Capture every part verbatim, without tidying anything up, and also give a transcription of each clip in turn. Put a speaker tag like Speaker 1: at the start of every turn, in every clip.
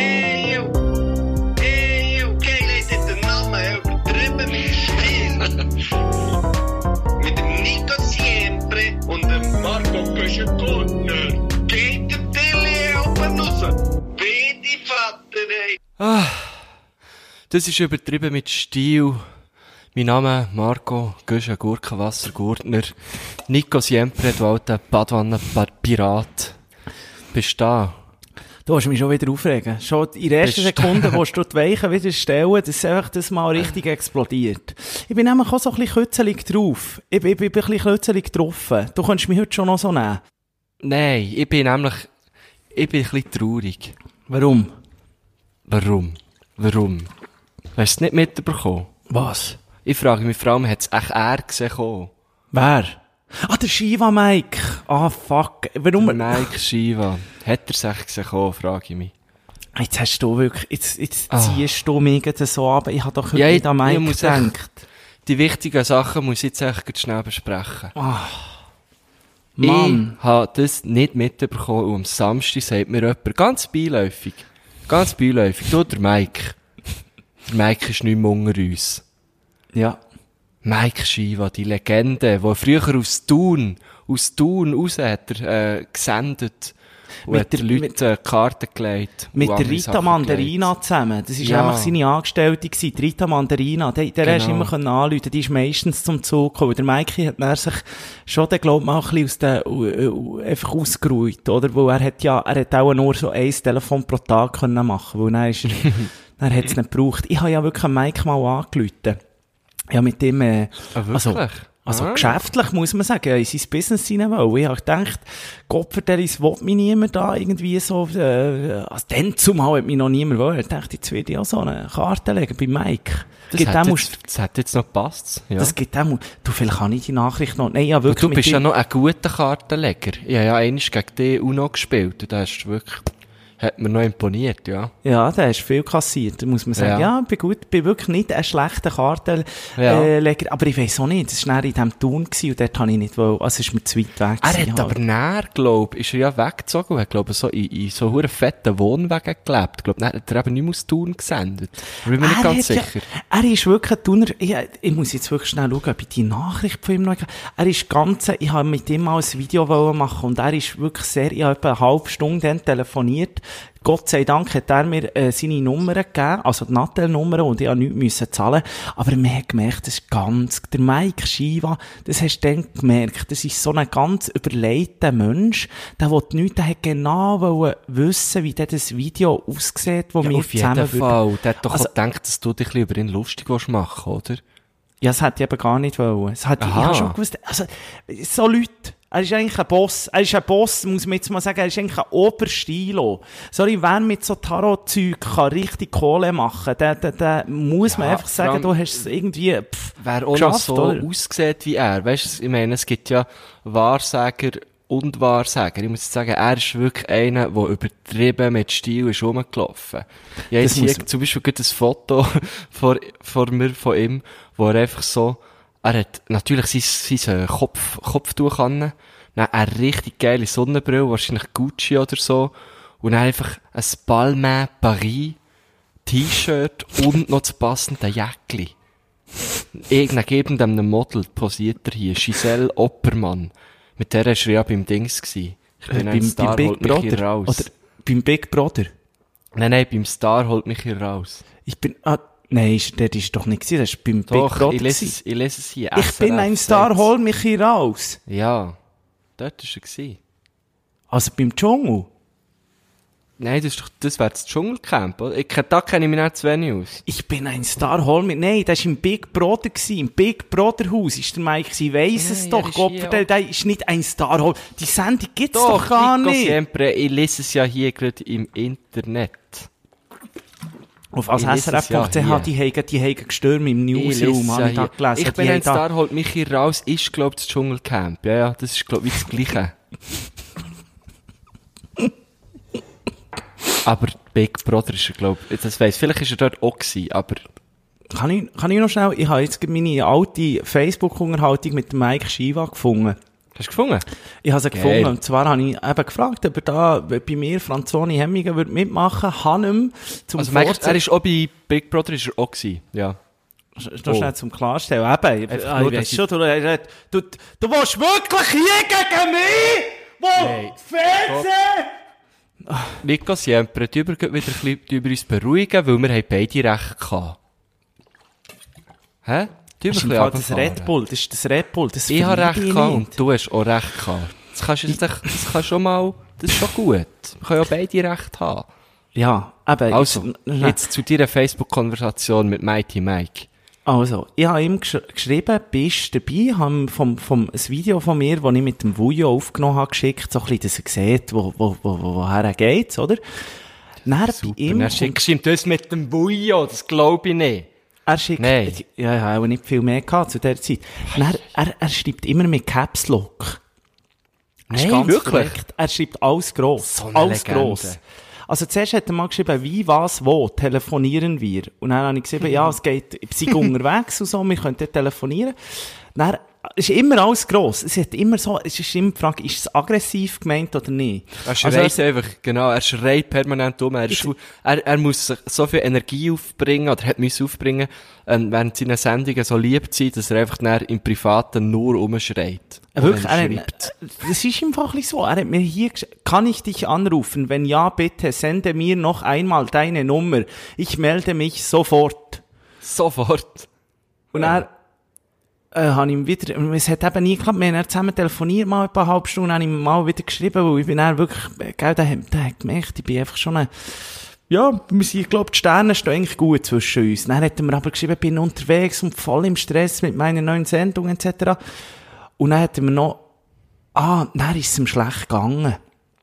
Speaker 1: Ey, yo. Ey, yo. Geil, hat den Namen übertrieben mit Stil. Mit dem Nico Siempre und dem Marco Köschen-Gurtner. Geht der Tilly oben raus. Bitte, Vater, ey.
Speaker 2: Ah, das ist übertrieben mit Stil. Mein Name Marco Gösche Gurkenwasser Gurtner. Nico Siempre, du alter Badwanne-Pirat. Bist du da?
Speaker 3: Du hast mich schon wieder aufregen. Schon in der ersten Sekunde, wo du die Weichen wieder stellen, dass einfach das mal richtig explodiert. Ich bin nämlich auch so ein bisschen kützelig drauf. Ich, ich, ich bin ein bisschen kützelig drauf. Du könntest mich heute schon noch so nehmen.
Speaker 2: Nein, ich bin nämlich, ich bin ein bisschen traurig.
Speaker 3: Warum?
Speaker 2: Warum? Warum? Hast du es nicht mitbekommen?
Speaker 3: Was?
Speaker 2: Ich frage mich vor allem, hat es echt er gesehen?
Speaker 3: Wer? Ah, der Shiva Mike. Ah, fuck. Warum?
Speaker 2: Der Mike Shiva. Hat er es echt gesehen, frage ich mich.
Speaker 3: Jetzt hast du wirklich, jetzt, jetzt
Speaker 2: Ah.
Speaker 3: ziehst du mich jetzt so ab. Ich habe doch heute
Speaker 2: Ja,
Speaker 3: nicht
Speaker 2: ich-
Speaker 3: an Mike
Speaker 2: ich muss
Speaker 3: gedacht.
Speaker 2: Die wichtigen Sachen muss ich jetzt echt schnell besprechen.
Speaker 3: Mann.
Speaker 2: Ich habe das nicht mitbekommen und am Samstag sagt mir jemand, ganz beiläufig, ganz beiläufig, du, der Mike. Der Mike ist nicht mehr unter uns.
Speaker 3: Ja.
Speaker 2: Mike Shiva, die Legende, die früher aus Thun, aus Thun raus hat er, äh, gesendet und
Speaker 3: Mit
Speaker 2: hat
Speaker 3: der-
Speaker 2: den Leuten äh, Karten gelegt.
Speaker 3: Mit
Speaker 2: und
Speaker 3: der
Speaker 2: andere
Speaker 3: Rita
Speaker 2: Sachen
Speaker 3: Mandarina
Speaker 2: gelegt.
Speaker 3: zusammen. Das war
Speaker 2: Ja.
Speaker 3: einfach seine Angestellte gewesen. Die Rita Mandarina. Der, der
Speaker 2: Genau.
Speaker 3: hast du immer können anrufen. Die ist meistens zum Zug gekommen. Der Mikey hat dann sich schon, der glaubt mal, ein bisschen aus der, uh, uh, einfach ausgeruht, oder? Weil er hat ja, er hat auch nur so ein Telefon pro Tag können machen, weil dann ist er, dann hat es nicht gebraucht. Ich habe ja wirklich einen Mike mal angerufen. Ja, mit dem, äh,
Speaker 2: Ah, wirklich?
Speaker 3: also, also
Speaker 2: Ah.
Speaker 3: geschäftlich muss man sagen, in sein Business rein wollen. Ich habe gedacht, Gott vertelle, es will mich niemand da irgendwie so, äh, also dann zumal hat mich noch niemand wollen. Ich dachte, jetzt werde ich auch so eine Karte legen bei Mike.
Speaker 2: Das
Speaker 3: Gibt
Speaker 2: hat,
Speaker 3: dem
Speaker 2: jetzt, das hat jetzt noch gepasst. Ja.
Speaker 3: Das gibt dem, du, vielleicht kann ich die Nachricht noch, nein, ja,
Speaker 2: Und
Speaker 3: wirklich.
Speaker 2: du
Speaker 3: mit
Speaker 2: bist
Speaker 3: dir-
Speaker 2: ja noch ein guter Kartenleger. Ich habe ja einmal gegen dich UNO gespielt und da hast du wirklich, hat mir noch imponiert, ja.
Speaker 3: Ja, da hast du viel kassiert, da muss man sagen.
Speaker 2: Ja.
Speaker 3: Ja, ich bin gut, bin wirklich nicht ein schlechter Kartenleger,
Speaker 2: Ja.
Speaker 3: äh, Leger. Aber ich weiss auch nicht, das war dann in diesem Tun gewesen und dort habe ich nicht wollen, also es ist mir zu weit weg
Speaker 2: Er
Speaker 3: gewesen,
Speaker 2: hat
Speaker 3: halt.
Speaker 2: aber näher, glaub, ist er ja weggezogen und hat, glaub, so in, in so hure fetten Wohnwagen gelebt. Glaub, dann hat er eben nicht mehr aus Thun gesendet. Da bin ich mir nicht
Speaker 3: Er
Speaker 2: ganz
Speaker 3: hat ja-
Speaker 2: sicher.
Speaker 3: Er ist wirklich ein Tuner. Ich, ich muss jetzt wirklich schnell schauen, ob ich die Nachricht von ihm noch... Er ist ganz... Ich habe mit ihm mal ein Video wollen machen und er ist wirklich sehr... Ich habe etwa eine halbe Stunde dann telefoniert. Gott sei Dank hat er mir äh, seine Nummern gegeben, also die Nattel-Nummern, und ich habe nichts müssen zahlen. Aber man hat gemerkt, das ist ganz... Der Mike Shiva, das hast du dann gemerkt, das ist so ein ganz überlegter Mensch, der will nichts, der hat genau wollen wissen, wie der das Video aussieht, wo
Speaker 2: Ja,
Speaker 3: wir
Speaker 2: auf jeden
Speaker 3: zusammen würden-
Speaker 2: Fall. Der hat doch
Speaker 3: Also-
Speaker 2: auch gedacht, dass du dich ein bisschen über ihn lustig machen willst, oder?
Speaker 3: Ja, das hätte ich eben gar nicht wollen. Das hätte, ich
Speaker 2: Aha.
Speaker 3: habe schon gewusst, also, so Leute, er ist eigentlich ein Boss, er ist ein Boss, muss man jetzt mal sagen, er ist eigentlich ein Oberstilo. Sorry, wer mit so Tarot-Zeug kann richtig Kohle machen, der, der, der muss man
Speaker 2: Ja,
Speaker 3: einfach sagen,
Speaker 2: vor allem-
Speaker 3: du hast es irgendwie, pff,
Speaker 2: Wer auch noch
Speaker 3: geschafft,
Speaker 2: so
Speaker 3: oder?
Speaker 2: aussieht wie er. Weißt du, ich meine, es gibt ja Wahrsager und Wahrsager. Ich muss jetzt sagen, er ist wirklich einer, der übertrieben mit Stil ist rumgelaufen. Ich habe
Speaker 3: Das
Speaker 2: jetzt hier
Speaker 3: muss-
Speaker 2: zum Beispiel gerade ein Foto vor, vor mir von ihm, wo er einfach so, er hat natürlich sein, sein Kopf, Kopftuch an, dann eine richtig geile Sonnenbrille, wahrscheinlich Gucci oder so, und dann einfach ein Balmain Paris T-Shirt und noch das passende Jäckli. Irgendeinem Model posiert er hier. Giselle Oppermann. Mit der war er ja beim Dings gewesen. Ich bin
Speaker 3: Äh,
Speaker 2: ein Star,
Speaker 3: Big
Speaker 2: holt mich hier
Speaker 3: Brother.
Speaker 2: raus.
Speaker 3: Oder beim Big Brother.
Speaker 2: Nein, nein, beim Star holt mich hier raus.
Speaker 3: Ich bin, ah, nein, ist- der ist doch nicht gewesen, das ist beim Big
Speaker 2: Doch,
Speaker 3: Brother
Speaker 2: ich lese,
Speaker 3: gewesen.
Speaker 2: es, ich lese es hier.
Speaker 3: Ich bin ein Star, hol mich hier raus.
Speaker 2: Ja, dort war er gewesen.
Speaker 3: Also beim Dschungel.
Speaker 2: Nein, das, ist doch- das wäre das Dschungelcamp, oder? Ich, da kenne ich mich nicht zu wenig aus.
Speaker 3: Ich bin ein Star, hol mich. Nein, das war im Big Brother gewesen. Im Big Brother Haus ist der Mike gewesen. Ich weiss es
Speaker 2: Nein,
Speaker 3: doch.
Speaker 2: er ist
Speaker 3: Gott,
Speaker 2: hier
Speaker 3: der, der ist nicht ein Star, hol. Die Sendung gibt's doch, gar
Speaker 2: Nico
Speaker 3: nicht.
Speaker 2: Siempre, ich lese es ja hier gerade im Internet.
Speaker 3: Auf als
Speaker 2: Ich lese es ja
Speaker 3: S R F Punkt C H,
Speaker 2: hier.
Speaker 3: die haben, die haben gestürmt im
Speaker 2: Ich lese
Speaker 3: Newsroom,
Speaker 2: es
Speaker 3: habe
Speaker 2: ja
Speaker 3: ich da
Speaker 2: hier.
Speaker 3: gelesen.
Speaker 2: Ich bin
Speaker 3: Die
Speaker 2: ein
Speaker 3: haben da-
Speaker 2: Star, holt mich hier raus, ist, glaub ich, das Dschungelcamp. Ja, ja, das ist, glaub ich, das Gleiche. Aber Big Brother ist er, glaub ich, das weiss, vielleicht ist er dort auch gewesen, aber
Speaker 3: Kann ich, kann ich noch schnell, ich habe jetzt gerade meine alte Facebook-Unterhaltung mit dem Mike Shiva gefunden.
Speaker 2: Hast du gefunden?
Speaker 3: Ich habe sie
Speaker 2: Geil.
Speaker 3: gefunden. Und zwar habe ich eben gefragt, ob er da bei mir Franzoni Hemmingen würde mitmachen. Habe ihm zum
Speaker 2: Also, merkst,
Speaker 3: Vorzeigen-
Speaker 2: er ist auch bei Big Brother ist er auch gewesen. Ja.
Speaker 3: Ist noch
Speaker 2: Oh.
Speaker 3: schnell zum Klarstellen. Eben, ich,
Speaker 2: Einfach
Speaker 3: ah,
Speaker 2: nur,
Speaker 3: ich weiss
Speaker 2: dass
Speaker 3: schon, du, du, du, du willst wirklich hier gegen mich, wo
Speaker 2: Nein.
Speaker 3: Fernsehen...
Speaker 2: Nico Siempre, die über, wieder ein bisschen über uns beruhigen, weil wir haben beide recht gehabt. Hä? Die
Speaker 3: Das ist
Speaker 2: über
Speaker 3: im
Speaker 2: ein
Speaker 3: Fall
Speaker 2: bisschen
Speaker 3: das Red Bull, das ist das Red Bull, das
Speaker 2: Ich habe
Speaker 3: verliere
Speaker 2: recht
Speaker 3: ich
Speaker 2: gehabt
Speaker 3: nicht.
Speaker 2: und du hast auch recht gehabt. Das kannst du jetzt, echt- das kannst du schon mal, das ist schon gut. Wir können ja beide recht haben.
Speaker 3: Ja, eben.
Speaker 2: Also,
Speaker 3: jetzt,
Speaker 2: jetzt zu deiner Facebook-Konversation mit Mighty Mike.
Speaker 3: Also, ich habe ihm gesch geschrieben, bist du dabei, habe ihm vom, vom, ein Video von mir, das ich mit dem Vujo aufgenommen habe, geschickt, so ein bisschen, dass er sieht, wo, wo, wo, woher er geht, oder? Dann bei
Speaker 2: Super,
Speaker 3: ihm
Speaker 2: dann
Speaker 3: kommt-
Speaker 2: schickst du ihm das mit dem Bouillon, das glaube ich nicht.
Speaker 3: Er schickt,
Speaker 2: Nein.
Speaker 3: ja, ich habe auch nicht viel mehr gehabt zu der Zeit. Dann, er, er schreibt immer mit Caps Lock. Das ist
Speaker 2: Nein,
Speaker 3: ganz
Speaker 2: wirklich?
Speaker 3: verrückt. Er schreibt alles gross.
Speaker 2: So eine
Speaker 3: alles
Speaker 2: Legende.
Speaker 3: gross. Also zuerst hat er mal geschrieben, wie, was, wo, telefonieren wir. Und dann habe ich geschrieben, ja, es geht, wir sind unterwegs und so, wir können dort telefonieren. Dann, es ist immer alles gross. Es hat immer so, es ist immer die Frage, ist es aggressiv gemeint oder nicht?
Speaker 2: Er schreit
Speaker 3: Also,
Speaker 2: einfach, genau, er schreit permanent um. Er, ist, er, er muss sich so viel Energie aufbringen, oder hat müssen aufbringen, ähm, während seine Sendungen so lieb zu sein, dass er einfach dann im Privaten nur rumschreit.
Speaker 3: Äh, Wirklich,
Speaker 2: Und
Speaker 3: er,
Speaker 2: dann
Speaker 3: äh,
Speaker 2: schreibt.
Speaker 3: das ist im Fall so. Er hat mir hier gesch- kann ich dich anrufen? Wenn ja, bitte sende mir noch einmal deine Nummer. Ich melde mich sofort.
Speaker 2: Sofort.
Speaker 3: Und er, äh, habe ihm wieder, es hat eben nie geklappt, wir haben dann zusammen telefoniert, mal ein paar halbe Stunden, habe ich ihm mal wieder geschrieben, weil ich bin dann wirklich, äh, gell, der, hat- der hat gemerkt, ich bin einfach schon ein, ja, wir sind, ich glaube, die Sterne stehen eigentlich gut zwischen uns. Dann hat er mir aber geschrieben, ich bin unterwegs und voll im Stress mit meiner neuen Sendung et cetera. Und dann hat er mir noch, ah, dann ist es ihm schlecht gegangen.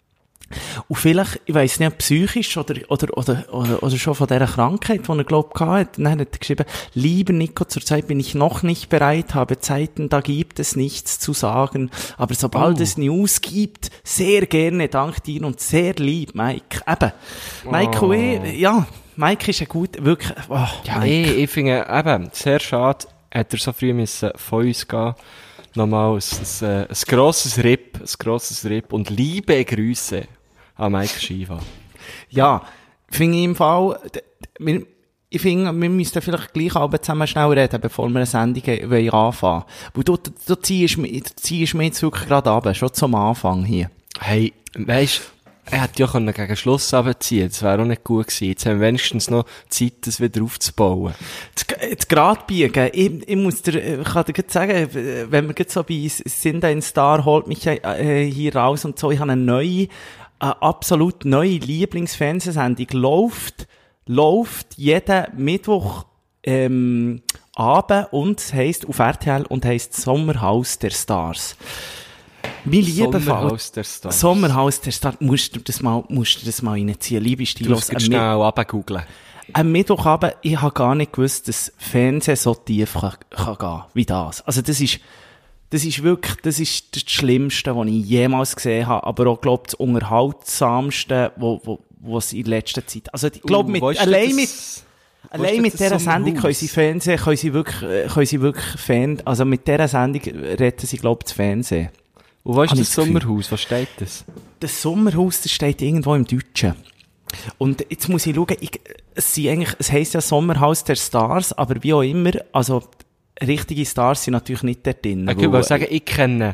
Speaker 3: Und vielleicht, ich weiss nicht, ob psychisch oder, oder, oder, oder, oder schon von dieser Krankheit, die er, glaubt, hatte. Dann hat er geschrieben, lieber Nico, zurzeit bin ich noch nicht bereit, habe Zeiten, da gibt es nichts zu sagen. Aber sobald
Speaker 2: Oh.
Speaker 3: es News gibt, sehr gerne, dank dir und sehr lieb, Mike. Eben. Mike,
Speaker 2: Oh.
Speaker 3: und ich, ja, Mike ist ein gut, wirklich, oh,
Speaker 2: Ja,
Speaker 3: Mike.
Speaker 2: ich, ich finde, eben, sehr schade, hat er so früh müssen von uns gehen. Nochmal ein, ein, ein, ein grosses Rip, ein grosses Rip und liebe Grüße an Mike Shiva.
Speaker 3: Ja, finde ich im Fall, d- d- wir, ich finde, wir müssten vielleicht gleich aber zusammen schnell reden, bevor wir eine Sendung wollen anfangen. Weil du, du, du ziehst mich, du ziehst mich jetzt wirklich gerade runter, schon zum Anfang hier.
Speaker 2: Hey, weisst, er hätte ja können gegen Schluss runterziehen, das wäre auch nicht gut gewesen. Jetzt haben wir wenigstens noch Zeit, das wieder aufzubauen.
Speaker 3: Jetzt gerade biegen, ich, ich muss dir, ich kann dir gerade sagen, wenn wir gerade so bei «Sind ein Star» holt mich äh, hier raus und so, ich habe eine neue, eine absolut neue Lieblingsfernsehsendung, läuft, läuft jeden Mittwoch, ähm, Abend und heisst auf R T L und heisst «Sommerhaus der Stars». Mein lieber Fall,
Speaker 2: Sommerhaus der Stars.
Speaker 3: Sommerhaus der Stars, musst du das mal, musst du das mal reinziehen, liebe
Speaker 2: Du
Speaker 3: Stilos.
Speaker 2: musst jetzt schnell runtergoogeln.
Speaker 3: Am Mittwochabend, ich habe gar nicht gewusst, dass Fernsehen so tief kann, kann gehen, wie das. Also das ist, das ist wirklich, das ist das Schlimmste, was ich jemals gesehen habe, aber auch, glaube ich, das Unterhaltsamste, wo, wo, was in letzter Zeit, also ich glaube, mit,
Speaker 2: Uh, weißt du,
Speaker 3: allein
Speaker 2: das-
Speaker 3: mit,
Speaker 2: weißt
Speaker 3: allein
Speaker 2: du,
Speaker 3: mit
Speaker 2: das
Speaker 3: dieser Sendung
Speaker 2: Sommerhaus?
Speaker 3: können sie Fernsehen, können sie wirklich, äh, können sie wirklich Fan, also mit dieser Sendung retten sie, glaube ich, das Fernsehen.
Speaker 2: Und weißt du,
Speaker 3: Habe
Speaker 2: das
Speaker 3: ich das Gefühl.
Speaker 2: Sommerhaus, was steht das?
Speaker 3: Das Sommerhaus, das steht irgendwo im Deutschen. Und jetzt muss ich schauen, ich, es, sind eigentlich, es heisst ja Sommerhaus der Stars, aber wie auch immer, also richtige Stars sind natürlich nicht dort drin.
Speaker 2: Ich
Speaker 3: weil-
Speaker 2: würde sagen, ich kenne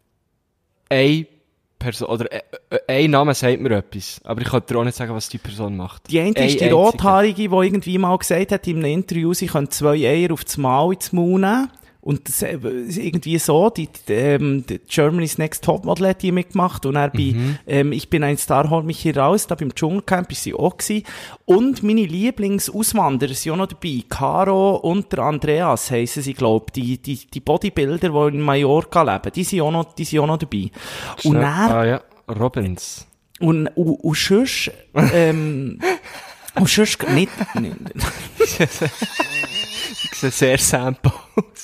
Speaker 2: eine Person, oder äh, äh, ein Name sagt mir etwas, aber ich kann dir auch nicht sagen, was die Person macht.
Speaker 3: Die eine ist die
Speaker 2: einzige.
Speaker 3: Rothaarige, die irgendwie mal gesagt hat in einem Interview, sie können zwei Eier auf das Mal ins Maul nehmen. Und das, äh, ist irgendwie so, die, die, ähm, die Germany's Next Topmodel hat die mitgemacht und er bei, ähm, ich bin ein Star, hol mich hier raus, da beim Dschungelcamp ist sie auch gewesen. Und meine Lieblingsauswanderer sind auch noch dabei. Caro und der Andreas heissen sie, glaub, die, die, die Bodybuilder, die in Mallorca leben, die sind auch noch, die sind auch noch dabei. Und
Speaker 2: Schnell-
Speaker 3: dann,
Speaker 2: ah ja, Robbins.
Speaker 3: und, und, und sonst, ähm, und sonst nicht, nicht
Speaker 2: Die sehen sehr sample aus.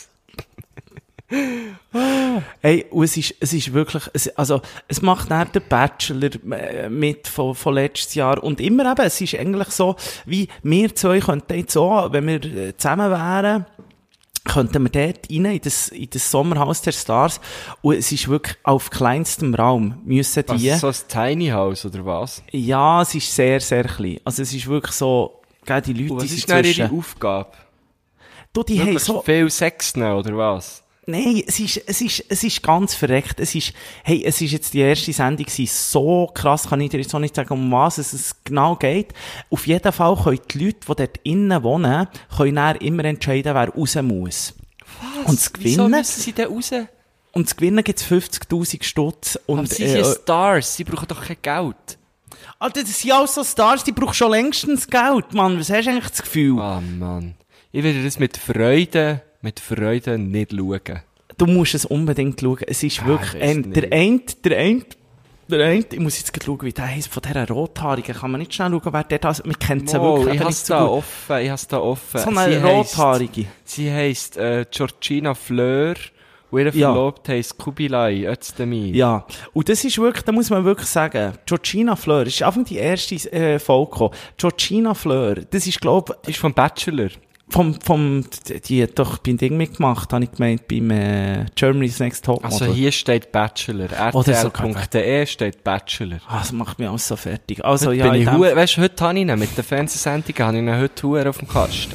Speaker 3: Hey, und es ist, es ist wirklich, es, also, es macht dann der Bachelor äh, mit von, von letztes Jahr und immer eben, es ist eigentlich so, wie wir zwei könnten jetzt so, wenn wir äh, zusammen wären, könnten wir dort rein, in das, in das Sommerhaus der Stars. Und es ist wirklich auf kleinstem Raum, müssen die...
Speaker 2: Was, so ein Tiny House, oder was?
Speaker 3: Ja, es ist sehr, sehr klein. Also es ist wirklich so, gell, die Leute,
Speaker 2: Und was
Speaker 3: die
Speaker 2: ist
Speaker 3: sind
Speaker 2: denn
Speaker 3: zwischen...
Speaker 2: ihre Aufgabe?
Speaker 3: Du, die haben
Speaker 2: Möglichst
Speaker 3: so...
Speaker 2: viel Sex nehmen, oder was?
Speaker 3: Nein, es ist, es ist, es ist ganz verreckt. Es ist, hey, es ist jetzt die erste Sendung gewesen. So krass kann ich dir jetzt auch nicht sagen, um was es genau geht. Auf jeden Fall können die Leute, die dort innen wohnen, können dann immer entscheiden, wer raus muss.
Speaker 2: Was?
Speaker 3: Und das
Speaker 2: Wieso
Speaker 3: Gewinnen,
Speaker 2: müssen sie denn raus?
Speaker 3: und das Gewinnen gibt's fünfzigtausend Stutz.
Speaker 2: Aber
Speaker 3: Und,
Speaker 2: sie
Speaker 3: äh,
Speaker 2: sind Stars, sie brauchen doch kein Geld.
Speaker 3: Alter, das sind auch so Stars, die brauchen schon längstens Geld, Mann. Was hast du eigentlich das Gefühl?
Speaker 2: Ah, Mann. Ich werde das mit Freude, mit Freude nicht schauen.
Speaker 3: Du musst es unbedingt schauen. Es ist
Speaker 2: Ah,
Speaker 3: wirklich,
Speaker 2: ich weiss
Speaker 3: ein, der
Speaker 2: nicht.
Speaker 3: eine, der eine, der eine, ich muss jetzt gerade schauen, wie der heisst, von dieser Rothaarigen. Kann man nicht schnell schauen, wer der da ist? Man kennt sie
Speaker 2: Mo,
Speaker 3: wirklich,
Speaker 2: ich
Speaker 3: aber
Speaker 2: hab's
Speaker 3: nicht so
Speaker 2: da
Speaker 3: gut.
Speaker 2: offen, ich hab's da offen.
Speaker 3: So eine
Speaker 2: Sie heisst-
Speaker 3: Rothaarige.
Speaker 2: Sie heisst, äh, Georgina Fleur, und ihr
Speaker 3: Ja.
Speaker 2: Verlobt heisst Kubilai Özdemir.
Speaker 3: Ja. Und das ist wirklich, da muss man wirklich sagen, Georgina Fleur, ist einfach die erste, äh, Folge gekommen. Georgina Fleur, das ist, glaub,
Speaker 2: Die ist vom Bachelor.
Speaker 3: vom, vom, die hat doch beim Ding mitgemacht, habe ich gemeint, beim, äh, Germany's Next Topmodel.
Speaker 2: Also hier steht Bachelor.
Speaker 3: Oder
Speaker 2: R
Speaker 3: so
Speaker 2: T L Punkt D E steht Bachelor.
Speaker 3: Ah, das macht mich alles so fertig. Also,
Speaker 2: Heute
Speaker 3: ja,
Speaker 2: bin
Speaker 3: in
Speaker 2: ich
Speaker 3: dem-
Speaker 2: hu- weißt du, heute habe ich ihn mit den Fernsehsendungen, habe ich ihn heute hu- auf dem Kasten.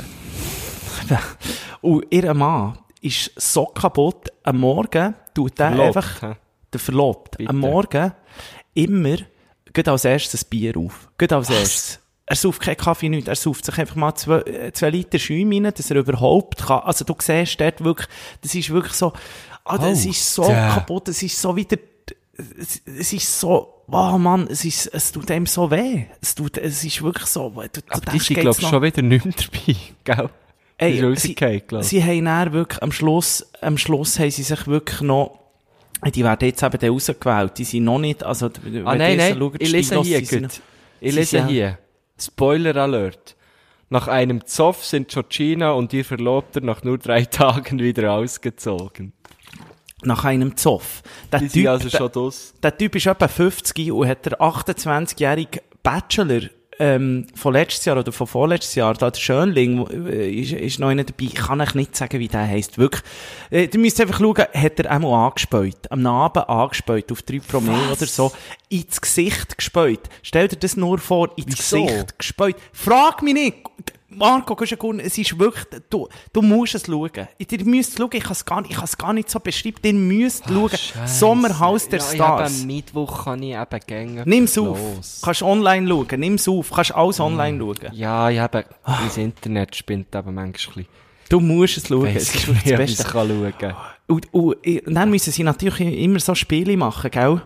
Speaker 3: Und ihr Mann ist so kaputt, am Morgen tut er
Speaker 2: Verlobt,
Speaker 3: einfach,
Speaker 2: hä?
Speaker 3: der Verlobt,
Speaker 2: Bitte.
Speaker 3: am Morgen immer, geht als erstes ein Bier auf. Geht als erstes. Er sauft keinen Kaffee, nichts. Er sauft sich einfach mal zwei, äh, zwei Liter Schäume rein, dass er überhaupt kann. Also du siehst dort wirklich, das ist wirklich so, ah, das
Speaker 2: Oh,
Speaker 3: ist so
Speaker 2: der.
Speaker 3: kaputt, es ist so wieder, es, es ist so, oh Mann, es ist, es tut einem so weh. Es tut, es ist wirklich so, du, du
Speaker 2: Aber die
Speaker 3: denkst,
Speaker 2: sind,
Speaker 3: geht's
Speaker 2: glaube ich,
Speaker 3: noch?
Speaker 2: schon wieder nicht mehr dabei, gell?
Speaker 3: Ey,
Speaker 2: Die sind
Speaker 3: sie,
Speaker 2: rausgefallen, glaub ich.
Speaker 3: sie haben dann wirklich, am Schluss, am Schluss haben sie sich wirklich noch, die werden jetzt eben dann rausgewählt, die sind noch nicht, also,
Speaker 2: Ah, nein, nein, ich lese hier gut. Ich
Speaker 3: sie
Speaker 2: lese
Speaker 3: sind-
Speaker 2: hier. Spoiler Alert. Nach einem Zoff sind Georgina und ihr Verlobter nach nur drei Tagen wieder ausgezogen.
Speaker 3: nach einem Zoff. Der
Speaker 2: Die sind
Speaker 3: Typ,
Speaker 2: also
Speaker 3: der,
Speaker 2: schon draus.
Speaker 3: der Typ ist etwa fünfzig und hat der achtundzwanzigjährige Bachelor, ähm, von letztes Jahr oder von vorletztes Jahr, da der Schönling, äh, ist, ist noch einer dabei. Ich kann euch nicht sagen, wie der heisst. Wirklich. Äh, ihr müsst einfach schauen, hat er einmal angespäut. Am Abend angespäut, auf drei Promille oder so. Ins Gesicht gespäut. Stell dir das nur vor, ins
Speaker 2: Wieso?
Speaker 3: Gesicht gespäut. Frag mich nicht. Marco, Guschen, es ist wirklich, du, du musst es schauen. Ihr müsst schauen, ich kann es gar nicht, ich kann es gar nicht so beschreiben. Ihr müsst schauen.
Speaker 2: Scheisse.
Speaker 3: Sommerhaus der
Speaker 2: ja,
Speaker 3: Stars.
Speaker 2: Ich habe am Mittwoch kann ich eben gängig
Speaker 3: Nimm's auf.
Speaker 2: los.
Speaker 3: Kannst online schauen. Nimm's auf. Kannst alles online schauen.
Speaker 2: Ja, ich habe, das Internet spinnt eben manchmal ein bisschen.
Speaker 3: Du musst es schauen.
Speaker 2: Weiss
Speaker 3: Es ist
Speaker 2: ich
Speaker 3: wirklich
Speaker 2: nicht,
Speaker 3: das
Speaker 2: ob ich es
Speaker 3: Beste.
Speaker 2: kann schauen kann.
Speaker 3: Und, und, und dann müssen sie natürlich immer so Spiele machen, gell?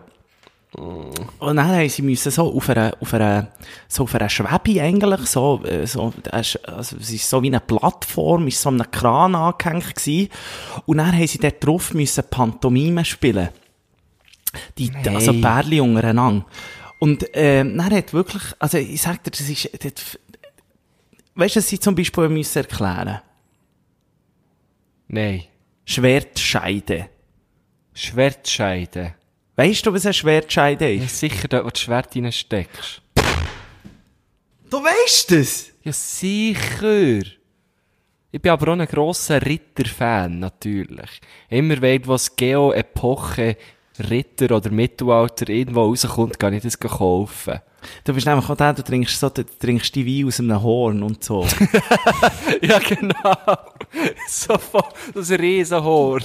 Speaker 3: Und dann haben sie müssen so auf einer, auf einer, so auf einer Schwebe eigentlich, so, äh, so, das ist- also, es ist so wie eine Plattform, ist so an einem Kran angehängt gewesen. Und dann haben sie dort drauf müssen Pantomime spielen. Die,
Speaker 2: Nein.
Speaker 3: also Pärchen untereinander. Und, ähm, dann hat wirklich, also ich sag dir, das ist, das, weißt du, was sie zum Beispiel müssen erklären?
Speaker 2: Nein.
Speaker 3: Schwertscheide.
Speaker 2: Schwertscheide.
Speaker 3: Weißt du, was eine Schwertscheide
Speaker 2: Ja,
Speaker 3: ist?
Speaker 2: sicher dort, wo du das Schwert reinsteckst.
Speaker 3: Du weißt es!
Speaker 2: Ja, sicher. Ich bin aber auch ein grosser Ritter-Fan, natürlich. Immer wenn was Geo-Epoche, Ritter oder Mittelalter irgendwo rauskommt, kann ich das kaufen.
Speaker 3: Du bist nämlich auch der, du trinkst so, du trinkst die Wein aus einem Horn und so.
Speaker 2: Ja, genau. So voll, das Riesenhorn.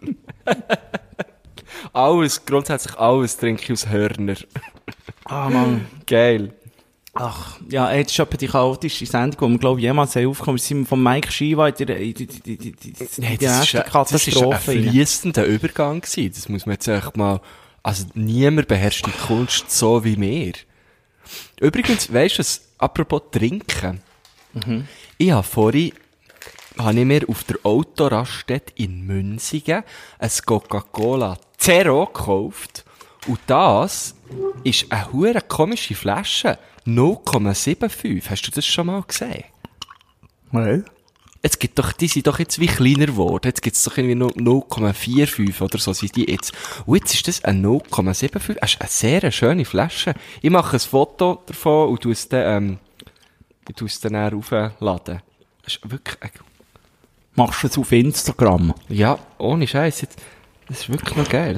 Speaker 2: Alles, grundsätzlich alles trinke ich aus Hörner.
Speaker 3: Ah, Mann.
Speaker 2: Geil.
Speaker 3: Ach, ja, jetzt ist etwa die chaotische Sendung, die wir, glaube ich, jemals haben aufgekommen. Wir sind von Mike Shiva in die, die, die, die, die, die,
Speaker 2: Nee,
Speaker 3: die
Speaker 2: das,
Speaker 3: erste
Speaker 2: ist, ein- das ist ein
Speaker 3: Katastrophe rein.
Speaker 2: fließender Übergang gewesen. Das muss man jetzt echt mal, also niemand beherrscht die Kunst so wie wir. Übrigens, weisst du was, apropos Trinken.
Speaker 3: Mhm.
Speaker 2: Ich habe vorhin, habe ich mir auf der Autoraststätte in Münzigen ein Coca-Cola Zero gekauft. Und das ist eine hure komische Flasche. null Komma fünfundsiebzig. Hast du das schon mal gesehen?
Speaker 3: Nein.
Speaker 2: Jetzt gibt doch, die sind doch jetzt wie kleiner geworden. Jetzt gibt's doch irgendwie nur null Komma fünfundvierzig oder so sind die jetzt. Und jetzt ist das ein null Komma fünfundsiebzig. Das ist eine sehr schöne Flasche. Ich mache ein Foto davon und tu es dann, ähm, ich tu es dann, dann aufladen. Das ist wirklich, ein-
Speaker 3: Machst du es auf Instagram?
Speaker 2: Ja, ohne Scheiß. Jetzt, das ist wirklich noch geil.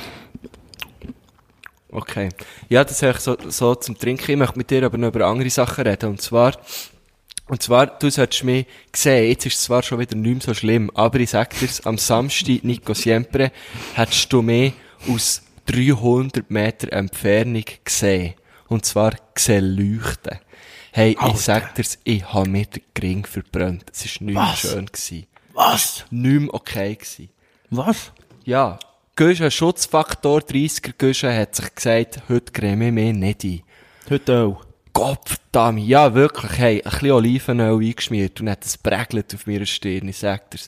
Speaker 2: Okay. Ja, das höre ich so, so zum Trinken. Ich möchte mit dir aber noch über andere Sachen reden. Und zwar, und zwar, du solltest mich sehen, jetzt ist es zwar schon wieder nicht mehr so schlimm, aber ich sag dir's, am Samstag, Nico Siempre, hättest du mich aus dreihundert Meter Entfernung gesehen. Und zwar gesehen leuchten. Hey,
Speaker 3: Alter.
Speaker 2: ich sag dir's, ich habe mir den Ring verbrannt. Es war nicht mehr
Speaker 3: Was?
Speaker 2: schön gewesen.
Speaker 3: Was?
Speaker 2: Nicht mehr okay gewesen.
Speaker 3: Was?
Speaker 2: Ja, Guschen, Schutzfaktor dreißiger Guschen hat sich gesagt, heute creme ich mich nicht ein.
Speaker 3: Heute auch.
Speaker 2: Gottverdammt, ja wirklich, hey, ein bisschen Olivenöl eingeschmiert und hat es prägelt auf meiner Stirn, ich sag dir's.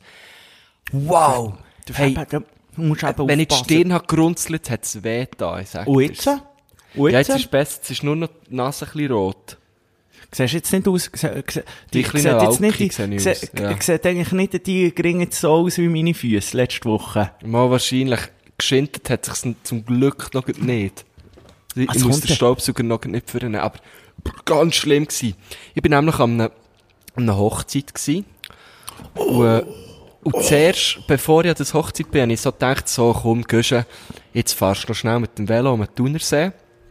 Speaker 2: Wow!
Speaker 3: Du,
Speaker 2: Hey,
Speaker 3: du musst eben
Speaker 2: wenn ich die
Speaker 3: aufpassen.
Speaker 2: Stirn habe gerunzelt, hat es weh da, ich sag
Speaker 3: Und
Speaker 2: dir's.
Speaker 3: jetzt? Und
Speaker 2: Ja,
Speaker 3: jetzt?
Speaker 2: jetzt ist es besser, jetzt ist nur noch die Nase ein bisschen rot.
Speaker 3: Siehst du jetzt nicht aus, sie- sie-
Speaker 2: Die
Speaker 3: die
Speaker 2: kleinen
Speaker 3: sieht jetzt nicht,
Speaker 2: Alki
Speaker 3: die,
Speaker 2: sehen
Speaker 3: sie-
Speaker 2: aus, ja.
Speaker 3: sieht eigentlich nicht, die geringen jetzt so aus wie meine Füße letzte Woche.
Speaker 2: Mal wahrscheinlich, geschindet hat sich's zum Glück noch nicht. Ich
Speaker 3: Was
Speaker 2: muss
Speaker 3: kommt
Speaker 2: den
Speaker 3: denn?
Speaker 2: Staubsauger noch nicht führen, aber ganz schlimm gsi. Ich bin nämlich an einer, an einer Hochzeit gsi. Und, äh, und zuerst, bevor ich an das Hochzeit bin, habe ich so gedacht, so, komm, Guschen, jetzt fahrst du noch schnell mit dem Velo um den Thunersee.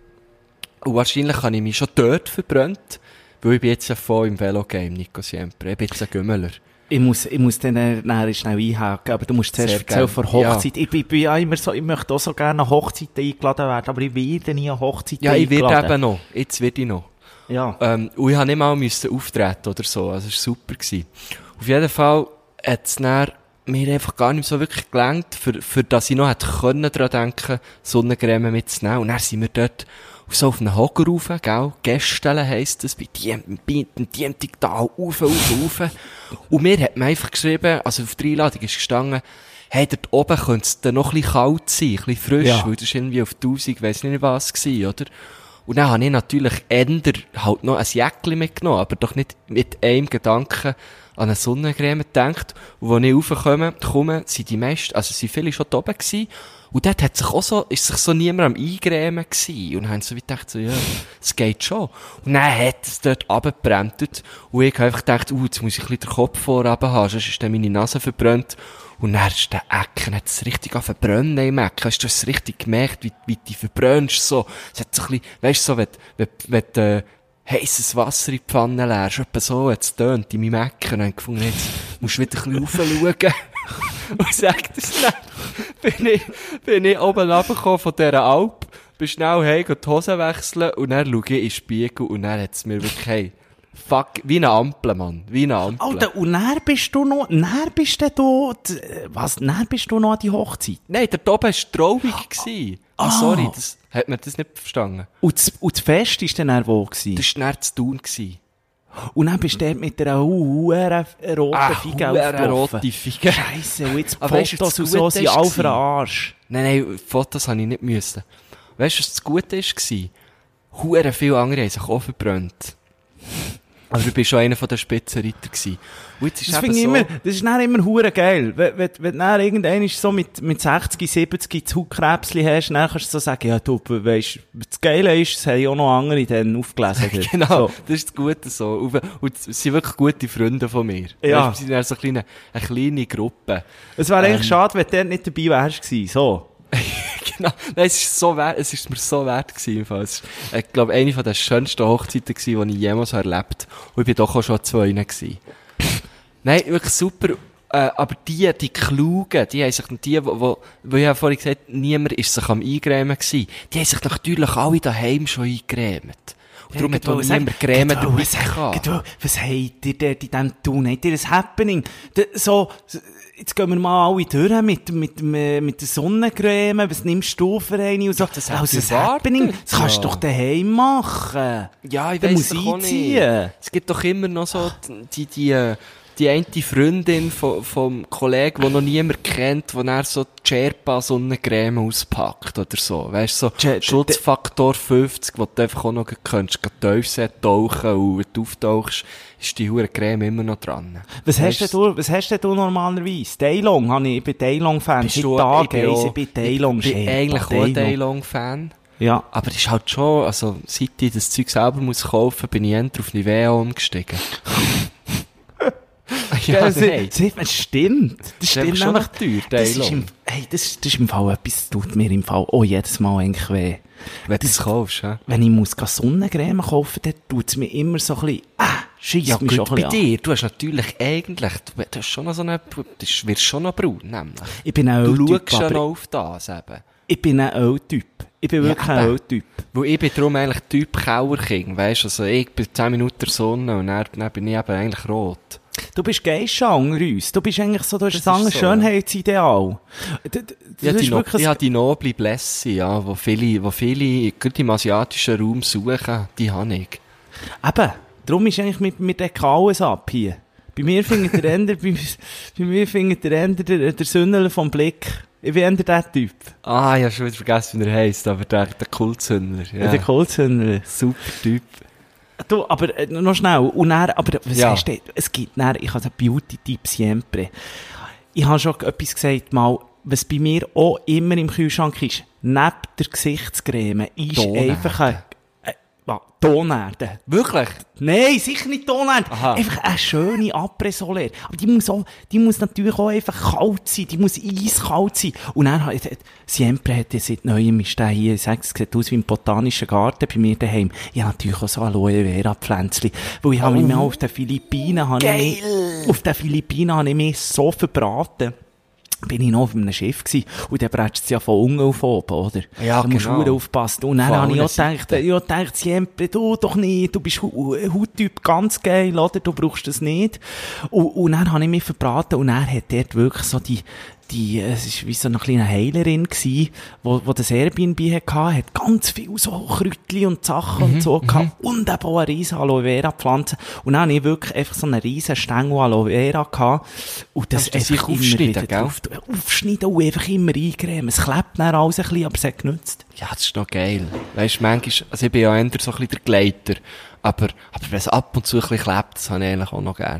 Speaker 2: Und wahrscheinlich habe ich mich schon dort verbrannt, weil ich bin jetzt ja voll im Velo-Game, Nico Siempre. Ich bin jetzt ein Gümmeler.
Speaker 3: Ich muss, ich muss dann äh, nachher schnell einhaken, aber du musst zuerst
Speaker 2: Sehr
Speaker 3: erzählen
Speaker 2: gern.
Speaker 3: von Hochzeit. Ich, bin, ich bin ja immer so, ich möchte auch so gerne an Hochzeiten eingeladen werden, aber ich werde nie an Hochzeiten
Speaker 2: Ja, ich werde
Speaker 3: eingeladen.
Speaker 2: eben noch. Jetzt werde ich noch.
Speaker 3: Ja.
Speaker 2: Ähm, und ich musste nicht mal müssen auftreten oder so. Also, es war super gewesen. Auf jeden Fall hat es dann mir einfach gar nicht so wirklich gelangt, für, für dass ich noch hätte können daran denken, Sonnencreme mitzunehmen. Und dann sind wir dort so auf einen Hocker rauf, gell? Gästele heisst das, bei Diem- bei dem Diemtigtal, rauf, rauf, rauf. Und mir hat man einfach geschrieben, also auf der Einladung ist gestanden, hey, dort oben könnte es dann noch ein bisschen kalt sein, ein bisschen frisch,
Speaker 3: Ja.
Speaker 2: weil das ist irgendwie auf tausend, weiss nicht was gewesen, oder? Und dann habe ich natürlich änder halt noch ein Jäckchen mitgenommen, aber doch nicht mit einem Gedanken an eine Sonnencreme gedacht. Und als ich raufkomme, komme, sind die meisten, also sind viele schon da oben gewesen. Und dort hat sich auch so, ist sich so niemand am Eingrämen gewesen. Und dann haben sie so wie gedacht, so, ja, es geht schon. Und dann hat es dort runtergebrannt. Und ich habe einfach gedacht, uh, jetzt muss ich ein bisschen den Kopf vorhaben haben, sonst ist dann meine Nase verbrannt. Und dann ist der Ecken, hat es richtig verbrennen im Ecken. Hast du es richtig gemerkt, wie, wie du verbrennst, so. Es hat so ein bisschen, weißt du, so, wenn, wenn, wenn du, äh, heisses Wasser in die Pfanne leerst, etwa so, jetzt tönt in meinem Ecken. Und dann habe ich gefunden, jetzt musst du wieder ein bisschen raufschauen. Und sag das dann, bin ich, bin ich oben runtergekommen von dieser Alp, bin schnell heim, die Hose wechseln, und dann schaue ich in den Spiegel, und dann hat es mir wirklich, hey, fuck, wie eine Ampel, Mann, wie eine Ampel.
Speaker 3: Alter, und dann bist du noch, dann bist du da, d- was, dann bist du noch an die Hochzeit.
Speaker 2: Nein, der oben war traurig gewesen. Ah, sorry, das, hat man das nicht verstanden.
Speaker 3: Und das, und das Fest war dann auch wo gewesen?
Speaker 2: Das war dann zu tun gewesen.
Speaker 3: Und dann bist du dort mit einer huere roten
Speaker 2: Ah,
Speaker 3: Fiege
Speaker 2: huere
Speaker 3: aufgelaufen.
Speaker 2: rote Fiege.
Speaker 3: Scheisse, und jetzt die
Speaker 2: Aber weisst du, was
Speaker 3: Fotos
Speaker 2: das
Speaker 3: und so
Speaker 2: Gute
Speaker 3: sind
Speaker 2: ist
Speaker 3: alle für den
Speaker 2: gewesen?
Speaker 3: Arsch.
Speaker 2: Nein, nein, Fotos habe ich nicht müssen. Weißt du, was das Gute war? Hure viele andere haben sich auch verbrannt. Aber du bist schon einer von den Spitzenreiter gewesen. Und jetzt ist
Speaker 3: Das
Speaker 2: eben
Speaker 3: finde ich
Speaker 2: so,
Speaker 3: immer, das ist dann immer hure geil. Wenn, wenn, wenn du dann irgendwann so mit, mit sechzig, siebzig das Hautkrebsli hast, dann kannst du so sagen, ja, du, weisst, das Geile ist, das haben auch noch andere dann aufgelesen.
Speaker 2: genau,
Speaker 3: So.
Speaker 2: das ist das Gute so. Und, und es sind wirklich gute Freunde von mir.
Speaker 3: Ja.
Speaker 2: Weißt, wir sind dann so eine kleine, eine kleine Gruppe.
Speaker 3: Es wäre eigentlich
Speaker 2: Ähm.
Speaker 3: schade, wenn du dort nicht dabei wärst gewesen, so.
Speaker 2: Genau. Nein, es ist so wert, es ist mir so wert gewesen, im Fall. Es ist, ich glaube, eine von den schönsten Hochzeiten gewesen, die ich jemals erlebt habe. Und ich bin doch auch schon an zwei gewesen. Nein, wirklich super. Äh, aber die, die Klugen, die haben sich, die, wo, wo, wo ich ja vorhin gesagt habe, niemand ist sich am Eingrämen gewesen. Die haben sich natürlich alle daheim schon eingrämt. Und darum hat auch niemand Grämen dabei gehabt.
Speaker 3: Genau, was habt ihr dort in diesem Tun? Habt ihr ein Happening? D- So, jetzt gehen wir mal alle durch mit, mit, mit, mit der Sonnencreme. Was nimmst du für eine? Und so.
Speaker 2: das
Speaker 3: Also
Speaker 2: hätte
Speaker 3: ein
Speaker 2: ich erwartet,
Speaker 3: Happening? Das kannst
Speaker 2: ja.
Speaker 3: du doch daheim machen.
Speaker 2: Ja, ich
Speaker 3: Da
Speaker 2: weiss
Speaker 3: muss
Speaker 2: doch auch
Speaker 3: einziehen.
Speaker 2: nicht. Es gibt doch immer noch so die, die, äh, die eine Freundin vom, vom Kollegen, die noch niemand kennt, wo er so die Sherpa Sonnencreme auspackt oder so. Weißt du, so
Speaker 3: Scher-
Speaker 2: Schutzfaktor fünfzig, wo du einfach auch noch könntest, Tiefsee tauchen, und wenn du auftauchst, ist die hure Creme immer noch dran.
Speaker 3: Was hast,
Speaker 2: Weisst
Speaker 3: denn du, was hast denn du normalerweise? Daylong? Habe ich, ich bin Daylong-Fan.
Speaker 2: Bist
Speaker 3: Seit
Speaker 2: du-
Speaker 3: Tagen,
Speaker 2: ich bin
Speaker 3: ich,
Speaker 2: auch-
Speaker 3: ich bin Daylong.
Speaker 2: Ich bin
Speaker 3: Sherpa,
Speaker 2: eigentlich auch ein
Speaker 3: Daylong.
Speaker 2: Daylong-Fan.
Speaker 3: Ja.
Speaker 2: Aber es ist halt schon, also, seit ich das Zeug selber muss kaufen, bin ich eher auf Nivea umgestiegen. Ja,
Speaker 3: das,
Speaker 2: nein.
Speaker 3: das, das stimmt. Das
Speaker 2: ist
Speaker 3: stimmt
Speaker 2: schon
Speaker 3: nämlich.
Speaker 2: noch teuer,
Speaker 3: Das ist,
Speaker 2: Teilung.
Speaker 3: im, hey, das, das ist im Fall etwas, das tut mir im Fall auch jedes Mal eigentlich weh.
Speaker 2: Wenn du es kaufst, ja.
Speaker 3: Wenn ich muss Sonnencreme kaufen, dann tut es mir immer so ein bisschen, ah, scheisst
Speaker 2: Ja,
Speaker 3: mich
Speaker 2: gut,
Speaker 3: schon ein
Speaker 2: bei
Speaker 3: bisschen an.
Speaker 2: dir, du hast natürlich eigentlich, du, du hast schon noch so eine, du wirst schon noch braun, nämlich.
Speaker 3: Ich bin ein
Speaker 2: Du
Speaker 3: Öltyp,
Speaker 2: schaust ja
Speaker 3: aber
Speaker 2: noch auf das eben.
Speaker 3: ich bin ein Öltyp. Ich bin
Speaker 2: Ja,
Speaker 3: wirklich ein
Speaker 2: eben.
Speaker 3: Öltyp.
Speaker 2: Weil ich bin darum eigentlich Typ Kauerking, weisst, also ich bin zehn Minuten der Sonne und dann, dann bin ich eben eigentlich rot.
Speaker 3: Du bist Geisha unter uns. Du bist eigentlich so, du hast
Speaker 2: Das
Speaker 3: ein
Speaker 2: ist so,
Speaker 3: Schönheitsideal. D- d-
Speaker 2: Ich habe
Speaker 3: Das
Speaker 2: die,
Speaker 3: ist
Speaker 2: no
Speaker 3: wirklich
Speaker 2: ich
Speaker 3: ein-
Speaker 2: habe die noble Blässe, ja, wo viele, wo viele, gerade im asiatischen Raum suchen, die habe ich.
Speaker 3: Eben, darum ist eigentlich mit, mit der alles ab hier. Bei mir findet der Ender, bei, bei mir findet der Ender der, der Sünnel vom Blick. Ich bin Ender der Typ.
Speaker 2: Ah, ich habe schon wieder vergessen, wie er heisst, aber der, der Kultzündler, ja.
Speaker 3: Der Kohlsündler.
Speaker 2: Super Typ.
Speaker 3: Du, aber äh, noch schnell. Und dann, aber was
Speaker 2: Ja.
Speaker 3: hast du? Es gibt dann, ich habe den Beauty-Tipp siempre. Ich habe schon etwas gesagt, mal, was bei mir auch immer im Kühlschrank ist, neben der Gesichtscreme, ist
Speaker 2: Tonerde.
Speaker 3: einfach ein, äh, was? Tonerde.
Speaker 2: Wirklich?
Speaker 3: Nein, sicher nicht Tonerde.
Speaker 2: Aha.
Speaker 3: Einfach eine schöne Après-Solaire. Aber die muss auch, die muss natürlich auch einfach kalt sein. Die muss eiskalt sein. Und dann hat, hat- Siempre hat ja seit Neuem, ist der hier, ich sag, es sieht aus wie im Botanischen Garten bei mir daheim. Ich habe natürlich auch so Aloe Vera Pflänzchen. Weil ich habe mich mal auf den Philippinen, habe ich mich, auf den Philippinen habe ich mich so verbraten. Bin ich noch auf einem Schiff gsi und dann brätscht es ja von unten auf oben, oder?
Speaker 2: Ja,
Speaker 3: da musst du
Speaker 2: genau.
Speaker 3: verdammt aufpassen. Und dann
Speaker 2: Von
Speaker 3: habe ich
Speaker 2: allen
Speaker 3: auch gedacht,
Speaker 2: Seiten.
Speaker 3: ich habe gedacht, Siempre, du doch nicht, du bist Hu- Hauttyp ganz geil, oder? Du brauchst das nicht. Und, und dann habe ich mich verbraten und dann hat dort wirklich so die, die, es ist wie so eine kleine Heilerin gsi, wo, wo das Airbnb hatte, hat ganz viel so Kräutchen und Sachen
Speaker 2: Mhm,
Speaker 3: und so gehabt. Und eben auch eine riesen Aloe Vera Pflanze. Und dann habe ich wirklich einfach so einen riesen Stängel Aloe Vera gehabt. Und das
Speaker 2: Hast du das
Speaker 3: einfach
Speaker 2: sicher
Speaker 3: immer
Speaker 2: aufschneiden,
Speaker 3: wieder
Speaker 2: gell?
Speaker 3: drauf- Aufschneiden und einfach immer eingremen. Es klebt dann alles ein bisschen, aber es hat genützt.
Speaker 2: Ja, das ist noch geil. Weisst, manchmal, also ich bin ja eher so ein bisschen der Gleiter. Aber, aber wenn es ab und zu ein bisschen klebt, das habe ich eigentlich auch noch gern.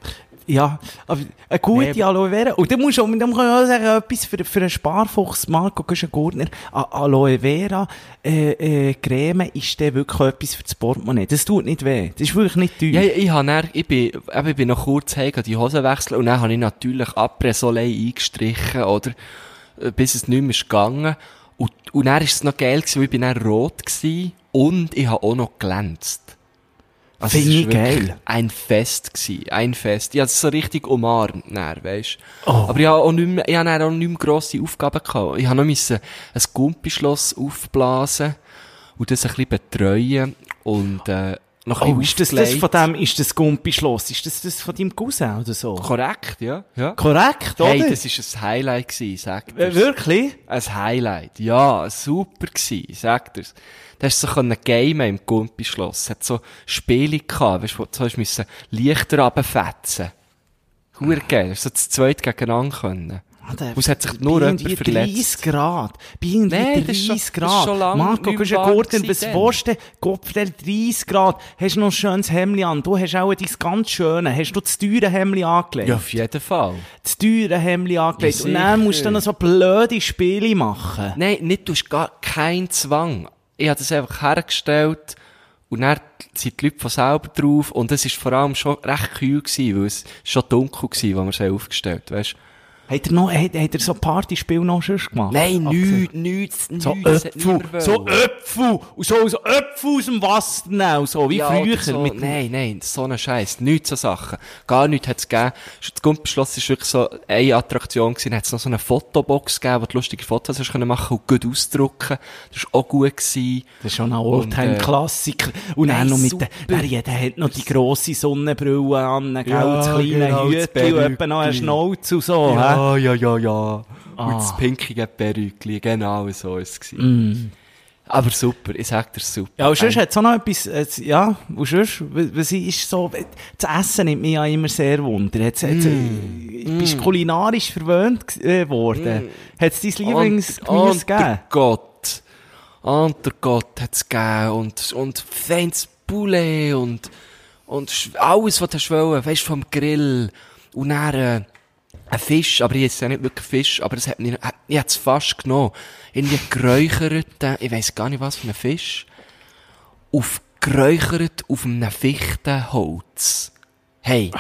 Speaker 3: Ja, aber eine gute
Speaker 2: Nee,
Speaker 3: Aloe Vera. Und dann musst du, dann kann ich auch sagen, etwas für, für einen Sparfuchs, Marco Gurtner, Aloe Vera, äh, äh, Creme ist dann wirklich etwas für das Portemonnaie. Das tut nicht weh. Das ist wirklich nicht teuer.
Speaker 2: Ja, ich, ich, hab dann, ich, bin, eben, ich bin noch kurz heim, die Hose wechseln und dann habe ich natürlich Après-Soleil eingestrichen, oder? Äh, Bis es nicht mehr ist gegangen. Und, und dann war es noch geil gewesen, weil ich bin dann rot gewesen und ich habe auch noch glänzt. Also
Speaker 3: Finde
Speaker 2: es
Speaker 3: ich
Speaker 2: ist wirklich
Speaker 3: geil.
Speaker 2: ein Fest gewesen. Ein Fest. Ich habe es so richtig umarmt, dann, weisst.
Speaker 3: Oh.
Speaker 2: Aber ich habe auch nicht mehr, ich habe dann auch nicht mehr grosse Aufgaben gehabt. Ich habe noch müssen ein Gumpischloss aufblasen und das ein bisschen betreuen und, äh, noch ein
Speaker 3: Oh,
Speaker 2: bisschen
Speaker 3: ist das das
Speaker 2: aufgelegt.
Speaker 3: von dem, ist das Gumpischloss? Ist das das von deinem Cousin oder so?
Speaker 2: Korrekt, ja. ja.
Speaker 3: Korrekt, oder?
Speaker 2: Hey, das ist ein Highlight gewesen, sagt
Speaker 3: Äh,
Speaker 2: er's.
Speaker 3: wirklich?
Speaker 2: Ein Highlight, ja, super gewesen, sagt er's. Da hast du so können gamen im Gumpischloss. Hat so Spiele gehabt, weißt du, wo du so hast müssen Lichter runterfetzen. Hure geil, hast du so das zweite gegeneinander können.
Speaker 3: Ah, der-
Speaker 2: Und es hat sich nur
Speaker 3: bei
Speaker 2: jemand
Speaker 3: irgendwie
Speaker 2: verletzt.
Speaker 3: dreißig Grad. Bei irgendwie
Speaker 2: Nein, das ist schon-
Speaker 3: dreißig
Speaker 2: das ist
Speaker 3: Grad.
Speaker 2: schon lange
Speaker 3: Marco,
Speaker 2: nicht
Speaker 3: du
Speaker 2: mehr
Speaker 3: hast Gurten,
Speaker 2: warm
Speaker 3: was
Speaker 2: gewesen
Speaker 3: willst du? Kopfteil dreißig Grad. Hast du noch ein schönes Hemdli an? Du hast auch dein ganz schöne. Hast du das teure Hemdli angelegt?
Speaker 2: Ja, auf jeden Fall.
Speaker 3: Das teure Hemdli angelegt.
Speaker 2: Ja,
Speaker 3: Und dann
Speaker 2: sicher.
Speaker 3: musst du dann noch so blöde Spiele machen.
Speaker 2: Nein, nicht, du hast gar keinen Zwang. Ich habe das einfach hergestellt und dann sind die Leute von selber drauf und es war vor allem schon recht kühl gewesen, weil es schon dunkel war, als wir es aufgestellt haben, weisst.
Speaker 3: Hat er noch, hat, hat er so Partyspiel noch sonst gemacht?
Speaker 2: Nein,
Speaker 3: Also,
Speaker 2: nichts, nichts, nichts.
Speaker 3: So
Speaker 2: das hat
Speaker 3: Äpfel,
Speaker 2: niemand
Speaker 3: so
Speaker 2: wollen.
Speaker 3: Äpfel, und so, so Äpfel aus dem Wasser nehmen, so wie
Speaker 2: Ja,
Speaker 3: früher.
Speaker 2: oder so.
Speaker 3: Mit dem-
Speaker 2: Nein, nein, so ein Scheiß, nichts so Sachen. Gar nichts hat's gegeben. Das Gumpischloss war wirklich so eine Attraktion gewesen. Dann hat's noch so eine Fotobox gegeben, wo du lustige Fotos hast können machen und gut ausdrucken. Das war auch gut gewesen.
Speaker 3: Das ist schon ein
Speaker 2: Und, äh,
Speaker 3: Oldtime-Klassiker. Und dann
Speaker 2: nein,
Speaker 3: noch mit
Speaker 2: super.
Speaker 3: der, der, jeder hat noch die grosse Sonnenbrille an, gell,
Speaker 2: Ja,
Speaker 3: das kleine
Speaker 2: genau, das
Speaker 3: Hütchen und etwa noch eine
Speaker 2: Perückli.
Speaker 3: Schnauze und so, hä?
Speaker 2: Ja, ja, ja, ja. Und
Speaker 3: Ah.
Speaker 2: das pinkige Perückli, genau so war es gewesen. Aber super, ich sag dir super.
Speaker 3: Ja, und sonst
Speaker 2: Ein-
Speaker 3: hat es auch noch etwas, äh, ja, und sonst, w- was ist so, das Essen nimmt mich ja immer sehr wunder. Hat's, hat's, äh, bist du kulinarisch verwöhnt gs- äh, worden? Hat es dein Lieblingsgemüse
Speaker 2: Und
Speaker 3: gegeben?
Speaker 2: der Gott. Und der Gott hat's gegeben. Und, und feines Poulet und, und sch- alles, was du hast wollen, weisst, vom Grill. Und dann, äh, ein Fisch, aber ich esse ja nicht wirklich Fisch, aber das hat mich, ich hätte es fast genommen. Irgendwie geräuchert, ich weiss gar nicht was für ein Fisch. Auf geräuchert auf einem Fichtenholz. Hey,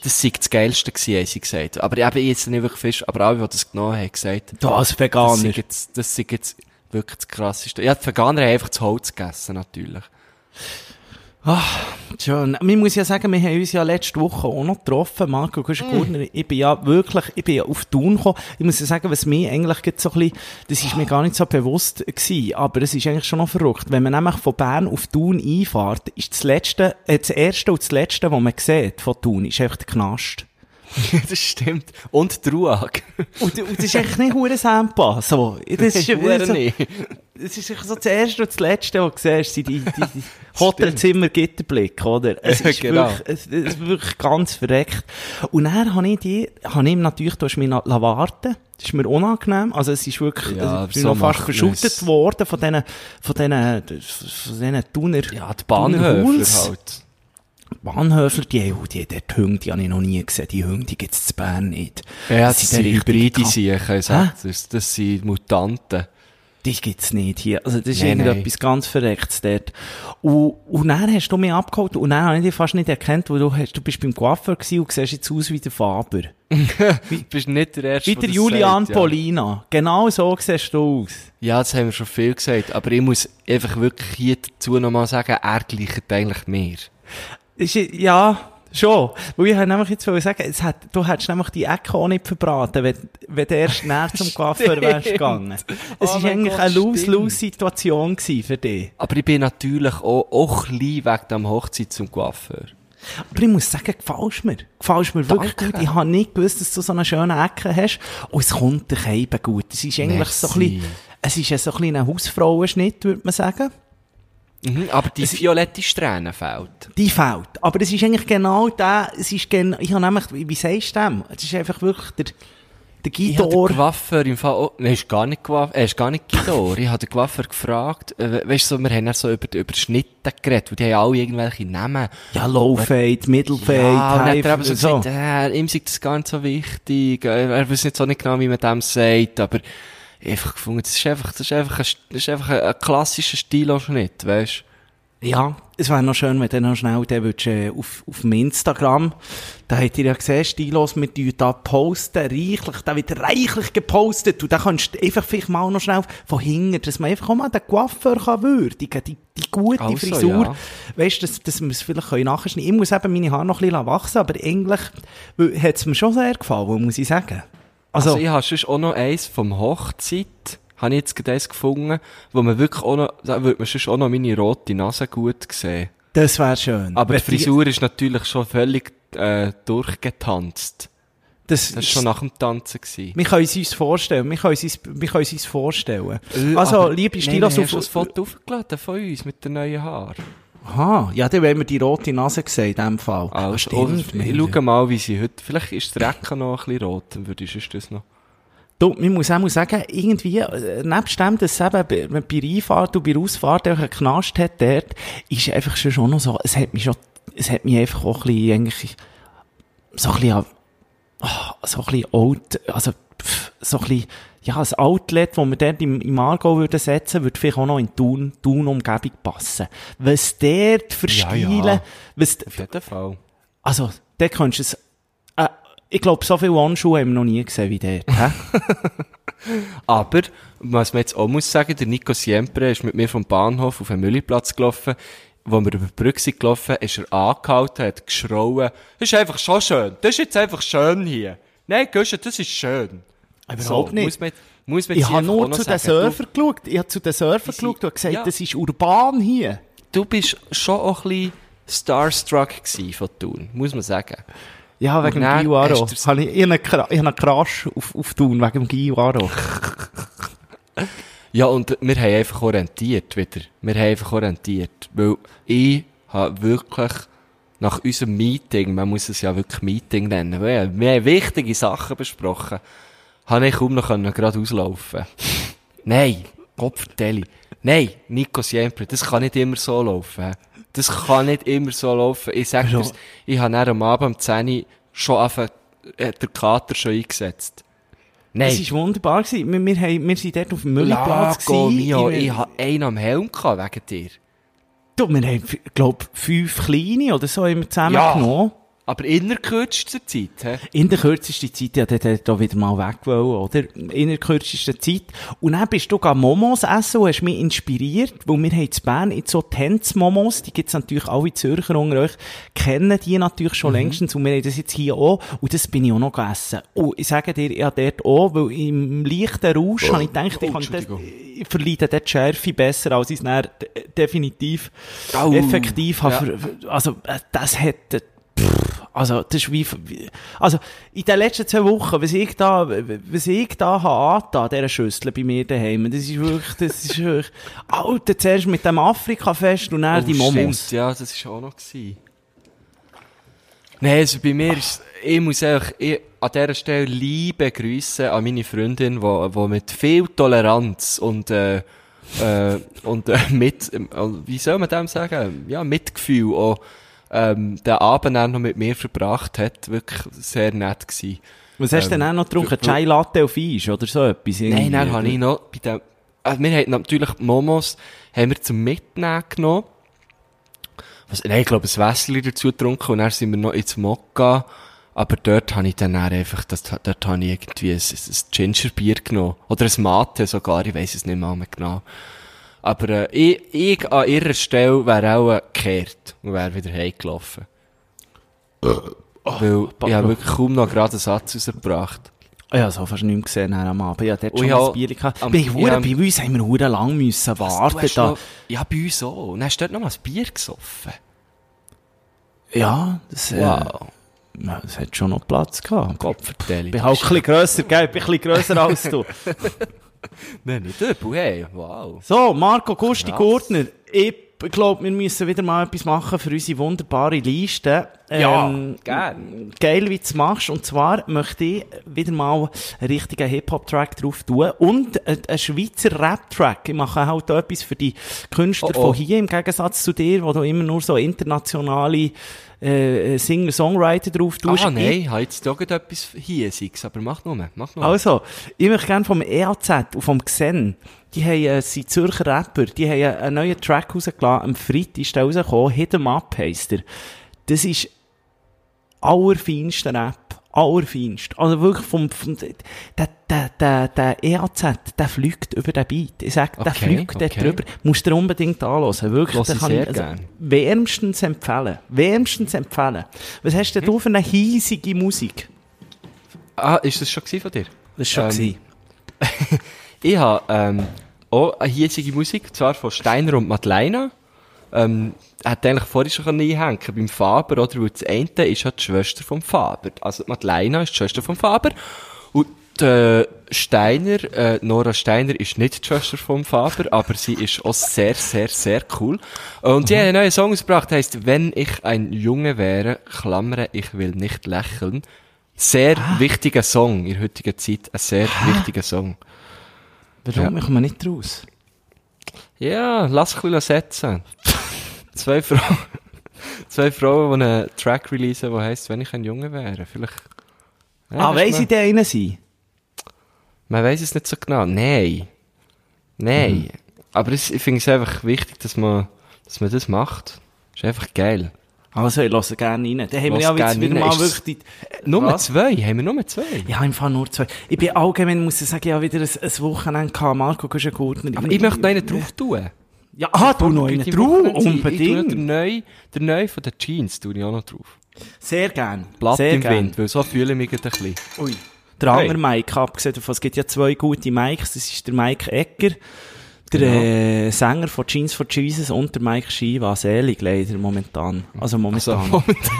Speaker 2: das sei das Geilste gewesen, haben sie gesagt. Aber eben jetzt nicht wirklich Fisch, aber alle, die das genommen haben, gesagt,
Speaker 3: Du als Veganer.
Speaker 2: das sei jetzt, das sei jetzt wirklich das Krasseste. Ja, die Veganer haben einfach das Holz gegessen, natürlich.
Speaker 3: Schön. Man muss ja sagen, wir haben uns ja letzte Woche auch noch getroffen, Marco Guschen-Gurtner. Mm. Ich bin ja wirklich, ich bin ja auf Thun gekommen. Ich muss ja sagen, was mir eigentlich so ein bisschen, das ist mir gar nicht so bewusst gewesen, aber es ist eigentlich schon noch verrückt. Wenn man nämlich von Bern auf Thun einfahrt, ist das letzte, äh, das erste und das letzte, was man sieht von Thun, ist einfach der Knast.
Speaker 2: Das stimmt. Und die Ruag.
Speaker 3: Und, und das ist echt nicht hure Sampa. So. Das ist,
Speaker 2: Hure
Speaker 3: so,
Speaker 2: nicht.
Speaker 3: das ist so das erste und das letzte, was du siehst, sind die, die, die Hotelzimmer-Gitterblick, oder? Es ist
Speaker 2: Genau.
Speaker 3: wirklich, es, es ist wirklich ganz verreckt. Und dann habe ich die, habe ich ihm natürlich, du hast mich noch warten. Das ist mir unangenehm. Also, es ist wirklich,
Speaker 2: Ja,
Speaker 3: also, ich bin
Speaker 2: so
Speaker 3: noch fast
Speaker 2: macht
Speaker 3: verschüttet
Speaker 2: man's.
Speaker 3: worden von diesen, von diesen, von diesen Thuner.
Speaker 2: Ja, die
Speaker 3: Thuner
Speaker 2: Bahnhöfer
Speaker 3: Huls.
Speaker 2: halt.
Speaker 3: Bahnhöfler, die, oh, die, die, die Hunde, die habe ich noch nie gesehen. Die Hunde, die gibt's in Bern nicht.
Speaker 2: Ja, das, sind
Speaker 3: der richtige
Speaker 2: Hybride,
Speaker 3: Ka-
Speaker 2: Siechen, sagt das. Das sind Mutanten.
Speaker 3: Die gibt's nicht hier. Also, das ist
Speaker 2: Nein,
Speaker 3: irgendetwas ganz Verrecktes dort. Und, und dann hast du mich abgeholt und dann habe ich dich fast nicht erkannt, weil du hast, du bist beim Coiffeur gewesen und siehst jetzt aus wie der Faber.
Speaker 2: Du bist nicht der Erste,
Speaker 3: Wie
Speaker 2: der
Speaker 3: der
Speaker 2: das
Speaker 3: Julian
Speaker 2: sagt, ja.
Speaker 3: Polina. Genau so siehst du aus.
Speaker 2: Ja, das haben wir schon viel gesagt. Aber ich muss einfach wirklich hier dazu nochmal sagen, er gleicht eigentlich mehr.
Speaker 3: Ist, ja, schon. Weil ich nämlich jetzt wollte sagen, es hat, du hättest nämlich die Ecke auch nicht verbraten, wenn, wenn du erst näher zum Coiffeur wärst gegangen. Es
Speaker 2: Oh
Speaker 3: war
Speaker 2: mein
Speaker 3: eigentlich
Speaker 2: Gott,
Speaker 3: eine
Speaker 2: stimmt.
Speaker 3: Lose-Lose-Situation gewesen für dich.
Speaker 2: Aber ich bin natürlich auch, auch klein wegen dem Hochzeit zum Coiffeur.
Speaker 3: Aber ich muss sagen, gefällst mir. Gefällst mir wirklich
Speaker 2: Danke.
Speaker 3: gut. Ich habe nicht gewusst, dass du so eine schöne Ecke hast. Und es kommt dir eben gut. Es ist eigentlich
Speaker 2: Merci.
Speaker 3: so ein bisschen, es ist ja so ein bisschen ein Hausfrauenschnitt, würde man sagen.
Speaker 2: Mhm, aber die violette Strähne fehlt.
Speaker 3: Die fehlt. Aber es ist eigentlich genau der, es ist genau, ich habe nämlich, wie wie sagst du dem? Es ist einfach wirklich der, der
Speaker 2: Ich habe
Speaker 3: Guidor.
Speaker 2: den Coiffeur im Fall auch, nein, ist gar nicht Coiffeur, er ist gar nicht Guidor. Ich habe den Coiffeur gefragt, äh, weißt du, so, wir haben dann so über, über Schnitte geredet, weil die haben alle irgendwelche Namen.
Speaker 3: Ja, Low Fade, Middle Fade,
Speaker 2: Ja, und dann hat
Speaker 3: High
Speaker 2: er eben so
Speaker 3: so.
Speaker 2: gesagt, äh, ihm sei das gar nicht so wichtig, äh, er weiß nicht so nicht genau, wie man dem sagt, aber ich habe einfach gefunden, das ist einfach, das ist einfach ein, das ist einfach ein, ein klassischer Stilausschnitt, weisst
Speaker 3: Ja, es wäre noch schön, wenn du noch schnell, den würdest, äh, auf, auf dem Instagram, da habt ihr ja gesehen, Stilos, wir tun da posten, reichlich, da wird reichlich gepostet, und da kannst du einfach vielleicht mal noch schnell von hinten, dass man einfach auch mal den Coiffeur kann würdigen, die, die gute
Speaker 2: Also,
Speaker 3: Frisur,
Speaker 2: ja.
Speaker 3: weisst du, dass, dass wir es vielleicht nachschneiden können. Ich muss eben meine Haare noch ein bisschen wachsen, aber eigentlich hat es mir schon sehr gefallen, muss ich sagen.
Speaker 2: Also,
Speaker 3: Also,
Speaker 2: ich habe sonst auch noch eins vom Hochzeit, habe ich jetzt gerade eins gefunden, wo man wirklich auch noch, da würde man sonst auch noch meine rote Nase gut sehen.
Speaker 3: das wäre schön.
Speaker 2: Aber
Speaker 3: Wenn
Speaker 2: die Frisur ist natürlich schon völlig, äh, durchgetanzt.
Speaker 3: das,
Speaker 2: Das war schon nach dem Tanzen gewesen.
Speaker 3: wir können es uns vorstellen, wir können es uns, wir können es uns vorstellen.
Speaker 2: Äh,
Speaker 3: Also,
Speaker 2: aber-
Speaker 3: liebe
Speaker 2: Nein,
Speaker 3: Stilos,
Speaker 2: wir haben
Speaker 3: auf,
Speaker 2: schon ein Foto aufgeladen von uns mit den neuen Haaren.
Speaker 3: aha, ja, dann haben wir die rote Nase gesehen, in dem Fall.
Speaker 2: Also,
Speaker 3: Stimmt,
Speaker 2: oh, ich schau mal, wie sie heute, vielleicht ist der Recken noch ein bisschen rot, dann würde ich das noch.
Speaker 3: Du, man muss auch mal sagen, irgendwie, äh, nebst dem, dass es eben bei, bei der Einfahrt und bei der Ausfahrt auch einen Knast hat dort, ist einfach schon schon noch so, es hat mich schon, es hat mich einfach auch ein bisschen, eigentlich, so ein bisschen, an- ah, so ein bisschen alt, also, pff, so ein bisschen, ja, ein Outlet, das wir dort im, im Aargau würden setzen, würde vielleicht auch noch in Thun, Thun-Umgebung passen. Was dort für
Speaker 2: Ja,
Speaker 3: Stile,
Speaker 2: ja.
Speaker 3: was,
Speaker 2: Auf jeden Fall.
Speaker 3: also, dort könntest du es, äh, ich glaube, so viele Handschuhe haben wir noch nie gesehen wie dort, hä?
Speaker 2: Aber, was man jetzt auch muss sagen, der Nico Siempre ist mit mir vom Bahnhof auf den Mülliplatz gelaufen. Wo wir über die Brücke sind gelaufen, ist er angehalten, hat geschrauen. Das ist einfach schon schön. Das ist jetzt einfach schön hier. Nein, Guschen, das ist schön.
Speaker 3: Überhaupt nicht.
Speaker 2: Muss man, muss man
Speaker 3: Ich
Speaker 2: jetzt
Speaker 3: habe
Speaker 2: einfach auch
Speaker 3: nur
Speaker 2: noch
Speaker 3: zu den
Speaker 2: sagen.
Speaker 3: Surfer geschaut. Ich habe zu den Surfer
Speaker 2: Die
Speaker 3: geschaut und gesagt,
Speaker 2: ja.
Speaker 3: das ist urban hier.
Speaker 2: Du, du bist schon auch ein bisschen starstruck gewesen von Thun, muss man sagen.
Speaker 3: Ja, wegen
Speaker 2: Und
Speaker 3: dem
Speaker 2: dann
Speaker 3: Guiaro.
Speaker 2: hast du's-
Speaker 3: Habe ich, ich habe einen Kra- ich habe einen Crash auf, auf Thun wegen dem Guiaro.
Speaker 2: Ja, und wir haben einfach orientiert wieder. Wir haben einfach orientiert. Weil ich habe wirklich nach unserem Meeting, man muss es ja wirklich Meeting nennen, weil wir haben wichtige Sachen besprochen, habe ich kaum noch können gerade auslaufen. Nein, Kopfvertelli. Nein, Nico Siempre, das kann nicht immer so laufen. Das kann nicht immer so laufen. Ich sag
Speaker 3: Ja.
Speaker 2: dir, ich habe dann am Abend um zehn Uhr schon angefangen, äh, der Kater schon eingesetzt. Nein.
Speaker 3: Es war wunderbar gewesen. Wir, wir, haben, wir sind dort auf dem Müllplatz
Speaker 2: Lago
Speaker 3: gewesen.
Speaker 2: mio,
Speaker 3: Ich-
Speaker 2: ich hatte einen am Helm gehabt wegen dir.
Speaker 3: Du, wir haben, glaube fünf kleine oder so haben wir zusammengenommen.
Speaker 2: Aber in der kürzesten Zeit, hä?
Speaker 3: In der kürzesten Zeit, ja, der hat da wieder mal weg wollen, oder? In der kürzesten Zeit. Und dann bist du gar Momos essen und hast mich inspiriert, weil wir haben in Bern jetzt so Tänz-Momos, die gibt's natürlich alle Zürcher unter euch, kennen die natürlich schon mhm. längstens und wir haben das jetzt hier auch und das bin ich auch noch gegessen. Und ich sage dir, ja, dort auch, weil im leichten Rausch oh. habe ich gedacht, ich,
Speaker 2: oh,
Speaker 3: kann das, ich verleide dort die Schärfe besser, als ich es dann definitiv oh. effektiv
Speaker 2: ja.
Speaker 3: habe. Also, das hätte Also, das ist wie, also, in den letzten zwei Wochen, was ich da, was ich da habe angetan, dieser Schüssel bei mir daheim, das ist wirklich, das ist wirklich, Alter, zuerst mit dem Afrika-Fest und dann
Speaker 2: oh,
Speaker 3: die Momos.
Speaker 2: Stimmt, ja, das war auch noch gewesen. Nein, also bei mir ist, ich muss einfach, ich, an dieser Stelle liebe Grüße an meine Freundin, die, die mit viel Toleranz und, äh, äh, und, äh, mit, äh, wie soll man dem sagen? Ja, Mitgefühl auch, ähm, den Abend auch noch mit mir verbracht hat, wirklich sehr nett gewesen.
Speaker 3: Was hast du ähm, denn auch noch getrunken? Chai Latte auf Eis oder so etwas?
Speaker 2: Nein, nein, habe ich noch bei dem, also wir haben natürlich Momos, haben wir zum Mitnehmen genommen. Was, nein, ich glaube, ein Wässerchen dazu getrunken und dann sind wir noch ins Mokka. Aber dort habe ich dann einfach, das, dort habe ich irgendwie ein, ein Gingerbier genommen. Oder ein Mate sogar, ich weiss es nicht mehr genau. Aber äh, ich, ich an ihrer Stelle wäre auch äh, gekehrt und wäre wieder heimgelaufen. Oh, Weil ich habe wirklich kaum noch gerade einen Satz rausgebracht.
Speaker 3: Ja, so fast nicht mehr gesehen am Abend. Ja, dort schon
Speaker 2: ja,
Speaker 3: ein Bier gehabt. Am, ich ja, bei uns haben wir hure lang müssen warten. Da.
Speaker 2: Noch, ja, bei uns auch. Und dann hast du dort noch mal ein Bier gesoffen.
Speaker 3: Ja, das, äh,
Speaker 2: wow.
Speaker 3: Ja, es hat schon noch Platz gehabt.
Speaker 2: Gottverdeli.
Speaker 3: Ich bin halt ein bisschen grösser, gell? Ich bin ein bisschen grösser als du.
Speaker 2: Nein, nicht übel, hey, wow.
Speaker 3: So, Marco Gusti Gurtner, ich glaube, wir müssen wieder mal etwas machen für unsere wunderbare Liste.
Speaker 2: Ja,
Speaker 3: ähm,
Speaker 2: gern.
Speaker 3: Geil, wie du es machst. Und zwar möchte ich wieder mal einen richtigen Hip-Hop-Track drauf tun und einen Schweizer Rap-Track. Ich mache halt auch etwas für die Künstler oh, oh. von hier, im Gegensatz zu dir, wo du immer nur so internationale äh, Singer-Songwriter drauf tust.
Speaker 2: Ah, nein, ich habe jetzt doch etwas Hiesiges, aber mach nur, mach nur.
Speaker 3: Also, ich möchte gerne vom E A Z und vom Xen, die haben, äh, sind Zürcher Rapper, die haben einen neuen Track rausgelassen, am Freitag ist der rausgekommen, Hit 'em Up heisst er. Das ist allerfeinster Rap. Allerfeinst. Also wirklich vom, vom, der, der, der, der E A Z, der fliegt über den Beat. Ich sag, der
Speaker 2: okay,
Speaker 3: fliegt
Speaker 2: okay.
Speaker 3: dort drüber. Musst du unbedingt anhören. Wirklich,
Speaker 2: Lass
Speaker 3: den
Speaker 2: ich
Speaker 3: kann
Speaker 2: sehr
Speaker 3: ich, also,
Speaker 2: gern.
Speaker 3: wärmstens empfehlen. Wärmstens empfehlen. Was hast denn hm? du für eine hiesige Musik?
Speaker 2: Ah, ist das schon von dir?
Speaker 3: Das war schon. Ähm,
Speaker 2: ich habe, ähm, auch eine hiesige Musik, zwar von Steiner und Madeleine. Ähm, hat eigentlich vorhin schon einhängen können, beim Faber, oder? Weil das eine ist ja die Schwester vom Faber. Also, Madeleine ist die Schwester vom Faber. Und, äh, Steiner, äh, Nora Steiner ist nicht die Schwester vom Faber, aber sie ist auch sehr, sehr, sehr cool. Und mhm. sie hat einen neuen Song ausgebracht, heisst, wenn ich ein Junge wäre, Klammern, ich will nicht lächeln. Sehr ah. wichtiger Song in der heutigen Zeit. Ein sehr ah. wichtiger Song.
Speaker 3: Warum? Ja. Ich komme nicht raus.
Speaker 2: Ja, lass ein bisschen setzen. Zwei Frauen, zwei Frauen, die einen Track releasen, der heisst, wenn ich ein Junge wäre. Vielleicht. Ja,
Speaker 3: ah, weiss ich der eine sein?
Speaker 2: Man weiss es nicht so genau. Nein. Nein. Mhm. Aber es, ich finde es einfach wichtig, dass man, dass man das macht. Das ist einfach geil.
Speaker 3: Also, ich lasse gerne rein. Dann haben wir ja jetzt wieder mal wirklich die...
Speaker 2: Nummer was? zwei? Haben wir Nummer zwei?
Speaker 3: Ja, im Fall nur zwei. Ich bin allgemein, muss ich sagen, ja wieder ein, ein Wochenende gehabt. Marco, du bist ein Gurtner.
Speaker 2: Aber ich, ich möchte noch einen drauf tun.
Speaker 3: Ja, ah, du noch einen drauf? Unbedingt. Ich tue
Speaker 2: den neuen, der neue von den Jeans tue ich auch noch drauf.
Speaker 3: Sehr gern.
Speaker 2: Blatt
Speaker 3: Sehr
Speaker 2: im
Speaker 3: gern.
Speaker 2: Wind, weil so fühle ich mich ein bisschen.
Speaker 3: Ui. Der hey. andere Mike, abgesehen davon, es gibt ja zwei gute Mikes. Das ist der Mike Egger, der genau. äh, Sänger von Jeans for Jesus und der Mike Shiva, selig leider momentan. Also momentan. Also, momentan.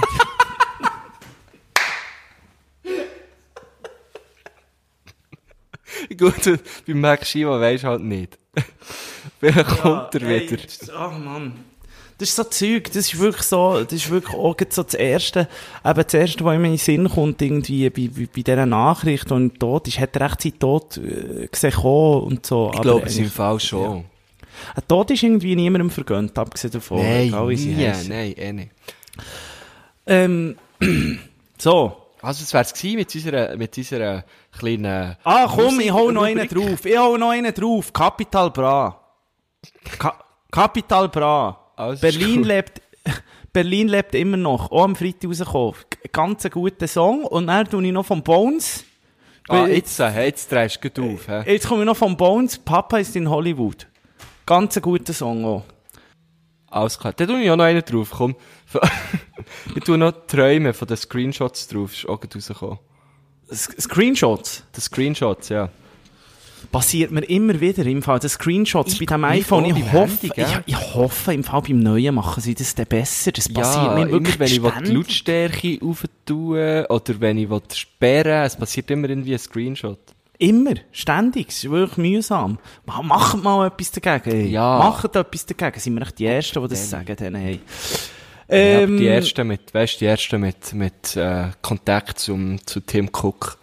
Speaker 2: Gut, bei Mike Shiva weisst du halt nicht. Vielleicht ja, kommt er ey, wieder.
Speaker 3: Ach oh Mann. Das ist so Zeug, das ist wirklich so, das ist wirklich auch so das Erste, eben das Erste, was mir in den Sinn kommt, irgendwie bei, bei, bei dieser Nachricht, und tot ist, hat er echt seinen Tod äh, gesehen und so.
Speaker 2: Ich glaube, es ist im Fall schon.
Speaker 3: Ja. Ein Tod ist irgendwie niemandem vergönnt, abgesehen davon.
Speaker 2: Nein,
Speaker 3: egal, wie
Speaker 2: nie, nein, eh nicht.
Speaker 3: Ähm, so.
Speaker 2: Also, das wär's gewesen mit unserer, mit unserer kleinen...
Speaker 3: Ah, komm, ich hau noch einen drauf. Ich hau noch einen drauf. Capital Bra. Ka- Capital Bra. Also Berlin lebt, Berlin lebt immer noch. Auch am Freitag rausgekommen. G- Ganz ein guter Song. Und dann tue ich noch vom Bones.
Speaker 2: Ah, jetzt, äh, jetzt drehst du gut auf. He?
Speaker 3: Jetzt komme ich noch vom Bones. Papa ist in Hollywood. Ganz ein guter Song auch.
Speaker 2: Alles klar. Dann tue ich auch noch einen drauf. Komm. Ich tue noch Träume von den Screenshots drauf. Ist auch gut rausgekommen.
Speaker 3: S- Screenshots.
Speaker 2: Die Screenshots, ja.
Speaker 3: Passiert mir immer wieder im Fall. Die Screenshots
Speaker 2: Ich-
Speaker 3: bei dem
Speaker 2: ich
Speaker 3: iPhone.
Speaker 2: auch
Speaker 3: Ich
Speaker 2: beim
Speaker 3: hoffe,
Speaker 2: Handy, gell?
Speaker 3: ich, ich hoffe, im Fall beim Neuen machen sie das dann besser. Das passiert
Speaker 2: Ja,
Speaker 3: mir wirklich
Speaker 2: immer wenn ich will die
Speaker 3: ständig.
Speaker 2: Lautstärke aufentun oder wenn ich will sperren, es passiert immer irgendwie ein Screenshot.
Speaker 3: Immer, ständig, es ist wirklich mühsam. Ma- Macht mal etwas dagegen, ey.
Speaker 2: Ja.
Speaker 3: Macht etwas dagegen, sind wir echt die Ersten, die das sagen, dann, hey.
Speaker 2: Ja,
Speaker 3: Ähm,
Speaker 2: aber die ersten mit, weißt, die ersten mit, mit, äh, Kontakt zum, zu Tim Cook.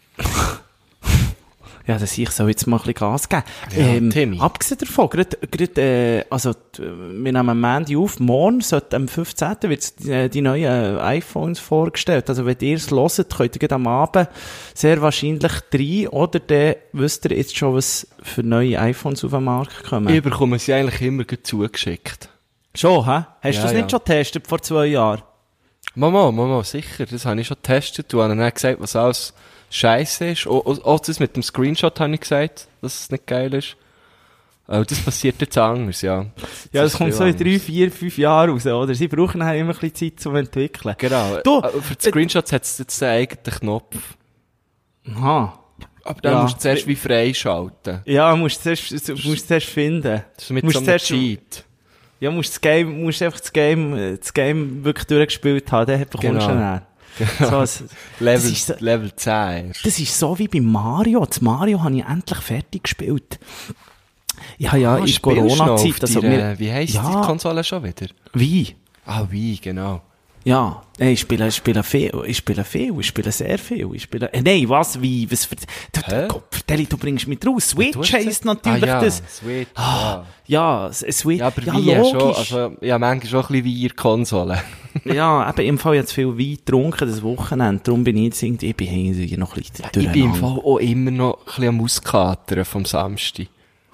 Speaker 3: ja, dass ich soll jetzt mal ein bisschen Gas geben.
Speaker 2: Ja,
Speaker 3: ähm,
Speaker 2: Timmy.
Speaker 3: Abgesehen davon, gerade, gerade, äh, also, d- wir nehmen am Montag auf, morgen, sollte am fünfzehnten wird die, die neuen iPhones vorgestellt. Also, wenn ihr es hört, könnt ihr gerade am Abend sehr wahrscheinlich drei, oder dann wisst ihr jetzt schon, was für neue iPhones auf den Markt kommen.
Speaker 2: Ich bekomme sie eigentlich immer gut zugeschickt.
Speaker 3: Schon, hä? Hast
Speaker 2: Ja,
Speaker 3: du das
Speaker 2: ja.
Speaker 3: nicht schon getestet vor zwei Jahren?
Speaker 2: Mama, Mama, sicher, das habe ich schon getestet. Du hast dann gesagt, was alles scheisse ist. Auch, auch, auch das mit dem Screenshot habe ich gesagt, dass es nicht geil ist. Aber das passiert jetzt anders, ja.
Speaker 3: Ja, das
Speaker 2: ist
Speaker 3: kommt
Speaker 2: viel
Speaker 3: so in
Speaker 2: anders.
Speaker 3: drei, vier, fünf Jahren raus, oder? Sie brauchen halt immer ein bisschen Zeit zum Entwickeln.
Speaker 2: Genau.
Speaker 3: Du,
Speaker 2: Aber für die Screenshots hat es jetzt einen eigenen Knopf.
Speaker 3: Aha.
Speaker 2: Aber dann
Speaker 3: Ja.
Speaker 2: musst du zuerst wie freischalten.
Speaker 3: Ja, musst du zuerst, musst du zuerst finden.
Speaker 2: Das ist mit
Speaker 3: Musst
Speaker 2: so einem
Speaker 3: zuerst-
Speaker 2: Cheat.
Speaker 3: Ja, musst das Game, musst einfach das Game, äh, das Game wirklich durchgespielt haben, dann bekommst
Speaker 2: Genau.
Speaker 3: du ihn dann. So, es-
Speaker 2: Level,
Speaker 3: das ist so-
Speaker 2: Level zehn. erst.
Speaker 3: Das ist so wie bei Mario. Das Mario habe ich endlich fertig gespielt. Ich habe ja
Speaker 2: Ah,
Speaker 3: in
Speaker 2: spielst du noch auf
Speaker 3: Corona-Zeit, also
Speaker 2: deiner-
Speaker 3: mir,
Speaker 2: Wie heisst
Speaker 3: Ja.
Speaker 2: die Konsole schon wieder?
Speaker 3: wie?
Speaker 2: Ah, wie, genau.
Speaker 3: Ja, ey, ich spiele, ich spiele viel, ich spiele viel, ich spiele sehr viel, ich spiele, äh, nein, was, wie, was, ver- du,
Speaker 2: Hä?
Speaker 3: du, Gott, Vertelli, du bringst mich raus.
Speaker 2: Du
Speaker 3: Switch
Speaker 2: hast
Speaker 3: heisst
Speaker 2: gesagt-
Speaker 3: natürlich
Speaker 2: ah, ja,
Speaker 3: das.
Speaker 2: Switch,
Speaker 3: Ah,
Speaker 2: ja.
Speaker 3: ja, S- Switch,
Speaker 2: Ja, aber
Speaker 3: ja,
Speaker 2: wie schon,
Speaker 3: logisch.
Speaker 2: also, ja, manchmal schon ein bisschen wie ihr Konsole.
Speaker 3: Ja, eben, im Fall jetzt viel Wein getrunken, das Wochenende, darum bin ich jetzt irgendwie, ich bin irgendwie noch ein bisschen
Speaker 2: Ich bin im
Speaker 3: durcheinander.
Speaker 2: Fall auch immer noch ein bisschen am Auskatern vom Samstag.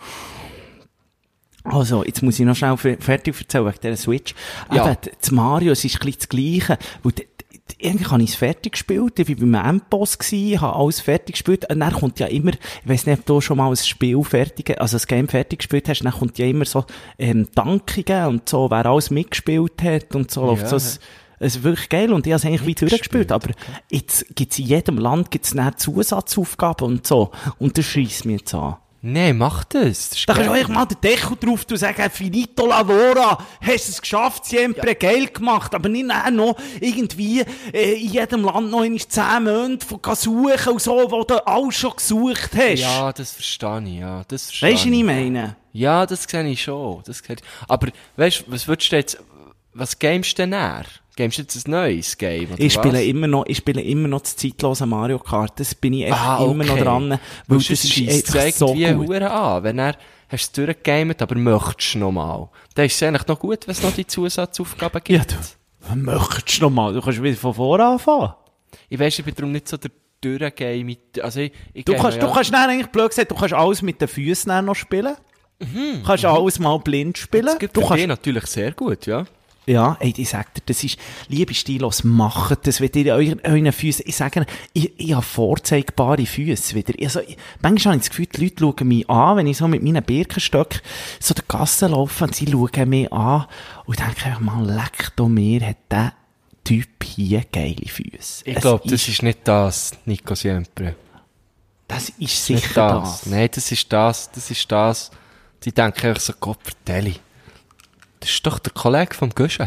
Speaker 3: Also, jetzt muss ich noch schnell fe- fertig erzählen wegen dieser Switch.
Speaker 2: Ja.
Speaker 3: Eben, das Mario, es ist ein bisschen das Gleiche. Weil, d- d- eigentlich habe ich es fertig gespielt, ich war beim Endboss gsi, habe alles fertig gespielt, und dann kommt ja immer, ich weiss nicht, ob du schon mal ein Spiel fertig, also das Game fertig gespielt hast, dann kommt ja immer so, ähm, Dankungen und so, wer alles mitgespielt hat und so, läuft
Speaker 2: Ja,
Speaker 3: so, es es ist wirklich geil und ich habe es eigentlich wie durchgespielt, aber jetzt gibt's in jedem Land gibt's dann Zusatzaufgaben und so, und das scheisst mich jetzt an.
Speaker 2: Nein, mach das. das ist
Speaker 3: Da kannst du
Speaker 2: geil.
Speaker 3: eigentlich mal den Deckel drauf tun und sagen, finito lavora, hast es geschafft, siempre geil gemacht, aber nicht nachher noch irgendwie äh, in jedem Land noch einmal zehn Monate von gehen suchen und so, wo du alles schon gesucht hast.
Speaker 2: Ja, das verstehe ich, ja. Das verstehe
Speaker 3: Weißt du, was ich meine?
Speaker 2: Ja, das sehe ich schon. Das sehe ich. Aber, weißt du, was würdest du jetzt, was gamest du denn näher? Gamest du jetzt ein neues Game, oder
Speaker 3: Ich
Speaker 2: was?
Speaker 3: spiele immer noch, ich spiele immer noch das zeitlose Mario Kart. Das bin ich echt
Speaker 2: Ah,
Speaker 3: immer noch
Speaker 2: okay.
Speaker 3: dran, weil
Speaker 2: Weil
Speaker 3: das
Speaker 2: das
Speaker 3: ist
Speaker 2: scheisst
Speaker 3: einfach so
Speaker 2: irgendwie
Speaker 3: gut.
Speaker 2: Hure an. Wenn er, hast du es durchgegamet, aber möchtest du noch mal. Dann ist es eigentlich noch gut, wenn es noch die Zusatzaufgaben
Speaker 3: Ja,
Speaker 2: gibt.
Speaker 3: du, möchtest du noch mal, du kannst wieder von vorne anfangen.
Speaker 2: Ich weiss, ich bin darum nicht so der Durchgame mit, also ich, ich
Speaker 3: Du
Speaker 2: game
Speaker 3: kannst,
Speaker 2: ja,
Speaker 3: du kannst dann eigentlich blöd gesagt, du kannst alles mit den Füßen dann noch spielen. Du kannst alles mal blind spielen.
Speaker 2: das gibt
Speaker 3: Du
Speaker 2: für
Speaker 3: kannst,
Speaker 2: dich natürlich sehr gut, ja.
Speaker 3: ja, ey, ich sag dir, das ist, liebe Stilos, macht das, wenn ihr euren, euren Füßen, ich sage, ich, ich habe vorzeigbare Füße wieder. Also, ich, manchmal habe ich das Gefühl, die Leute schauen mich an, wenn ich so mit meinen Birkenstöcken so der Gasse laufe, und sie schauen mich an und denken einfach mal, leck doch mir, hat der Typ hier geile Füße.
Speaker 2: Ich
Speaker 3: Es
Speaker 2: glaube, das ist nicht das, Nico Siempre.
Speaker 3: das ist
Speaker 2: Nicht
Speaker 3: sicher
Speaker 2: das.
Speaker 3: das.
Speaker 2: Nein, das ist das, das ist das. Die denken einfach so, Gott, vertelle. Das ist doch der Kollege vom Guschen.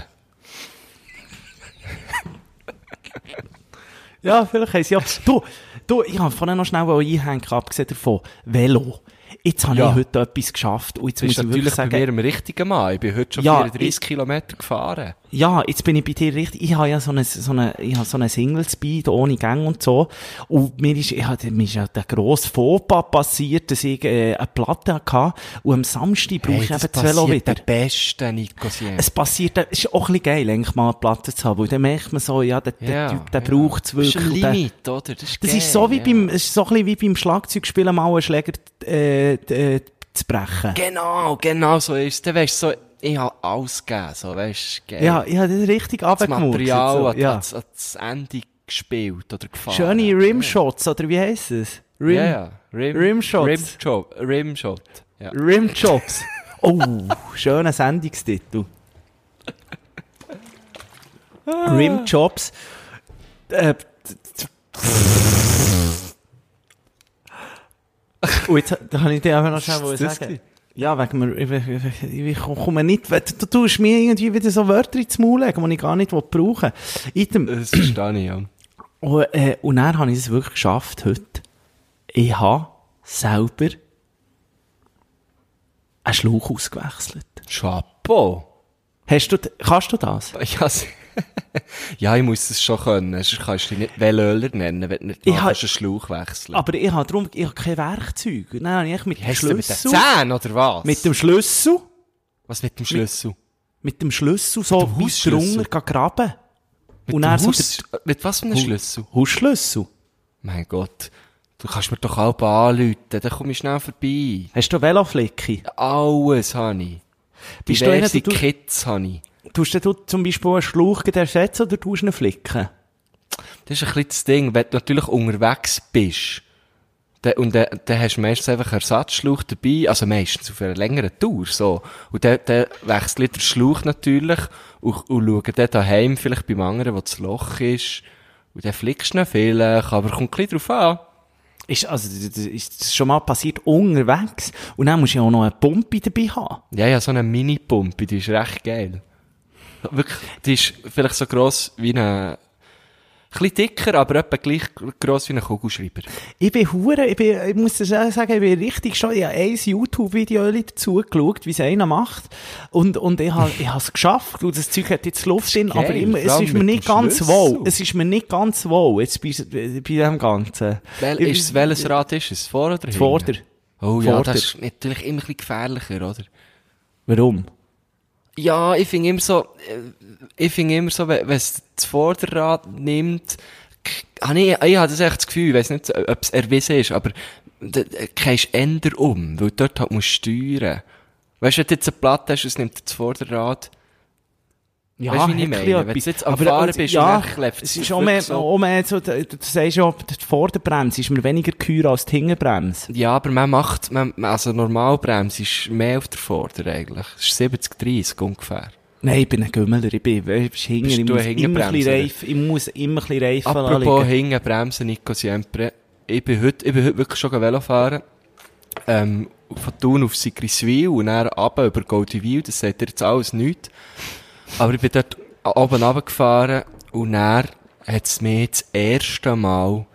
Speaker 3: Ja, vielleicht haben sie ja. Du, du, ich habe vorhin noch schnell einhängen, abgesehen davon. Velo. Jetzt habe
Speaker 2: Ja.
Speaker 3: ich heute etwas geschafft. Und jetzt
Speaker 2: Du
Speaker 3: muss
Speaker 2: bist
Speaker 3: ich
Speaker 2: natürlich
Speaker 3: wirklich
Speaker 2: bei
Speaker 3: sagen,
Speaker 2: mir im richtigen Mann. Ich bin heute schon
Speaker 3: Ja,
Speaker 2: vierunddreissig Kilometer gefahren.
Speaker 3: ja, jetzt bin ich bei dir richtig. Ich habe ja so eine, so eine, ich habe so eine Single-Speed ohne Gang und so. Und mir ist, ich hatte, mir ist ja der grosse Fauxpas passiert, dass ich, äh, eine Platte hatte. Und am Samstag brauche ich
Speaker 2: das
Speaker 3: eben das Velo
Speaker 2: passiert
Speaker 3: wieder.
Speaker 2: der Beste, Nico Siempre.
Speaker 3: Es passiert, es ist auch ein bisschen geil, eigentlich mal eine Platte zu haben. Weil dann merkt man so, ja, der, der
Speaker 2: Ja,
Speaker 3: Typ, der
Speaker 2: ja.
Speaker 3: braucht es
Speaker 2: Das ist
Speaker 3: wirklich.
Speaker 2: ein
Speaker 3: und der-
Speaker 2: Limit, oder? Das ist,
Speaker 3: Das
Speaker 2: geil,
Speaker 3: ist so wie
Speaker 2: ja.
Speaker 3: beim, es ist so ein bisschen wie beim Schlagzeugspielen mal einen Schläger, äh, äh, zu brechen.
Speaker 2: Genau, genau so ist es. Dann weisst du so, ich habe alles gegeben, so, weisst du, geil.
Speaker 3: Ja, ich habe das richtig
Speaker 2: das
Speaker 3: abgemurkelt.
Speaker 2: Material
Speaker 3: so,
Speaker 2: an,
Speaker 3: ja.
Speaker 2: an, an das Ende gespielt oder gefahren.
Speaker 3: Schöne Rimshots, oder wie heisst es? Rim,
Speaker 2: Ja, ja. Rim,
Speaker 3: Rimshots.
Speaker 2: Rimshot. Rimshot. Ja.
Speaker 3: Rimjobs. Oh, schöner Sendungstitel. Rimjobs. Äh, Und jetzt da kann ich dir einfach noch schnell
Speaker 2: Was ist das
Speaker 3: sagen. Ja, wegen mir, ich, ich, ich, ich komme nicht, du, du tust mir irgendwie wieder so Wörter ins Maul legen, die ich gar nicht brauchen will.
Speaker 2: Das verstehe ich, ja.
Speaker 3: Und, äh, und dann habe ich es wirklich geschafft heute. Ich habe selber einen Schlauch ausgewechselt.
Speaker 2: Chapeau.
Speaker 3: Hast du, kannst du das?
Speaker 2: Ja, s- ja, ich muss es schon können. Sonst kannst du dich nicht Velöler nennen, wenn du nicht
Speaker 3: Ich
Speaker 2: mal
Speaker 3: ha-
Speaker 2: einen Schlauch wechseln.
Speaker 3: Aber ich habe darum, ich habe kein Werkzeug. Und dann habe ich mit dem
Speaker 2: Hast du mit den
Speaker 3: Schlüssel,
Speaker 2: Zähnen, oder was?
Speaker 3: mit dem Schlüssel,
Speaker 2: Was mit dem Schlüssel?
Speaker 3: mit dem Schlüssel so
Speaker 2: dem
Speaker 3: weit
Speaker 2: Hausschlüssel?
Speaker 3: drunter graben.
Speaker 2: Mit
Speaker 3: Und
Speaker 2: dem
Speaker 3: dann so
Speaker 2: Haus... Mit was für einem Schlüssel?
Speaker 3: Hausschlüssel.
Speaker 2: Mein Gott. Du kannst mir doch auch anrufen, dann komm ich schnell vorbei.
Speaker 3: Hast du Veloflicke?
Speaker 2: Alles habe ich.
Speaker 3: Bist du einer,
Speaker 2: Diverse
Speaker 3: du-
Speaker 2: Kits habe ich.
Speaker 3: Tust du zum Beispiel einen Schlauch gleich ersetzen oder tust du ihn flicken?
Speaker 2: Das ist ein bisschen das Ding, wenn du natürlich unterwegs bist, dann, und dann, dann hast du meistens einfach einen Ersatzschlauch dabei, also meistens auf einer längeren Tour, so. Und dann, dann wechselt der Schlauch natürlich und, und schaut dann daheim vielleicht beim anderen, wo das Loch ist. Und dann flickst du noch vielleicht, aber kommt ein bisschen drauf an.
Speaker 3: Ist, also, das das ist das schon mal passiert unterwegs. Und dann musst du ja auch noch eine Pumpe dabei haben.
Speaker 2: Ja, ja, so eine Mini-Pumpe, die ist recht geil. Wirklich, die ist vielleicht so gross wie eine, ein bisschen dicker, aber etwa gleich gross wie ein Kugelschreiber.
Speaker 3: Ich bin hure, ich bin, ich muss dir sagen, ich bin richtig schon, ich habe ein YouTube-Video dazu geschaut, wie es einer macht. Und, und ich habe, ich habe es geschafft. Und das Zeug hat jetzt Luft drin,
Speaker 2: geil,
Speaker 3: aber immer, es
Speaker 2: vor allem
Speaker 3: ist mir
Speaker 2: mit
Speaker 3: nicht
Speaker 2: dem
Speaker 3: ganz
Speaker 2: Schlüssel.
Speaker 3: wohl. Es ist mir nicht ganz wohl, jetzt bei, bei dem Ganzen.
Speaker 2: Wel,
Speaker 3: Ich-
Speaker 2: ist es, welches Rad ist es? Vor oder hinten?
Speaker 3: Vorder.
Speaker 2: Oh ja,
Speaker 3: Vorder.
Speaker 2: das ist natürlich immer ein bisschen gefährlicher, oder?
Speaker 3: Warum?
Speaker 2: Ja, ich finde immer so, äh, ich finde immer so, wenn wenn es das Vorderrad nimmt, k- habe ich, ich habe das echt das Gefühl, ich weiss nicht, ob es erwiesen ist, aber du gehst änder um, weil du dort halt musst steuern. Weißt du, wenn du jetzt eine Platte hast und es nimmt das Vorderrad,
Speaker 3: Ja,
Speaker 2: Weisst du, wie ich
Speaker 3: hat
Speaker 2: meine?
Speaker 3: ein
Speaker 2: Wenn
Speaker 3: bisschen
Speaker 2: du jetzt am
Speaker 3: etwas.
Speaker 2: Fahren
Speaker 3: Aber,
Speaker 2: bist
Speaker 3: ja,
Speaker 2: und dann klebt
Speaker 3: es
Speaker 2: es
Speaker 3: ist
Speaker 2: dir
Speaker 3: auch mehr,
Speaker 2: wirklich so-
Speaker 3: auch mehr so, du du sagst ja, die Vorderbremse ist mir weniger geheuer als die Hinterbremse.
Speaker 2: ja, aber man macht, man, also Normalbremse ist mehr auf der Vorder eigentlich. Es ist siebzig dreißig ungefähr.
Speaker 3: Nein, ich bin ein Gümmeler, ich bin, ich bin hinten,
Speaker 2: Bist
Speaker 3: ich
Speaker 2: du
Speaker 3: muss
Speaker 2: ein
Speaker 3: immer ein bisschen
Speaker 2: Hinterbremser?
Speaker 3: reif, ich muss immer ein bisschen Reifen
Speaker 2: Apropos
Speaker 3: anlegen.
Speaker 2: hinten bremsen, Nico Siempre. Ich bin heute, ich bin heute wirklich schon Velo fahren. Ähm, von Thun auf Sigriswil und dann runter über Goldiwil. Das sagt ihr jetzt alles nichts. Aber ich bin dort oben runtergefahren und dann hat es mir das erste Mal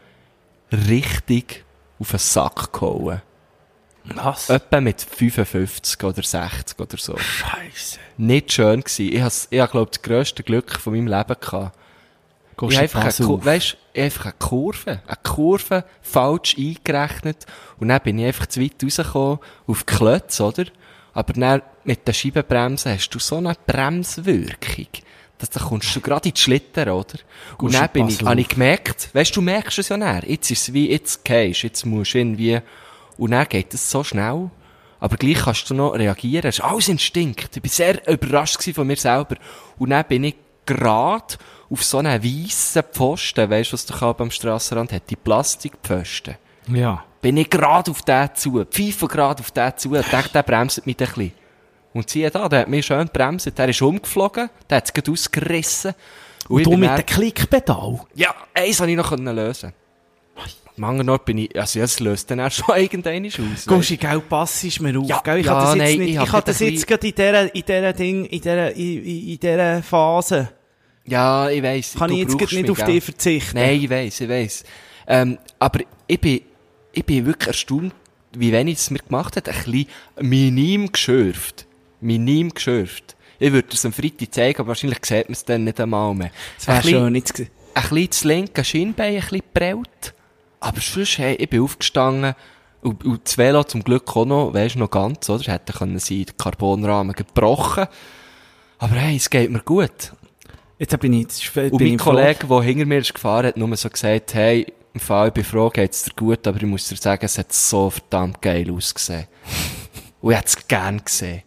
Speaker 2: richtig auf den Sack gehauen.
Speaker 3: Was?
Speaker 2: Etwa mit fünfundfünfzig oder sechzig oder so.
Speaker 3: Scheisse.
Speaker 2: Nicht schön gewesen. Ich has, ich hab, glaub, das grösste Glück von meinem Leben gehabt. Ich habe einfach, eine, Ku- weisst, ich hab einfach eine Kurve, eine Kurve falsch eingerechnet und dann bin ich einfach zu weit rausgekommen auf die Klötze, oder? Aber dann mit den Scheibenbremsen hast du so eine Bremswirkung, dass da kommst du gerade in die Schlitter, oder? Und dann bin ich, habe ich gemerkt, weisst du, merkst es ja näher. Jetzt ist es wie, jetzt gehst, jetzt musst du irgendwie, und dann geht es so schnell. Aber gleich kannst du noch reagieren. Es ist alles Instinkt. Ich war sehr überrascht gewesen von mir selber. Und dann bin ich gerade auf so einen weissen Pfosten, weisst du, was doch am Strassenrand hat, die Plastikpfosten.
Speaker 3: Ja.
Speaker 2: Bin ich gerade auf den zu, pfeife gerade auf den zu, und dachte, der bremst mich ein bisschen. Und siehe da, der hat mich schön gebremst, der ist umgeflogen, der hat es gerade ausgerissen.
Speaker 3: Und
Speaker 2: ich
Speaker 3: du
Speaker 2: bin
Speaker 3: mit
Speaker 2: dann-
Speaker 3: dem Klickpedal?
Speaker 2: Ja, eins konnte ich noch lösen. Am anderen Ort bin ich, also das löst dann auch schon irgendwann aus.
Speaker 3: Goschi, gell, passest mir auf,
Speaker 2: Ja,
Speaker 3: gell? Ich
Speaker 2: ja,
Speaker 3: habe das jetzt
Speaker 2: nein,
Speaker 3: nicht,
Speaker 2: ich
Speaker 3: ich,
Speaker 2: hab
Speaker 3: habe
Speaker 2: gerade
Speaker 3: das
Speaker 2: ein
Speaker 3: jetzt gerade in dieser, in dieser Ding, in dieser, in, in, in dieser Phase.
Speaker 2: Ja, ich weiss.
Speaker 3: Kann
Speaker 2: du
Speaker 3: ich jetzt
Speaker 2: brauchst
Speaker 3: gerade nicht
Speaker 2: mich,
Speaker 3: auf
Speaker 2: gell?
Speaker 3: dich verzichten?
Speaker 2: Nein, ich weiss, ich weiss. Ähm, aber ich bin, ich bin wirklich erstaunt, wie wenig es mir gemacht hat. Ein bisschen minim geschürft. Minim geschürft. Ich würde es am Freitag zeigen, aber wahrscheinlich sieht man es dann nicht einmal mehr.
Speaker 3: Das wäre
Speaker 2: Ein bisschen-
Speaker 3: schön jetzt gewesen.
Speaker 2: Ein bisschen das linke Schienbein, ein bisschen geprellt. Aber sonst, hey, ich bin aufgestanden. Und, und das Velo zum Glück auch noch, weisst noch ganz, oder? Es hätte können sein, der Carbonrahmen gebrochen. Aber hey, es geht mir gut.
Speaker 3: Jetzt bin ich, jetzt bin
Speaker 2: Und mein
Speaker 3: ich froh.
Speaker 2: Kollege, der hinter mir ist gefahren, hat nur so gesagt, hey, im Fall, ich bin froh, geht's dir gut, aber ich muss dir sagen, es hat so verdammt geil ausgesehen. Und ich hätte es gern gesehen.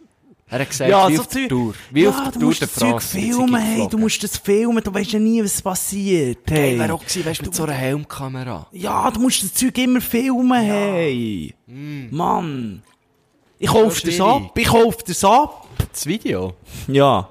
Speaker 2: Er hat gesagt,
Speaker 3: Ja,
Speaker 2: wie
Speaker 3: so
Speaker 2: auf der
Speaker 3: Zeug-
Speaker 2: Tour. Wie
Speaker 3: ja,
Speaker 2: auf der
Speaker 3: du
Speaker 2: Tour
Speaker 3: musst
Speaker 2: der
Speaker 3: das Zeug
Speaker 2: France.
Speaker 3: filmen, hey, du musst das filmen, du weisst ja nie, was passiert,
Speaker 2: Hey,
Speaker 3: hey.
Speaker 2: wäre auch gewesen, weisst du, mit so einer Helmkamera.
Speaker 3: Ja, du musst das Zeug immer filmen, hey. Mann. Ich kauf
Speaker 2: So
Speaker 3: das
Speaker 2: schwierig.
Speaker 3: ab, ich kauf das ab.
Speaker 2: Das Video?
Speaker 3: Ja.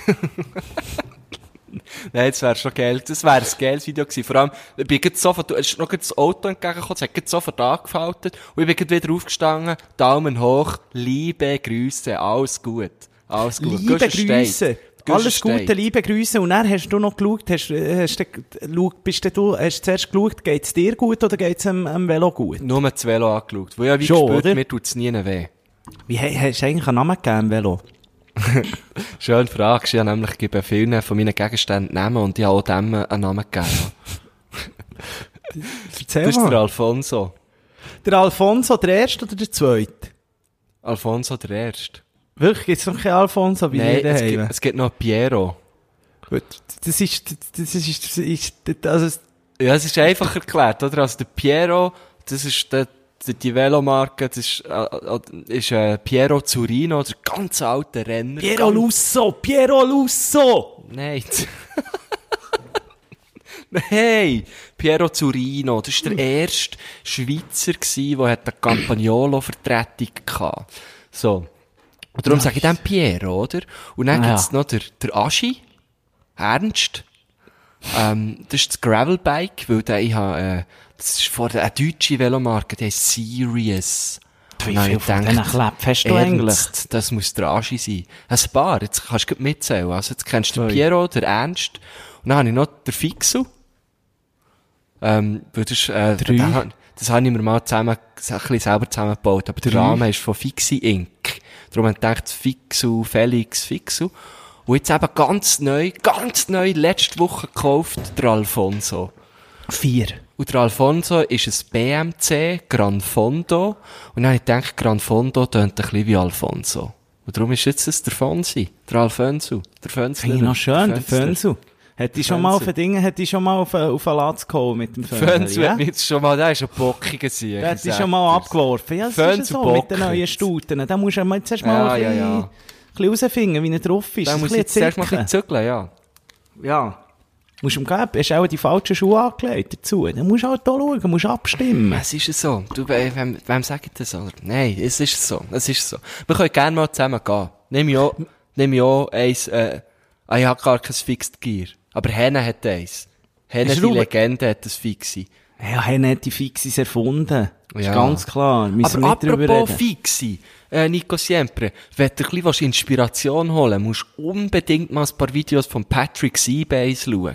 Speaker 2: Nein, das wäre schon geil. Das wäre ein geiles Video gewesen. Vor allem, ich bin gerade sofort, du hast noch gerade das Auto entgegengekommen, es hat gerade sofort angefaltet und ich bin gerade wieder aufgestanden, Daumen hoch, liebe Grüße, alles gut. Alles gut.
Speaker 3: Liebe
Speaker 2: Guschen
Speaker 3: Grüße.
Speaker 2: steht.
Speaker 3: Alles
Speaker 2: Guschen
Speaker 3: Gute,
Speaker 2: steht.
Speaker 3: liebe Grüße. Und dann hast du noch geschaut, hast, hast, du- schau- bist du, hast du zuerst geschaut, geht's dir gut oder geht's am, am Velo gut?
Speaker 2: Nur das Velo angeschaut. Wo ich ja wie
Speaker 3: Schon,
Speaker 2: gespürt,
Speaker 3: oder?
Speaker 2: mir tut's nie weh.
Speaker 3: Wie, he- hast du eigentlich einen Namen gegeben im Velo?
Speaker 2: Schöne Frage. Ich habe nämlich gebe vielen von meinen Gegenständen Namen und ich habe auch dem einen Namen gegeben.
Speaker 3: Erzähl
Speaker 2: Das ist der
Speaker 3: mal.
Speaker 2: Alfonso.
Speaker 3: Der Alfonso, der Erste oder der Zweite?
Speaker 2: Alfonso der Erste.
Speaker 3: Wirklich, gibt's noch keinen Alfonso bei
Speaker 2: Nein,
Speaker 3: dir
Speaker 2: es
Speaker 3: daheim?
Speaker 2: gibt, es gibt noch Piero.
Speaker 3: Gut, das ist, das ist, das ist, also,
Speaker 2: Ja, es ist einfach erklärt, oder? Also der Piero, das ist der, die, die Velomarke, das ist, äh, äh, ist äh, Piero Zurino, der ganz alte Renner.
Speaker 3: Piero
Speaker 2: Ganz-
Speaker 3: Lusso, Piero Lusso!
Speaker 2: Nein. Nein, Piero Zurino, das war der erste Schweizer gsi, der eine Campagnolo-Vertretung hatte. So. Und darum sage ich dann Piero, oder? Und dann
Speaker 3: Ah,
Speaker 2: gibt's
Speaker 3: ja.
Speaker 2: noch der, der Aschi, Ernst. Ähm, das ist das Gravelbike, weil der, ich habe, äh, das ist vor der, eine deutsche Velomarke, die heißt Serious.
Speaker 3: Wie
Speaker 2: Und dann
Speaker 3: viel
Speaker 2: habe ich
Speaker 3: von
Speaker 2: gedacht,
Speaker 3: diesen Kläpfen hast du eigentlich?
Speaker 2: Ernst, das muss der Aschi sein. Ein paar, jetzt kannst du gut mitzählen. Also jetzt kennst du den
Speaker 3: Zwei.
Speaker 2: Piero, der Ernst, und dann habe ich noch den Fixu. Ähm, weil das, ist, äh,
Speaker 3: Drei.
Speaker 2: den hab- das habe ich mir mal zusammen, ein bisschen selber zusammengebaut, aber der
Speaker 3: Drei.
Speaker 2: Rahmen ist von Fixi Incorporated. Darum habe ich gedacht, Fixu, Felix, Fixu. Und jetzt eben ganz neu, ganz neu, letzte Woche gekauft, der Alfonso.
Speaker 3: Vier.
Speaker 2: Und der Alfonso ist ein B M C Gran Fondo. Und dann habe ich gedacht, Gran Fondo tönt ein bisschen wie Alfonso. Und darum ist jetzt das der Fonsi, der Alfonso, der Fönzler.
Speaker 3: Finde ich noch schön, der
Speaker 2: Fönzler.
Speaker 3: Fönsu. Hätte ich schon mal auf ein Ding, hätte ich schon mal auf, auf einen Latz geholt mit dem Fönsu.
Speaker 2: Fönzler
Speaker 3: Ja?
Speaker 2: hat mich jetzt schon mal, der ist ein bockiger Sieg.
Speaker 3: Der hätte ich schon mal abgeworfen. Ja, das ist ja
Speaker 2: Fönsu
Speaker 3: so, mit den
Speaker 2: Bock
Speaker 3: neuen
Speaker 2: jetzt.
Speaker 3: Stuten. Da musst du mal jetzt erst mal
Speaker 2: Ja,
Speaker 3: ein
Speaker 2: ja,
Speaker 3: bisschen,
Speaker 2: ja.
Speaker 3: ein bisschen rausfinden, wie er drauf ist.
Speaker 2: Da
Speaker 3: Ein
Speaker 2: muss ich jetzt
Speaker 3: bisschen
Speaker 2: zuerst mal ein bisschen
Speaker 3: zirkeln.
Speaker 2: zügeln, ja.
Speaker 3: Ja. Musst du umgeben. Hast auch die falschen Schuhe angelegt dazu. Dann musst du halt da schauen, musst abstimmen.
Speaker 2: Es ist so. Du, äh, wem, wem sag ich das, oder? Nein, es ist so. Es ist so. Wir können gerne mal zusammen gehen. Nimm ich auch, nimm ich auch eins, äh, ah, ich habe gar kein Fixed Gear. Aber Henne hat eins. Henne,
Speaker 3: Hast
Speaker 2: die
Speaker 3: du-
Speaker 2: Legende, hat das Fixe.
Speaker 3: Ja, er hat die Fixis erfunden. Das
Speaker 2: Ja.
Speaker 3: ist ganz klar. Müssen wir
Speaker 2: Aber
Speaker 3: nicht drüber
Speaker 2: apropos
Speaker 3: reden.
Speaker 2: Fixi, äh, Nico Siempre, wenn du ein bisschen Inspiration holen willst, musst du unbedingt mal ein paar Videos von Patrick Seabase schauen.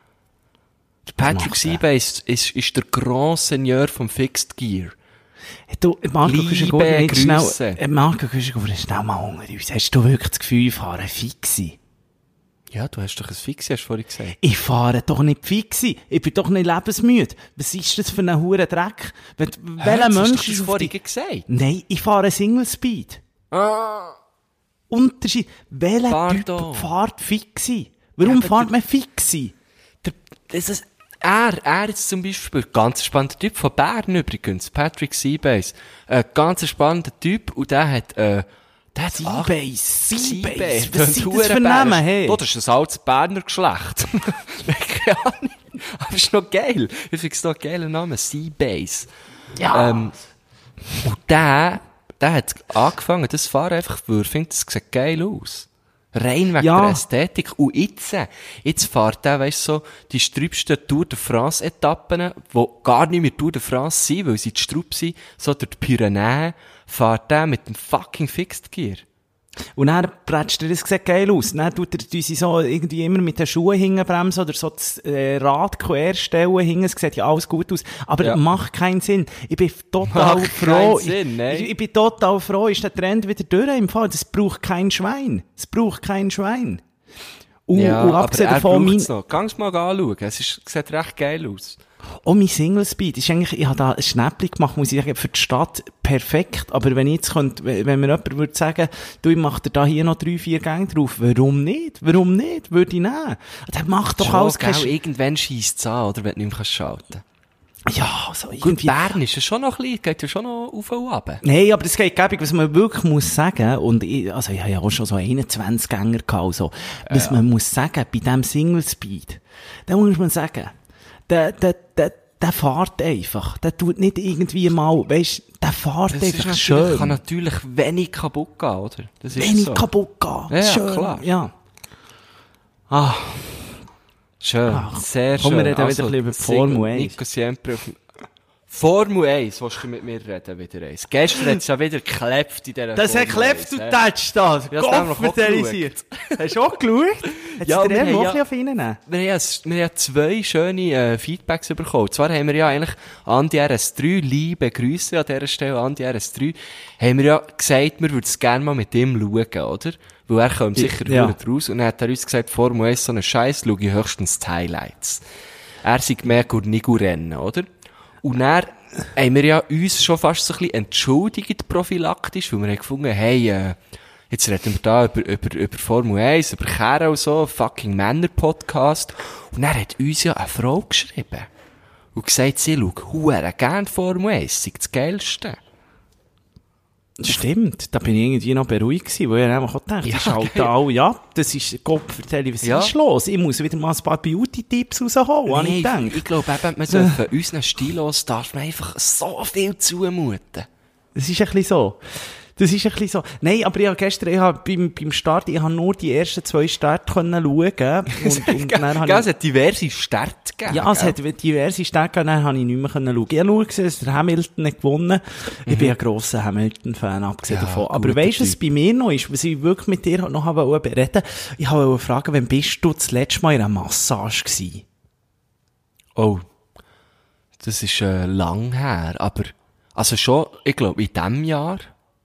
Speaker 2: Der Patrick
Speaker 3: macht er?
Speaker 2: Seabase ist, ist der Grand Seigneur vom Fixed Gear.
Speaker 3: Du, Marco,
Speaker 2: Liebe
Speaker 3: kannst du gut nicht schnell,
Speaker 2: Grüße.
Speaker 3: äh, Marco, kannst du gut schnell mal unter uns. Hast du wirklich das Gefühl, ich fahre Fixi?
Speaker 2: Ja, du hast doch ein Fixi, hast du vorhin gesagt.
Speaker 3: Ich fahre doch nicht Fixi. Ich bin doch nicht lebensmüde. Was ist das für ein hure Dreck? Wenn, welcher
Speaker 2: Hä, das hast
Speaker 3: Mensch
Speaker 2: du
Speaker 3: ist
Speaker 2: das
Speaker 3: auf
Speaker 2: vorhin
Speaker 3: die...
Speaker 2: gesagt?
Speaker 3: Nein, ich fahre Single Speed.
Speaker 2: Ah.
Speaker 3: Unterschied. Welcher
Speaker 2: Pardon.
Speaker 3: Typ fährt Fixi? Warum
Speaker 2: aber
Speaker 3: fährt
Speaker 2: der-
Speaker 3: man Fixi?
Speaker 2: Der, das ist, er, er jetzt zum Beispiel, ganz spannender Typ von Bern übrigens, Patrick Seabase. Ein ganz spannender Typ, und der hat, äh, der hat acht-
Speaker 3: Seabase, Seabase.
Speaker 2: Seabase.
Speaker 3: Was sind das für
Speaker 2: Bern.
Speaker 3: Namen, hey?
Speaker 2: Oh, das ist ein altes Berner Geschlecht. Keine Ahnung. Aber das ist noch geil. Ich finde es noch ein geiler Name. Seabase.
Speaker 3: Ja.
Speaker 2: Ähm, und der, der hat angefangen, das Fahren einfach, weil er findet, das sieht geil aus. Rein wegen
Speaker 3: Ja.
Speaker 2: der Ästhetik. Und jetzt, jetzt fährt der, weisst du, so, die strübsten Tour de France Etappen, die gar nicht mehr Tour de France sind, weil sie die Strub sind, so durch die Pyrenäen, fährt der mit dem fucking Fixed Gear.
Speaker 3: Und dann prätscht er, das sieht geil aus. Dann tut er uns so irgendwie immer mit den Schuhen hinbremsen oder so das äh, Rad querstellen hinten. Es sieht ja alles gut aus. Aber
Speaker 2: Ja.
Speaker 3: macht keinen Sinn. Ich bin total
Speaker 2: Macht
Speaker 3: froh.
Speaker 2: keinen Sinn, nein.
Speaker 3: ich, ich bin total froh, ist der Trend wieder durch im Fall. Das braucht kein Schwein. Es braucht kein Schwein. Und,
Speaker 2: Ja,
Speaker 3: und
Speaker 2: aber
Speaker 3: abgesehen
Speaker 2: er
Speaker 3: davon, mein,
Speaker 2: braucht's noch. Gang's mal anschauen. Es ist, sieht recht geil aus.
Speaker 3: oh, mein Single Speed ist eigentlich, ich habe da ein Schnäppchen gemacht, muss ich sagen, für die Stadt perfekt. Aber wenn ich jetzt könnte, wenn wenn mir jemand würde sagen, du, ich mach dir da hier noch drei, vier Gänge drauf, warum nicht? Warum nicht? Würde ich nehmen. Der macht doch
Speaker 2: Schon,
Speaker 3: alles
Speaker 2: gell,
Speaker 3: kein...
Speaker 2: irgendwann scheisst es an, oder? Wenn du nicht mehr schalten kannst.
Speaker 3: Ja, so
Speaker 2: Gut,
Speaker 3: irgendwie.
Speaker 2: Bern ist ja schon noch klein, geht ja schon noch auf und ab.
Speaker 3: Nein, aber das geht gäbig, was man wirklich muss sagen, und ich, also ich habe ja auch schon so einundzwanzig-Gänger gehabt, also, was ja. man muss sagen, bei diesem Single Speed, da muss man sagen, der, der, der, der fährt einfach, der tut nicht irgendwie mal, weisst, der fährt
Speaker 2: das
Speaker 3: einfach
Speaker 2: ist
Speaker 3: schön.
Speaker 2: kann natürlich wenig kaputt gehen, oder? Das ist
Speaker 3: wenig
Speaker 2: so.
Speaker 3: kaputt gehen,
Speaker 2: ja,
Speaker 3: schön,
Speaker 2: klar.
Speaker 3: ja.
Speaker 2: Ah. Schön,
Speaker 3: Ach,
Speaker 2: sehr
Speaker 3: komm,
Speaker 2: schön.
Speaker 3: wir reden
Speaker 2: also,
Speaker 3: wieder über Formel eins.
Speaker 2: Nico Siempre auf Formel eins, willst du mit mir reden, wieder eins? Gestern hat es ja wieder geklebt in dieser
Speaker 3: Das
Speaker 2: Formel
Speaker 3: hat geklebt, du
Speaker 2: eins,
Speaker 3: tätschst das.
Speaker 2: Ja, das haben wir noch
Speaker 3: Gott, hast du auch geschaut? Hat
Speaker 2: Ja,
Speaker 3: ja, der
Speaker 2: wir haben
Speaker 3: noch
Speaker 2: ja-
Speaker 3: auf ihn nehmen?
Speaker 2: Wir haben, ja, wir haben ja zwei schöne äh, Feedbacks bekommen. Zwar haben wir ja eigentlich Andi R S drei, liebe Grüße an dieser Stelle, Andi R S drei, haben wir ja gesagt, wir würden es gerne mal mit ihm schauen, oder? Weil er kommt sicher
Speaker 3: Ja.
Speaker 2: ja. raus. Und dann hat er uns gesagt, Formel eins so einen Scheiß, schaue ich höchstens die Highlights. Er sagt mehr gut nicht rennen, oder? Und dann haben wir ja uns schon fast so ein bisschen entschuldigt prophylaktisch, weil wir haben gefunden, hey, äh, jetzt reden wir da über, über, über Formel eins, über Kerne und so, fucking Männer-Podcast. Und dann hat uns ja eine Frau geschrieben. Und gesagt, sie schaut huere gern Formel eins, sei das Geilste.
Speaker 3: Stimmt, da bin ich irgendwie noch beruhigt gewesen, weil ich einfach auch gedacht,
Speaker 2: Ja,
Speaker 3: ja, schalten
Speaker 2: geil.
Speaker 3: alle, ja, das ist, Gott, erzähl, was
Speaker 2: Ja.
Speaker 3: ist los? Ich muss wieder mal ein paar Beauty-Tipps rausholen, habe ich
Speaker 2: Nee,
Speaker 3: gedacht.
Speaker 2: ich glaube eben, man dürfen unseren Stilos darf man einfach so viel zumuten.
Speaker 3: Das ist ein bisschen so. Das ist ein bisschen so. Nein, aber ich habe gestern, ich habe beim, beim Start, ich habe nur die ersten zwei Starts können schauen. Und, und dann habe
Speaker 2: Gell,
Speaker 3: ich,
Speaker 2: es hat diverse Städte gegeben.
Speaker 3: ja, es
Speaker 2: gell?
Speaker 3: hat diverse Starts gegeben, dann habe ich nicht mehr können schauen. Ich habe nur gesehen, dass der Hamilton hat gewonnen. Ich bin ein grosser Hamilton-Fan, abgesehen
Speaker 2: Ja,
Speaker 3: davon. Aber
Speaker 2: guter
Speaker 3: weisst du, was
Speaker 2: Typ.
Speaker 3: bei mir noch ist, was ich wirklich mit dir noch habe bereden? Ich wollte fragen, wann bist du das letzte Mal in einer Massage gewesen?
Speaker 2: Oh, das ist äh, lang her, aber also schon, ich glaube, in diesem Jahr.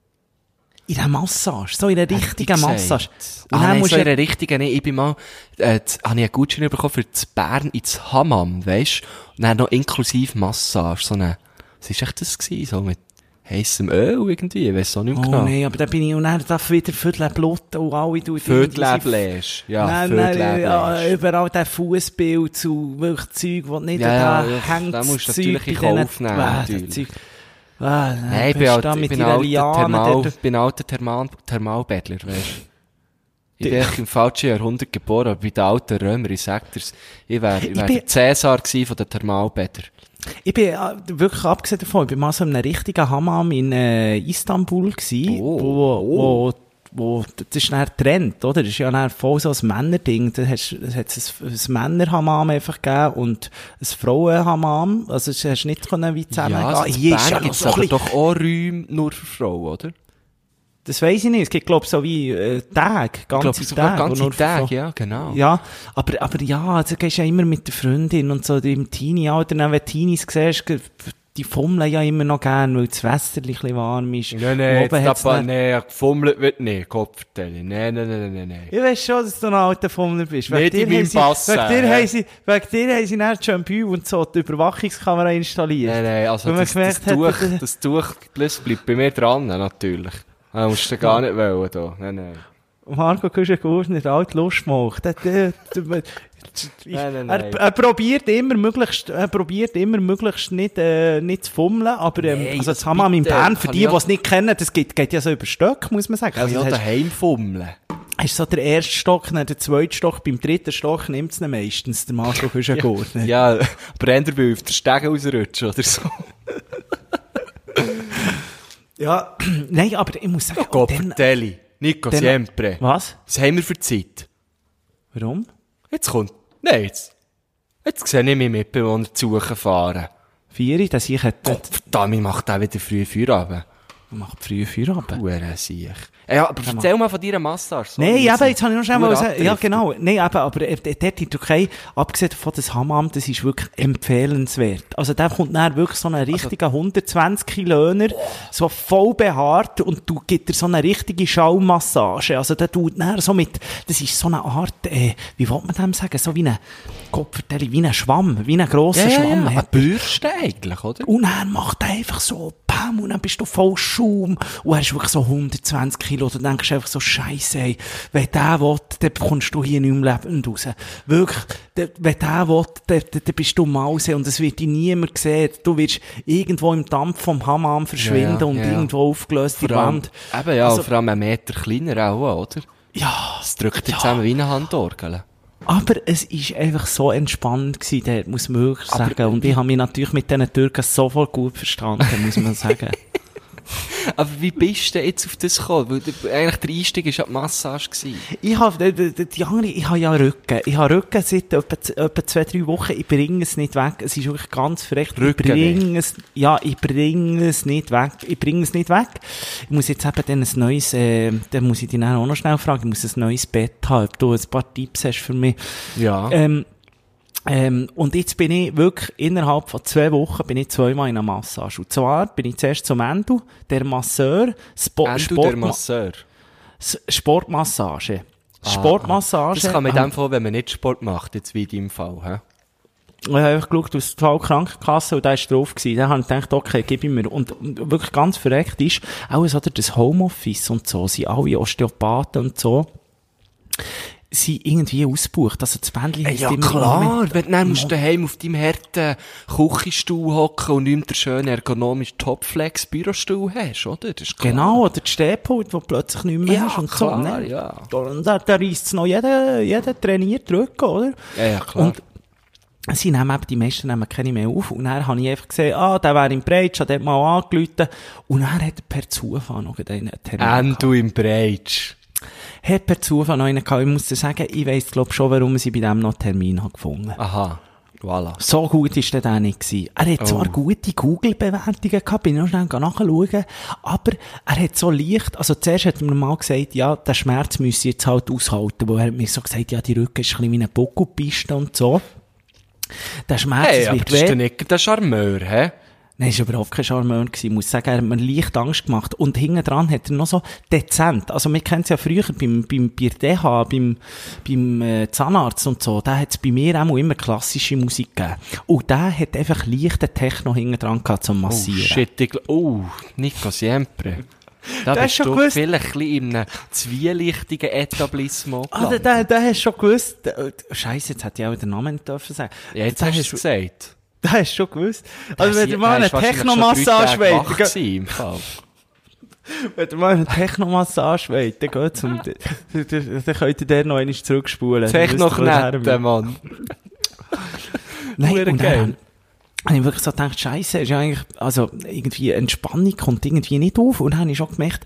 Speaker 3: In einer Massage, so in einer
Speaker 2: Hätte
Speaker 3: richtigen
Speaker 2: ich
Speaker 3: Massage.
Speaker 2: gesagt.
Speaker 3: Und
Speaker 2: Ah,
Speaker 3: dann
Speaker 2: nein,
Speaker 3: musst
Speaker 2: so
Speaker 3: du
Speaker 2: in der richtigen, nein, ich bin mal, äh, z- habe ich einen Gutschein bekommen für das Bern ins Hammam, weisst? Und dann noch inklusive Massage, so eine, was ist echt das gewesen, so mit heissem Öl irgendwie, ich weiss auch nicht mehr
Speaker 3: Oh
Speaker 2: genau.
Speaker 3: nein, aber dann bin ich, und dann darf wieder Viertel Blut und alle tun.
Speaker 2: Viertelbläsch, ja,
Speaker 3: Nein, nein, ja,
Speaker 2: Viertelbläsch.
Speaker 3: überall der Fußbild zu wirklich Zeug, das nicht
Speaker 2: Ja,
Speaker 3: da
Speaker 2: ja,
Speaker 3: hängt.
Speaker 2: da musst du
Speaker 3: Zeug
Speaker 2: natürlich in
Speaker 3: bei diesen-
Speaker 2: Kauf nehmen,
Speaker 3: Ah, das
Speaker 2: natürlich.
Speaker 3: Zeug. Ah,
Speaker 2: Nein, ich bin,
Speaker 3: bist
Speaker 2: alt,
Speaker 3: da
Speaker 2: ich
Speaker 3: mit
Speaker 2: bin
Speaker 3: deiner
Speaker 2: alter
Speaker 3: Liane
Speaker 2: Thermal,
Speaker 3: dort.
Speaker 2: bin alter Thermal, Thermalbädler, weisst. Ich
Speaker 3: Die-
Speaker 2: bin echt im falschen Jahrhundert geboren, aber bei den alten Römern, ich sag dir's, ich wär, ich
Speaker 3: Ich
Speaker 2: wär
Speaker 3: bin-
Speaker 2: der Cäsar gewesen von den Thermalbädern.
Speaker 3: Ich bin äh, wirklich abgesehen davon, ich bin mal so in einem richtigen Hammam in äh, Istanbul gsi,
Speaker 2: Oh.
Speaker 3: wo, wo, wo, das ist dann Trend, oder? Das ist ja dann voll so ein Männerding. Da hast, da hat es ein, ein Männerhammam einfach gegeben und ein Frauenhammam. Also, das hast du nicht können wie zusammen
Speaker 2: Ja,
Speaker 3: gehen.
Speaker 2: also
Speaker 3: Hier
Speaker 2: in
Speaker 3: ist ja
Speaker 2: Bern
Speaker 3: noch
Speaker 2: gibt's
Speaker 3: so ein
Speaker 2: aber
Speaker 3: bisschen-
Speaker 2: doch auch Räume nur für Frauen, oder?
Speaker 3: Das weiss ich nicht. Es gibt, glaub ich, so wie äh, Tage,
Speaker 2: Ich glaube,
Speaker 3: ganze
Speaker 2: sogar
Speaker 3: Tage. wo
Speaker 2: ganze
Speaker 3: nur für
Speaker 2: Tage,
Speaker 3: Frauen-
Speaker 2: ja, genau.
Speaker 3: Ja, aber, aber ja, also gehst ja immer mit der Freundin und so im Teenie-Alter, dann, wenn du Teenies siehst, ge- die fummeln ja immer noch gern, weil das Wasser ein bisschen warm ist.
Speaker 2: Nein,
Speaker 3: Und
Speaker 2: nein,
Speaker 3: oben
Speaker 2: jetzt
Speaker 3: hat's
Speaker 2: da,
Speaker 3: dann-
Speaker 2: nee, gefummelt wird nicht, Kopfverteilung. Nein, nein, nein, nein, nein.
Speaker 3: Ich weiss schon, dass du ein alter Fummler bist.
Speaker 2: Nicht in
Speaker 3: dir
Speaker 2: meinem
Speaker 3: haben sie-
Speaker 2: Bassin,
Speaker 3: Wegen dir
Speaker 2: hä?
Speaker 3: haben sie, wegen dir haben sie dann Jumpy und so die Überwachungskamera installiert.
Speaker 2: Nein, nein, also
Speaker 3: Weil man
Speaker 2: das, das,
Speaker 3: gemerkt hat,
Speaker 2: Tuch,
Speaker 3: dass-
Speaker 2: das Tuch, das bleibt bei mir dran, natürlich. Da musst du gar nicht wollen, da. Nein, nein.
Speaker 3: Marco Kuschengurner, der alte Lustmacht. Der, der, der, ich,
Speaker 2: Nein, nein,
Speaker 3: er,
Speaker 2: nein.
Speaker 3: er probiert immer möglichst, er probiert immer möglichst nicht, äh, nicht zu fummeln, aber, ähm,
Speaker 2: Nein,
Speaker 3: also das
Speaker 2: das
Speaker 3: Hammam in
Speaker 2: bitte,
Speaker 3: Bern, für
Speaker 2: kann
Speaker 3: die,
Speaker 2: ich
Speaker 3: die
Speaker 2: auch-
Speaker 3: es nicht kennen, das geht, geht ja so über Stöcke, muss man sagen.
Speaker 2: Kann ich
Speaker 3: Also,
Speaker 2: auch
Speaker 3: das hast,
Speaker 2: daheim fummeln.
Speaker 3: hast so der erste Stock, dann der zweite Stock, beim dritten Stock nimmt es ihn meistens, der Marco Kuschengurner.
Speaker 2: Ja, aber eher will auf den Stegen rausrutschen oder so.
Speaker 3: Ja, nein, aber ich muss sagen,
Speaker 2: Gott,
Speaker 3: dann-
Speaker 2: vertelli. Nico,
Speaker 3: dann-
Speaker 2: siempre.
Speaker 3: Was?
Speaker 2: Was haben wir für Zeit?
Speaker 3: Warum?
Speaker 2: Jetzt kommt, nein, jetzt, jetzt sehe ich meinen Mitbewohner zu suchen fahren.
Speaker 3: Vieri, dass ich hätte,
Speaker 2: Gott, verdammt, ich mach da wieder früh Feierabend.
Speaker 3: macht früh Feierabend.
Speaker 2: Hure Siech. Ja, aber erzähl mal von deiner Massage. So,
Speaker 3: Nein,
Speaker 2: wie
Speaker 3: eben,
Speaker 2: sie
Speaker 3: jetzt habe ich noch schnell
Speaker 2: Hure
Speaker 3: mal sagen, ja
Speaker 2: abtrifft.
Speaker 3: genau, nein, eben, aber äh, dort in der Türkei, abgesehen von das Hammam, das ist wirklich empfehlenswert. Also da kommt dann wirklich so ein richtiger hundertzwanzig Kilöner, so voll behaart und du gibt dir so eine richtige Schaummassage. Also der tut dann so mit, das ist so eine Art, äh, wie will man dem sagen, so wie eine, Gott vertelle, wie ein Schwamm, wie ein grosser
Speaker 2: Ja, ja,
Speaker 3: Schwamm.
Speaker 2: ja, eine
Speaker 3: hat.
Speaker 2: Bürste eigentlich, oder?
Speaker 3: Und er macht einfach so, bam, bam, und dann bist du voll Schaum. Und er ist wirklich so hundertzwanzig Kilo. Du denkst einfach so, Scheisse, ey, wenn der will, dann kommst du hier nicht mehr lebend raus. Wirklich, der, wenn der will, dann, dann bist du Mause und es wird dich niemand sehen. Du wirst irgendwo im Dampf vom Hammam verschwinden ja, ja, und ja, irgendwo aufgelöst in die Wand.
Speaker 2: Eben ja, also, vor allem einen Meter kleiner auch, oder?
Speaker 3: Ja.
Speaker 2: Es drückt dir
Speaker 3: ja.
Speaker 2: zusammen wie eine Handorgel.
Speaker 3: Aber es ist einfach so entspannend gewesen, der muss man wirklich sagen. Und ich habe mich natürlich mit diesen Türken sofort gut verstanden, muss man sagen.
Speaker 2: Aber wie bist du denn jetzt auf das gekommen? Weil der, eigentlich der Einstieg war ja die Massage gewesen.
Speaker 3: Ich habe, die, die, die andere, ich habe ja Rücken. Ich habe Rücken seit etwa, etwa zwei, drei Wochen. Ich bringe es nicht weg. Es ist wirklich ganz verrecht.
Speaker 2: Rücken
Speaker 3: ich bringe es, ja, ich bringe es nicht weg. Ich bringe es nicht weg. Ich muss jetzt eben dann ein neues, äh, dann muss ich dich auch noch schnell fragen, ich muss ein neues Bett haben, ob du ein paar Tipps hast für mich.
Speaker 2: Ja.
Speaker 3: Ähm, Ähm, und jetzt bin ich wirklich innerhalb von zwei Wochen bin ich zweimal in einer Massage. Und zwar bin ich zuerst zum Endo, der Masseur, Spo-
Speaker 2: Endo
Speaker 3: Sport-
Speaker 2: der Masseur.
Speaker 3: S- Sportmassage.
Speaker 2: Ah,
Speaker 3: Sportmassage.
Speaker 2: Das kann man in dem Fall, wenn man nicht Sport macht, jetzt wie in deinem Fall, hä?
Speaker 3: Ich habe einfach geschaut, aus der Krankenkasse und da war drauf gewesen. Dann habe ich gedacht, okay, gib ich mir. Und und wirklich ganz verreckt ist, auch so das Homeoffice und so, sind alle Osteopathen und so, sind irgendwie ausgebucht. Also das Bändchen
Speaker 2: Äh,
Speaker 3: heisst
Speaker 2: ja
Speaker 3: immer
Speaker 2: klar,
Speaker 3: mit,
Speaker 2: wenn, dann musst du daheim auf deinem harten Küchenstuhl hocken und nicht mehr den schönen ergonomischen Topflex-Bürostuhl hast, oder? Das ist klar.
Speaker 3: Genau, oder das Stehpult, das du plötzlich nicht mehr
Speaker 2: Ja,
Speaker 3: hast und
Speaker 2: klar,
Speaker 3: so. Ne?
Speaker 2: ja.
Speaker 3: Und da, da reisst es noch jeder, jeder trainiert Rücken, oder?
Speaker 2: Ja, ja, klar.
Speaker 3: Und sie nehmen eben, die meisten nehmen keine mehr auf. Und dann habe ich einfach gesehen, ah, der wäre im Breitsch, hat mal angerufen. Und dann hat er per Zufall noch einen Termin
Speaker 2: Endo im Breitsch.
Speaker 3: Hat per Zufall noch einen gehabt. Ich muss dir sagen, ich weiss, glaub schon, warum sie bei dem noch einen Termin hat gefunden.
Speaker 2: Aha. Voilà.
Speaker 3: So gut war der dann nicht gewesen. Er hat
Speaker 2: Oh.
Speaker 3: zwar gute Google-Bewertungen gehabt, bin ich noch schnell nachschauen, aber er hat so leicht, also zuerst hat er mir mal gesagt, ja, der Schmerz müsse ich jetzt halt aushalten, weil er hat mir so gesagt, ja, die Rücken ist ein bisschen wie eine Buckelpiste und so. Der Schmerz
Speaker 2: Hey, aber
Speaker 3: wird
Speaker 2: das ist
Speaker 3: weh.
Speaker 2: doch nicht der Charmeur, hä?
Speaker 3: Nein, ist überhaupt kein Charmeur gewesen. Ich muss sagen, er hat mir leicht Angst gemacht. Und hinten dran hat er noch so dezent. Also, wir kennen es ja früher beim, beim, bei der D H, beim, beim, äh, Zahnarzt und so. Da hat es bei mir auch immer klassische Musik gegeben. Und der hat einfach leichten Techno hinten dran gehabt zum Massieren.
Speaker 2: Oh, shit, ich, gl- oh, Nico Siempre. Da
Speaker 3: Der hast
Speaker 2: bist
Speaker 3: schon
Speaker 2: du
Speaker 3: gewusst.
Speaker 2: vielleicht ein bisschen in einem zwielichtigen Etablissement
Speaker 3: Ah, der,
Speaker 2: gelandet.
Speaker 3: der, der hast schon gewusst. Scheiße, jetzt hätte ich auch den Namen nicht dürfen sagen.
Speaker 2: Ja, jetzt
Speaker 3: Der
Speaker 2: hast du
Speaker 3: hast
Speaker 2: es gesagt.
Speaker 3: Der hast schon gewusst. Also, wenn
Speaker 2: Der
Speaker 3: du mal
Speaker 2: ist
Speaker 3: eine
Speaker 2: wahrscheinlich
Speaker 3: Techno-Massage
Speaker 2: schon drei Tage wach
Speaker 3: wollt,
Speaker 2: gewesen, im Fall.
Speaker 3: wenn du mal eine Techno-Massage wollt, dann geht's um, dann, dann, dann könnt ihr der noch einmal zurückspulen. Dann wisst ihr, wo es her
Speaker 2: Techno-Knette,
Speaker 3: will.
Speaker 2: Mann.
Speaker 3: Nein,
Speaker 2: Hure
Speaker 3: und
Speaker 2: geil.
Speaker 3: dann habe ich wirklich so gedacht, Scheisse, ist ja eigentlich, also, irgendwie Entspannung kommt irgendwie nicht auf. Und dann habe ich schon gemerkt,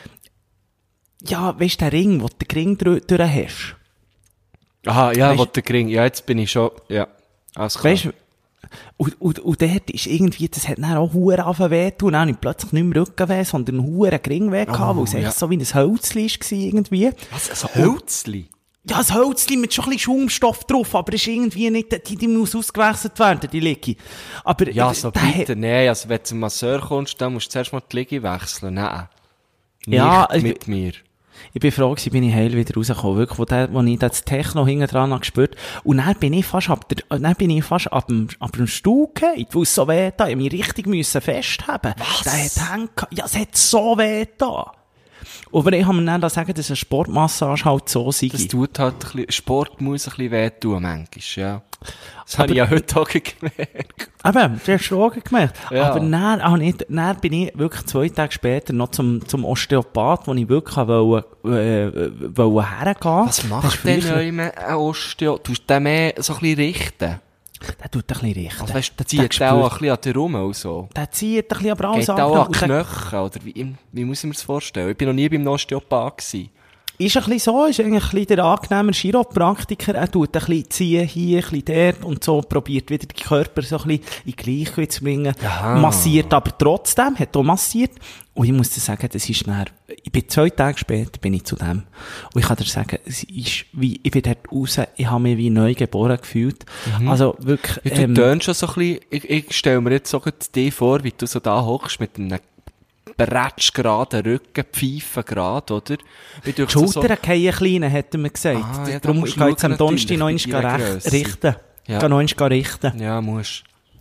Speaker 3: ja, weißt du, der Ring, wo du den Ring durch, durch hast.
Speaker 2: Aha, ja,
Speaker 3: Weißt-
Speaker 2: wo der Gring, ja, jetzt bin ich schon, ja, alles klar.
Speaker 3: Weißt du, und, und, und dort ist irgendwie, das hat dann auch Huren angefangen weh tun. Und dann habe ich plötzlich nicht mehr Rückenweh, sondern einen Huren Ringweh gehabt,
Speaker 2: Oh,
Speaker 3: weil es
Speaker 2: ja.
Speaker 3: echt so wie ein Hölzli war irgendwie.
Speaker 2: Was, ein Hölzli?
Speaker 3: Ja, ein Hölzli mit schon ein bisschen Schaumstoff drauf, aber es ist irgendwie nicht, die, die muss ausgewechselt werden, die Liege. Aber,
Speaker 2: Ja,
Speaker 3: äh,
Speaker 2: so
Speaker 3: der
Speaker 2: bitte, nein, also wenn du zum Masseur kommst, dann musst du zuerst mal die Liege wechseln, nein.
Speaker 3: Ja,
Speaker 2: Nicht
Speaker 3: ich-
Speaker 2: mit mir.
Speaker 3: Ich bin froh gewesen, bin ich heil wieder rausgekommen. Wirklich, wo, der, wo ich das Techno hinten dran habe gespürt. Und dann bin ich fast ab der, dann bin ich fast ab dem, ab dem Stuhl gefallen, weil es so weh da. Ich musste mich richtig müssen festhaben.
Speaker 2: Was?
Speaker 3: Der hat Hände gehabt. Ja, es hat so weh da. Aber ich habe mir dann sagen, dass eine Sportmassage halt so sei.
Speaker 2: Das tut halt ein bisschen, Sport muss ein bisschen wehtun, manchmal, ja. Das habe ich ja heute auch gemerkt.
Speaker 3: Eben, das hast du auch gemerkt.
Speaker 2: Ja.
Speaker 3: Aber dann, auch nicht, dann bin ich wirklich zwei Tage später noch zum, zum Osteopath, wo ich wirklich wollte, äh, wollte hergehen.
Speaker 2: Was
Speaker 3: Das
Speaker 2: macht
Speaker 3: ist
Speaker 2: denn
Speaker 3: früher-
Speaker 2: ein Osteo? Tust du den mehr so ein bisschen richten?
Speaker 3: Der tut ein bisschen richten.
Speaker 2: Also weißt du,
Speaker 3: Der-
Speaker 2: zieht
Speaker 3: der
Speaker 2: der auch ein
Speaker 3: spürt-
Speaker 2: bisschen an dir rum und so?
Speaker 3: Der zieht ein bisschen aber alles
Speaker 2: Geht
Speaker 3: an.
Speaker 2: auch an
Speaker 3: Und
Speaker 2: die
Speaker 3: der-
Speaker 2: Knöchel, oder wie, wie muss ich mir das vorstellen? Ich bin noch nie beim Osteopath gewesen.
Speaker 3: Ist ein bisschen so, ist eigentlich ein bisschen der angenehme Chiropraktiker. Er tut ein bisschen ziehen, hier, ein bisschen dort und so, probiert wieder den Körper so ein bisschen in Gleichgewicht zu bringen.
Speaker 2: Aha.
Speaker 3: Massiert aber trotzdem, hat auch massiert. Und ich muss dir sagen, das ist dann, ich bin zwei Tage später, bin ich zu dem. Und ich kann dir sagen, es ist wie, ich bin dort raus, ich habe mich wie neu geboren gefühlt. Also wirklich,
Speaker 2: Ja, du
Speaker 3: ähm,
Speaker 2: tönst schon so ein bisschen, ich, ich stelle mir jetzt so gerade dich vor, wie du so da hockst mit einem bretsch geraden Rücken, Pfeifen gerade, oder? Wie du
Speaker 3: die
Speaker 2: so-
Speaker 3: Schultern fallen klein, hat er mir gesagt.
Speaker 2: Ah, ja, da
Speaker 3: Darum
Speaker 2: musst
Speaker 3: kann
Speaker 2: du
Speaker 3: ich jetzt am
Speaker 2: schauen,
Speaker 3: Donnerstag noch
Speaker 2: natürlich,
Speaker 3: einmal
Speaker 2: bei deiner
Speaker 3: recht-
Speaker 2: Grösse.
Speaker 3: richten.
Speaker 2: Ja.
Speaker 3: Kann noch einmal richten.
Speaker 2: Ja, musst.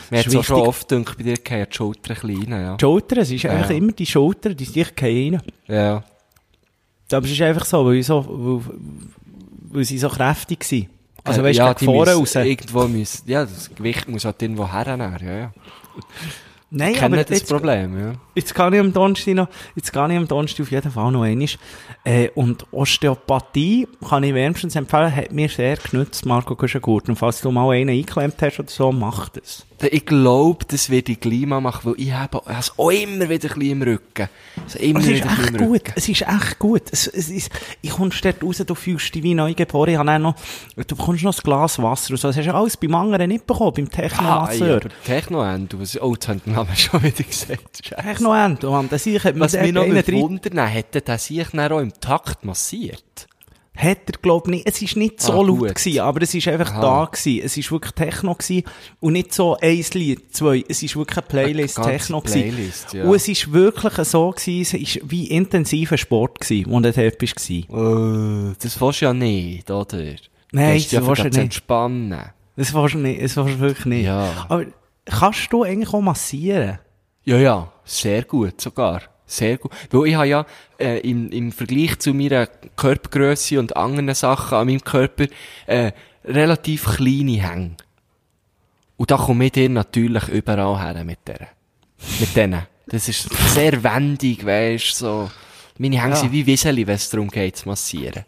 Speaker 2: Mir hat
Speaker 3: ist
Speaker 2: es auch schon
Speaker 3: wichtig.
Speaker 2: oft gedacht, bei dir gehen die Schultern klein, ja.
Speaker 3: Die Schultern, es ist
Speaker 2: Ja.
Speaker 3: eigentlich immer die Schultern, die sich rein.
Speaker 2: Ja.
Speaker 3: Aber es ist einfach so, weil, ich so, weil, weil sie so kräftig sind. Also weißt du,
Speaker 2: ja,
Speaker 3: gegen vorne raus.
Speaker 2: müssen irgendwo müssen, ja, das Gewicht muss halt irgendwo hernehmen, ja, ja.
Speaker 3: Nein,
Speaker 2: Ich kenne
Speaker 3: aber
Speaker 2: das
Speaker 3: jetzt,
Speaker 2: Problem, ja.
Speaker 3: jetzt kann ich am Donnerstag noch, jetzt kann ich am Donnerstag auf jeden Fall noch einmal. Äh, und Osteopathie kann ich wärmstens empfehlen, hat mir sehr genützt, Marco Guschengurt. Und falls du mal einen eingeklemmt hast oder so, mach das.
Speaker 2: Ich glaube, das werde ich gleich mal machen, weil ich habe also auch immer wieder ein bisschen im Rücken. Also immer
Speaker 3: Es ist
Speaker 2: wieder ein bisschen
Speaker 3: echt
Speaker 2: im
Speaker 3: gut,
Speaker 2: Rücken.
Speaker 3: es ist echt gut. Es, es ist, ich kommst dort raus, du fühlst dich wie neugeboren. Ich habe dann noch, du bekommst noch ein Glas Wasser und so. Das hast du alles beim anderen nicht bekommen, beim
Speaker 2: Ah, ja,
Speaker 3: Technomasseur.
Speaker 2: aber Techno-End, du, was- oh, das haben die Namen schon wieder gesagt. Scheiße.
Speaker 3: Techno-End, Mann, das ich hat mir
Speaker 2: Was mich noch
Speaker 3: dort einen
Speaker 2: wundern, hätte der sich dann auch im Takt massiert?
Speaker 3: Hat er, glaub nicht. Es ist nicht so
Speaker 2: Ah,
Speaker 3: laut
Speaker 2: gut.
Speaker 3: gewesen, aber es ist einfach
Speaker 2: Aha.
Speaker 3: da gewesen. Es ist wirklich Techno gewesen und nicht so ein Lied, zwei. Es ist wirklich eine Playlist
Speaker 2: Eine ganze
Speaker 3: Techno gewesen.
Speaker 2: Playlist, ja.
Speaker 3: Und es ist wirklich so gewesen, es ist wie intensiver Sport gewesen, wo du dort bist gewesen.
Speaker 2: Äh, das willst du ja nicht, oder?
Speaker 3: Nein,
Speaker 2: das ja
Speaker 3: das willst du
Speaker 2: für
Speaker 3: nicht.
Speaker 2: entspannen.
Speaker 3: Das warst du nicht, das warst du wirklich nicht.
Speaker 2: Ja.
Speaker 3: Aber kannst du eigentlich auch massieren?
Speaker 2: Ja, ja, sehr gut sogar. Sehr gut. Weil ich habe ja äh, im, im Vergleich zu meiner Körpergrösse und anderen Sachen an meinem Körper äh, relativ kleine Hänge. Und da komme ich dir natürlich überall her mit der. Mit denen. Das ist sehr wendig, weisst so. Meine Hänge
Speaker 3: Ja.
Speaker 2: sind wie Wieseli, wenn es darum geht, zu massieren.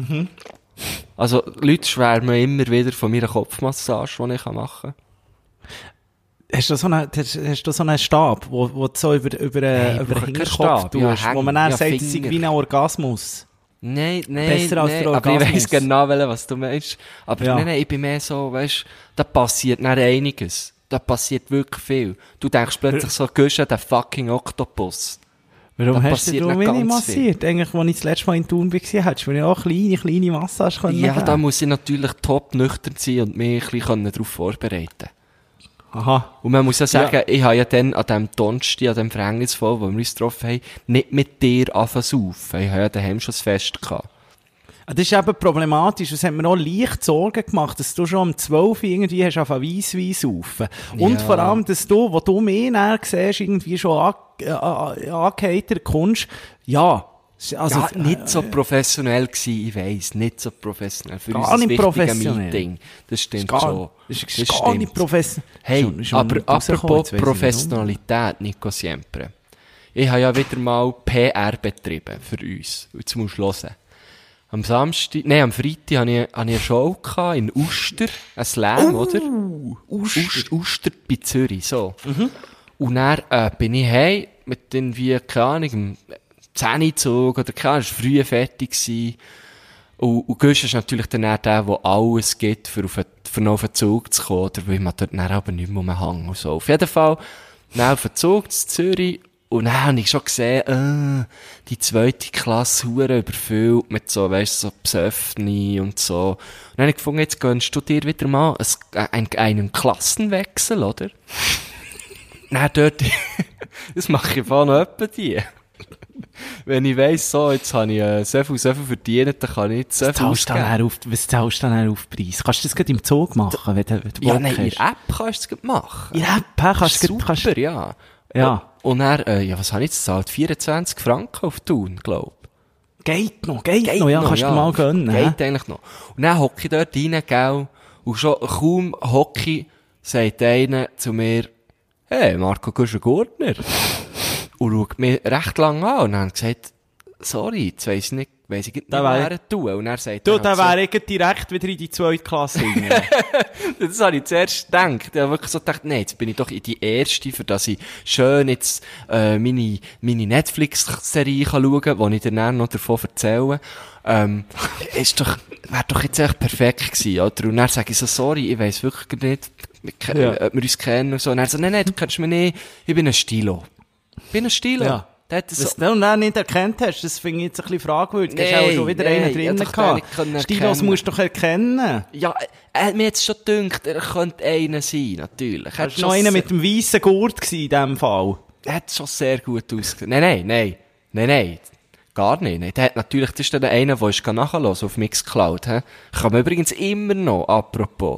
Speaker 2: Also, Leute schwärmen immer wieder von meiner Kopfmassage, die ich machen kann.
Speaker 3: Hast du so einen, hast, hast du so einen Stab, wo, wo du so über, über,
Speaker 2: Nein,
Speaker 3: äh,
Speaker 2: ich
Speaker 3: über
Speaker 2: brauche
Speaker 3: den
Speaker 2: keinen
Speaker 3: Hinterkopf
Speaker 2: Stab. Ja,
Speaker 3: tust, wo
Speaker 2: Hänge,
Speaker 3: man dann
Speaker 2: ja,
Speaker 3: sagt, es sei
Speaker 2: Finger.
Speaker 3: wie ein Orgasmus?
Speaker 2: Nein, nein,
Speaker 3: Besser als
Speaker 2: nein,
Speaker 3: der
Speaker 2: aber ich
Speaker 3: Orgasmus.
Speaker 2: weiss genau, was du meinst. Aber
Speaker 3: Ja.
Speaker 2: nein, nein, ich bin mehr so, weisst, da passiert nicht einiges. Da passiert wirklich viel. Du denkst plötzlich so, gehst du den fucking Oktopus.
Speaker 3: Warum
Speaker 2: Da
Speaker 3: hast du
Speaker 2: passiert
Speaker 3: du
Speaker 2: nicht
Speaker 3: mich nicht
Speaker 2: ganz
Speaker 3: massiert? Eigentlich, als ich das letzte Mal in Thun war, hättest du mir ja auch kleine, kleine Massage können
Speaker 2: Ja,
Speaker 3: geben.
Speaker 2: da muss ich natürlich top nüchtern sein und mich ein bisschen darauf vorbereiten.
Speaker 3: Aha.
Speaker 2: Und man muss ja sagen, ich habe ja dann an dem Donnerstag, an dem Verhängnisfall, wo wir uns getroffen haben, nicht mit dir angefangen zu saufen. Ich habe ja daheim schon das Fest gehabt.
Speaker 3: Das ist eben problematisch. Das hat mir auch leicht Sorgen gemacht, dass du schon um zwölf Uhr irgendwie hast auf Weisswein saufen. Und
Speaker 2: Ja.
Speaker 3: vor allem, dass du, wo du mich näher siehst, irgendwie schon an, äh, angeheitert kommst. Ja. Also,
Speaker 2: ja, nicht so professionell gewesen, ich weiss, nicht so professionell. Für
Speaker 3: Gar
Speaker 2: uns ein
Speaker 3: nicht
Speaker 2: wichtiges
Speaker 3: professionell.
Speaker 2: Meeting. Das stimmt
Speaker 3: gar,
Speaker 2: schon.
Speaker 3: Das ist
Speaker 2: Das
Speaker 3: gar
Speaker 2: stimmt.
Speaker 3: nicht professionell.
Speaker 2: Hey,
Speaker 3: Schon- schon
Speaker 2: aber
Speaker 3: rausgekommen,
Speaker 2: apropos
Speaker 3: jetzt weiss ich
Speaker 2: Professionalität, Nico Siempre. Ich habe ja wieder mal P R betrieben für uns. Jetzt musst du hören. Am Samstag, nein, am Freitag hatte ich, hatte ich eine Show gehabt in Uster, ein Slam, oder? Uster. Uster, Uster bei Zürich, so. Und dann äh, bin ich heim mit den, wie, keine Ahnung, im Zähnezug oder keine Ahnung, es war früh fertig gewesen. Und, und Gusch ist natürlich dann der, der alles gibt, für, auf, für noch auf den Zug zu kommen, oder? Weil man dort dann aber nicht mehr rumhängen und so. Auf jeden Fall, dann auf den Zug zu Zürich, und dann habe ich schon gesehen, äh, die zweite Klasse hure überfüllt mit so, weisst, so Psöffni und so. Und dann habe ich gefunden, jetzt gönnst du dir wieder mal ein, ein, einen Klassenwechsel, oder? Dann dort, das mache ich vor noch etwa die. Wenn ich weiss, so, jetzt habe ich äh, so viel, so viel verdient, dann kann ich jetzt so
Speaker 3: Was
Speaker 2: viel
Speaker 3: zahlst du dann
Speaker 2: ausgeben.
Speaker 3: auf, was zahlst du dann auf Preis? Kannst du das gerade im Zug machen, wenn du, wenn du
Speaker 2: Ja,
Speaker 3: Bock
Speaker 2: nein, in
Speaker 3: hast?
Speaker 2: der App kannst du es machen.
Speaker 3: In der App, hä? Kannst du
Speaker 2: Super,
Speaker 3: grad- kannst,
Speaker 2: ja.
Speaker 3: Ja.
Speaker 2: Und dann, äh, ja, was habe ich jetzt gezahlt? vierundzwanzig Franken auf Thun, glaub.
Speaker 3: Geht noch, geht, noch, ja, kannst du mal gönnen. hä?
Speaker 2: Geht eigentlich noch. Und dann hocke ich dort rein, gell, und schon kaum hocke ich, sagt einer zu mir, hey, Marco Guschen-Gurtner. Und schaut mich recht lang an und dann hat gesagt, sorry, jetzt weiss ich nicht, weiss ich nicht
Speaker 3: Da
Speaker 2: mehr,
Speaker 3: wär-
Speaker 2: tun. Und er sagt,
Speaker 3: Du,
Speaker 2: er
Speaker 3: dann
Speaker 2: hat
Speaker 3: wäre ich direkt wieder in die zweite Klasse rein.
Speaker 2: so, das habe ich zuerst gedacht. Ich habe wirklich so gedacht, nee, jetzt bin ich doch in die erste, für dass ich schön jetzt, äh, meine, meine Netflix-Serie kann schauen kann, wo ich dir dann noch davon erzähle. Ähm, ist doch, wäre doch jetzt echt perfekt gewesen, oder? Und dann sage ich so, sorry, ich weiss wirklich nicht, wir ke-
Speaker 3: Ja.
Speaker 2: ob wir uns kennen und so. Und er so, nein, nein, du kennst mich nicht, ich bin ein Stilo. Ich bin ein Stilo.
Speaker 3: Ja.
Speaker 2: Der hat so,
Speaker 3: Was du dann nicht erkannt hast, das finde ich jetzt ein bisschen fragwürdig. Du hast
Speaker 2: Nein,
Speaker 3: auch schon wieder
Speaker 2: nein,
Speaker 3: einen
Speaker 2: ich
Speaker 3: drinnen
Speaker 2: hätte doch den nicht
Speaker 3: gehabt.
Speaker 2: können
Speaker 3: Stilos
Speaker 2: erkennen.
Speaker 3: musst du doch erkennen.
Speaker 2: ja, er hat mir jetzt schon gedacht, er könnte einer sein, natürlich. Er hat
Speaker 3: Das war noch
Speaker 2: schon
Speaker 3: einer
Speaker 2: se-
Speaker 3: mit dem weißen Gurt gewesen in diesem Fall.
Speaker 2: Er hat schon sehr gut ausgesehen. Nein, nein, nein. Nein, nein. Gar nicht. Nein. Der hat natürlich, das ist dann einer, der ist nachhören auf Mixcloud, hä? Kann man übrigens immer noch, apropos.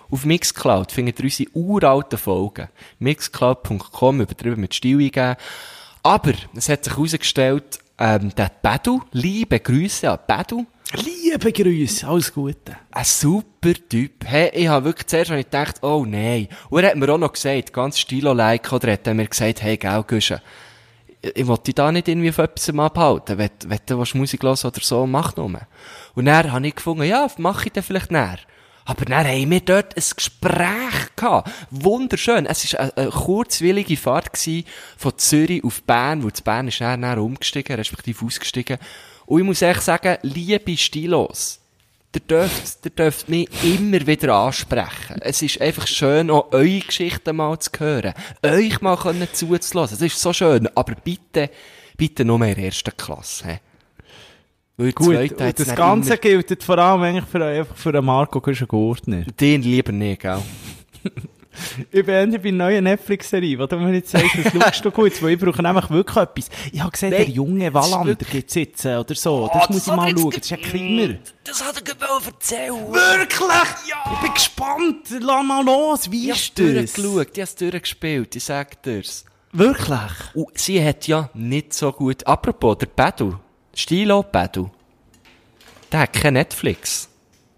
Speaker 2: auf Mixcloud findet ihr unsere uralten Folgen. mixcloud punkt com, übertrieben mit Stil eingeben. Aber es hat sich herausgestellt, ähm, der Bedu, liebe Grüße an Bedu.
Speaker 3: Liebe Grüße, alles Gute.
Speaker 2: Ein super Typ. Hey, ich habe wirklich zuerst wenn ich gedacht, oh nein. Und er hat mir auch noch gesagt, ganz Stilo-like, oder hat er mir gesagt, hey, gell, Güsche, ich, ich will dich da nicht irgendwie auf etwas abhalten. Wenn, wenn du Musik hören oder so, mach nur. Und dann habe ich gefunden, ja, mach ich dann vielleicht näher. Aber dann haben wir dort ein Gespräch gehabt. Wunderschön. Es war eine, eine kurzwillige Fahrt gewesen, von Zürich auf Bern, wo zu Bern ist er dann umgestiegen, respektive ausgestiegen. Und ich muss echt sagen, liebe Stilos, ihr dürft, ihr dürft mich immer wieder ansprechen. Es ist einfach schön, auch eure Geschichten mal zu hören. Euch mal können zuzulassen. Das ist so schön. Aber bitte, bitte nur mehr in der ersten Klasse. He. Weil
Speaker 3: Gut, und das Ganze immer... gilt vor allem eigentlich für, einfach für den Marco Güschen-Gurtner.
Speaker 2: Den lieber nicht, gell?
Speaker 3: Ich bin endlich bei einer neuen Netflix-Serie, wo du mir nicht sagst, das schaust du gut, weil ich brauche nämlich wirklich etwas. Ich habe gesehen,
Speaker 2: Nein,
Speaker 3: der junge Wallander gibt's jetzt, äh, oder so. Das
Speaker 2: oh,
Speaker 3: muss
Speaker 2: das
Speaker 3: ich mal schauen.
Speaker 2: Jetzt...
Speaker 3: Das ist ein Krimmer.
Speaker 2: Das hat er gerade erzählen.
Speaker 3: Wirklich? Ja! Ich bin gespannt. Lass mal los. Wie ist das?
Speaker 2: Ich habe durchgeschaut, ich habe es durchgespielt, ich sag dir's.
Speaker 3: Wirklich?
Speaker 2: Und sie hat ja nicht so gut... Apropos, der Bedu, Stilo Bedu, der hat kein Netflix.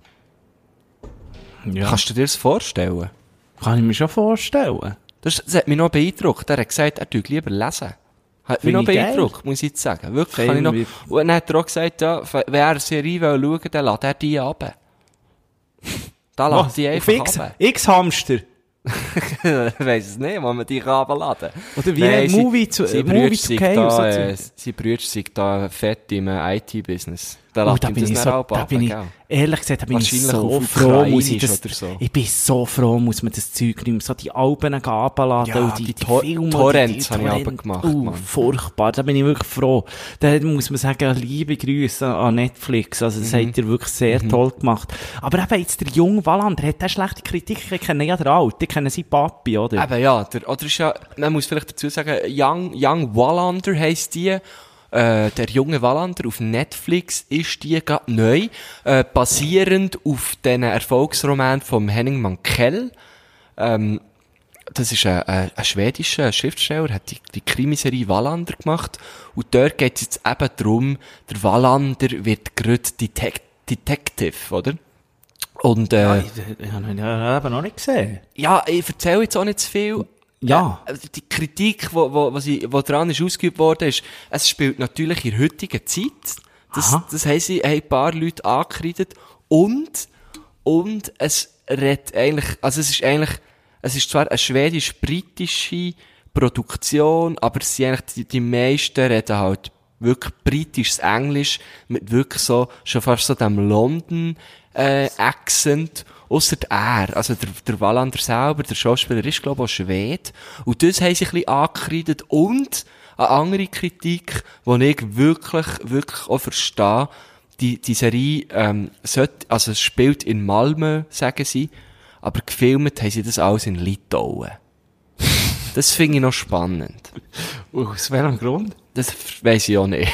Speaker 3: Ja.
Speaker 2: Kannst du dir das vorstellen?
Speaker 3: Kann ich mir schon vorstellen.
Speaker 2: Das, das hat mich noch beeindruckt. Er hat gesagt, er tut lieber lesen. Hat mich
Speaker 3: Finde
Speaker 2: noch
Speaker 3: ich geil.
Speaker 2: beeindruckt, muss ich jetzt sagen. Wirklich,
Speaker 3: Fein
Speaker 2: kann ich noch.
Speaker 3: wie-
Speaker 2: Und dann hat er auch gesagt, ja, wenn er eine Serie schauen will, dann lädt er die ab. Da lädt die einfach
Speaker 3: X,
Speaker 2: ab.
Speaker 3: X-Hamster.
Speaker 2: Ich weiss es nicht, wo man die runterladen kann.
Speaker 3: Oder wie ein Movie zu,
Speaker 2: sie
Speaker 3: äh, Movie
Speaker 2: zu
Speaker 3: to K oder so.
Speaker 2: da, äh,
Speaker 3: Zeug.
Speaker 2: sie Brüder sind da fett im äh, I T-Business. Da
Speaker 3: Oh,
Speaker 2: lädt
Speaker 3: da
Speaker 2: ihm
Speaker 3: bin
Speaker 2: das
Speaker 3: ich
Speaker 2: dann
Speaker 3: so,
Speaker 2: auch
Speaker 3: da
Speaker 2: ab,
Speaker 3: bin ich,
Speaker 2: gell?
Speaker 3: ehrlich gesagt, da bin ich
Speaker 2: Wahrscheinlich
Speaker 3: so
Speaker 2: auf
Speaker 3: froh, muss ich
Speaker 2: Ukrainisch
Speaker 3: das,
Speaker 2: oder so.
Speaker 3: ich bin so froh, muss man das Zeug nehmen, so die Alben runterladen
Speaker 2: Ja,
Speaker 3: und die,
Speaker 2: die
Speaker 3: die
Speaker 2: Tor-
Speaker 3: Filme,
Speaker 2: Torrents
Speaker 3: die,
Speaker 2: habe ich
Speaker 3: Torrent-
Speaker 2: runtergemacht,
Speaker 3: uh,
Speaker 2: Mann.
Speaker 3: furchtbar, da bin ich wirklich froh. Da muss man sagen, liebe Grüße an Netflix, also das
Speaker 2: Mhm.
Speaker 3: habt ihr wirklich sehr toll gemacht. Aber eben jetzt der junge Wallander, hat der schlechte Kritik, ich kenne ja den Alt, ich kenne seinen Papi, oder?
Speaker 2: Eben ja, der, oder ist ja, man muss vielleicht dazu sagen, Young, Young Wallander heisst die, äh, der junge Wallander auf Netflix ist die gerade neu, äh, basierend auf den Erfolgsroman vom Henning Mankell. Ähm, das ist ein, ein, ein schwedischer Schriftsteller, hat die, die Krimiserie Wallander gemacht. Und dort geht es jetzt eben darum, der Wallander wird gerade Detec- Detective, oder? Und, äh,
Speaker 3: Ja, ich, ich habe ihn ja eben noch nicht gesehen.
Speaker 2: ja, ich erzähle jetzt auch nicht zu viel.
Speaker 3: Ja.
Speaker 2: Äh, die Kritik, wo, wo, was ich, wo dran ist ausgeübt worden ist, es spielt natürlich in der heutigen Zeit. Das,
Speaker 3: Aha.
Speaker 2: das haben sie, haben ein paar Leute angekreidet. Und, und es redet eigentlich, also es ist eigentlich, es ist zwar eine schwedisch-britische Produktion, aber es sind eigentlich die, die meisten reden halt wirklich britisches Englisch mit wirklich so, schon fast so dem London, äh, Accent. Ausser er, also der, der Wallander selber, der Schauspieler ist, glaube ich, auch Schwede. Und das haben sie ein bisschen angekreidet. Und eine andere Kritik, die ich wirklich, wirklich auch verstehe, die, die Serie, ähm, sollte, also es spielt in Malmö, sagen sie, aber gefilmt haben sie das alles in Litauen. Das finde ich noch spannend.
Speaker 3: Aus welchem Grund?
Speaker 2: Das weiss ich auch nicht.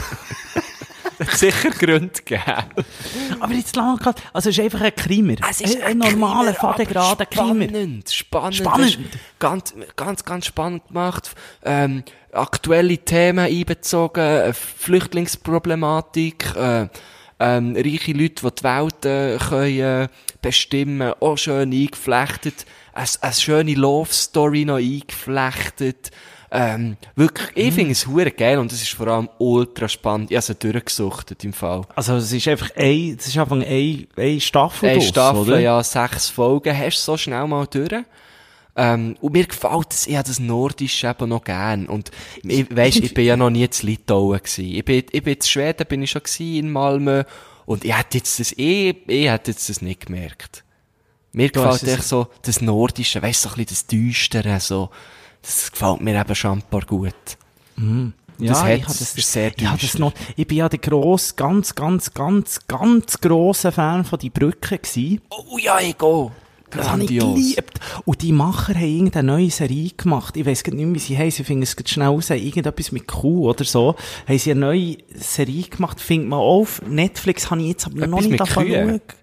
Speaker 2: Es hat sicher Gründe gegeben.
Speaker 3: Aber jetzt lang grad, also es ist einfach ein Krimer.
Speaker 2: Es ist
Speaker 3: ein, ein normaler,
Speaker 2: Krimi, aber
Speaker 3: fadengrader Krimer.
Speaker 2: Spannend, spannend.
Speaker 3: Spannend.
Speaker 2: Das ist Ganz, ganz, ganz spannend gemacht. Ähm, aktuelle Themen einbezogen, äh, Flüchtlingsproblematik, äh, ähm, reiche Leute, die die Welt äh, können, äh, bestimmen, auch schön eingeflechtet. Eine, eine schöne Love-Story noch eingeflechtet. Ähm, wirklich, ich finde es hure geil und es ist vor allem ultra spannend. Ich habe es durchgesuchtet im Fall.
Speaker 3: Also es ist einfach ein, es ist einfach ein, ein Staffel
Speaker 2: Eine
Speaker 3: draus,
Speaker 2: Staffel,
Speaker 3: oder?
Speaker 2: ja, sechs Folgen, hast du so schnell mal durch. Ähm, und mir gefällt das, ich habe das Nordische eben noch gern. Und ich, weisst, ich bin ja noch nie in Litauen gewesen. Ich bin, ich bin in Schweden, bin ich schon gewesen, in Malmö. Und ich hätte jetzt das, ich, ich hätte jetzt das nicht gemerkt. Mir
Speaker 3: Du hast
Speaker 2: gefällt
Speaker 3: es-
Speaker 2: echt so das Nordische, weisst, so ein bisschen das Düstere, so. Das gefällt mir eben schon ein paar gut. Und das
Speaker 3: Ja,
Speaker 2: hat,
Speaker 3: ich hab
Speaker 2: das
Speaker 3: das,
Speaker 2: ist sehr
Speaker 3: ich, hab das
Speaker 2: düster.
Speaker 3: noch, ich bin ja der gross, ganz, ganz, ganz, ganz grosse Fan von die Brücke gsi.
Speaker 2: Oh ja, ich gehe.
Speaker 3: Das habe ich
Speaker 2: Grandios.
Speaker 3: geliebt. Und die Macher haben irgendeine neue Serie gemacht. Ich weiss gar nicht mehr, wie sie heissen. Ich finde es gerade schnell raus. Irgendetwas mit Q oder so. Haben sie eine neue Serie gemacht. Findet man auf Netflix, habe ich jetzt aber noch
Speaker 2: Etwas
Speaker 3: nicht
Speaker 2: mit
Speaker 3: davon
Speaker 2: Kühen?
Speaker 3: schauen.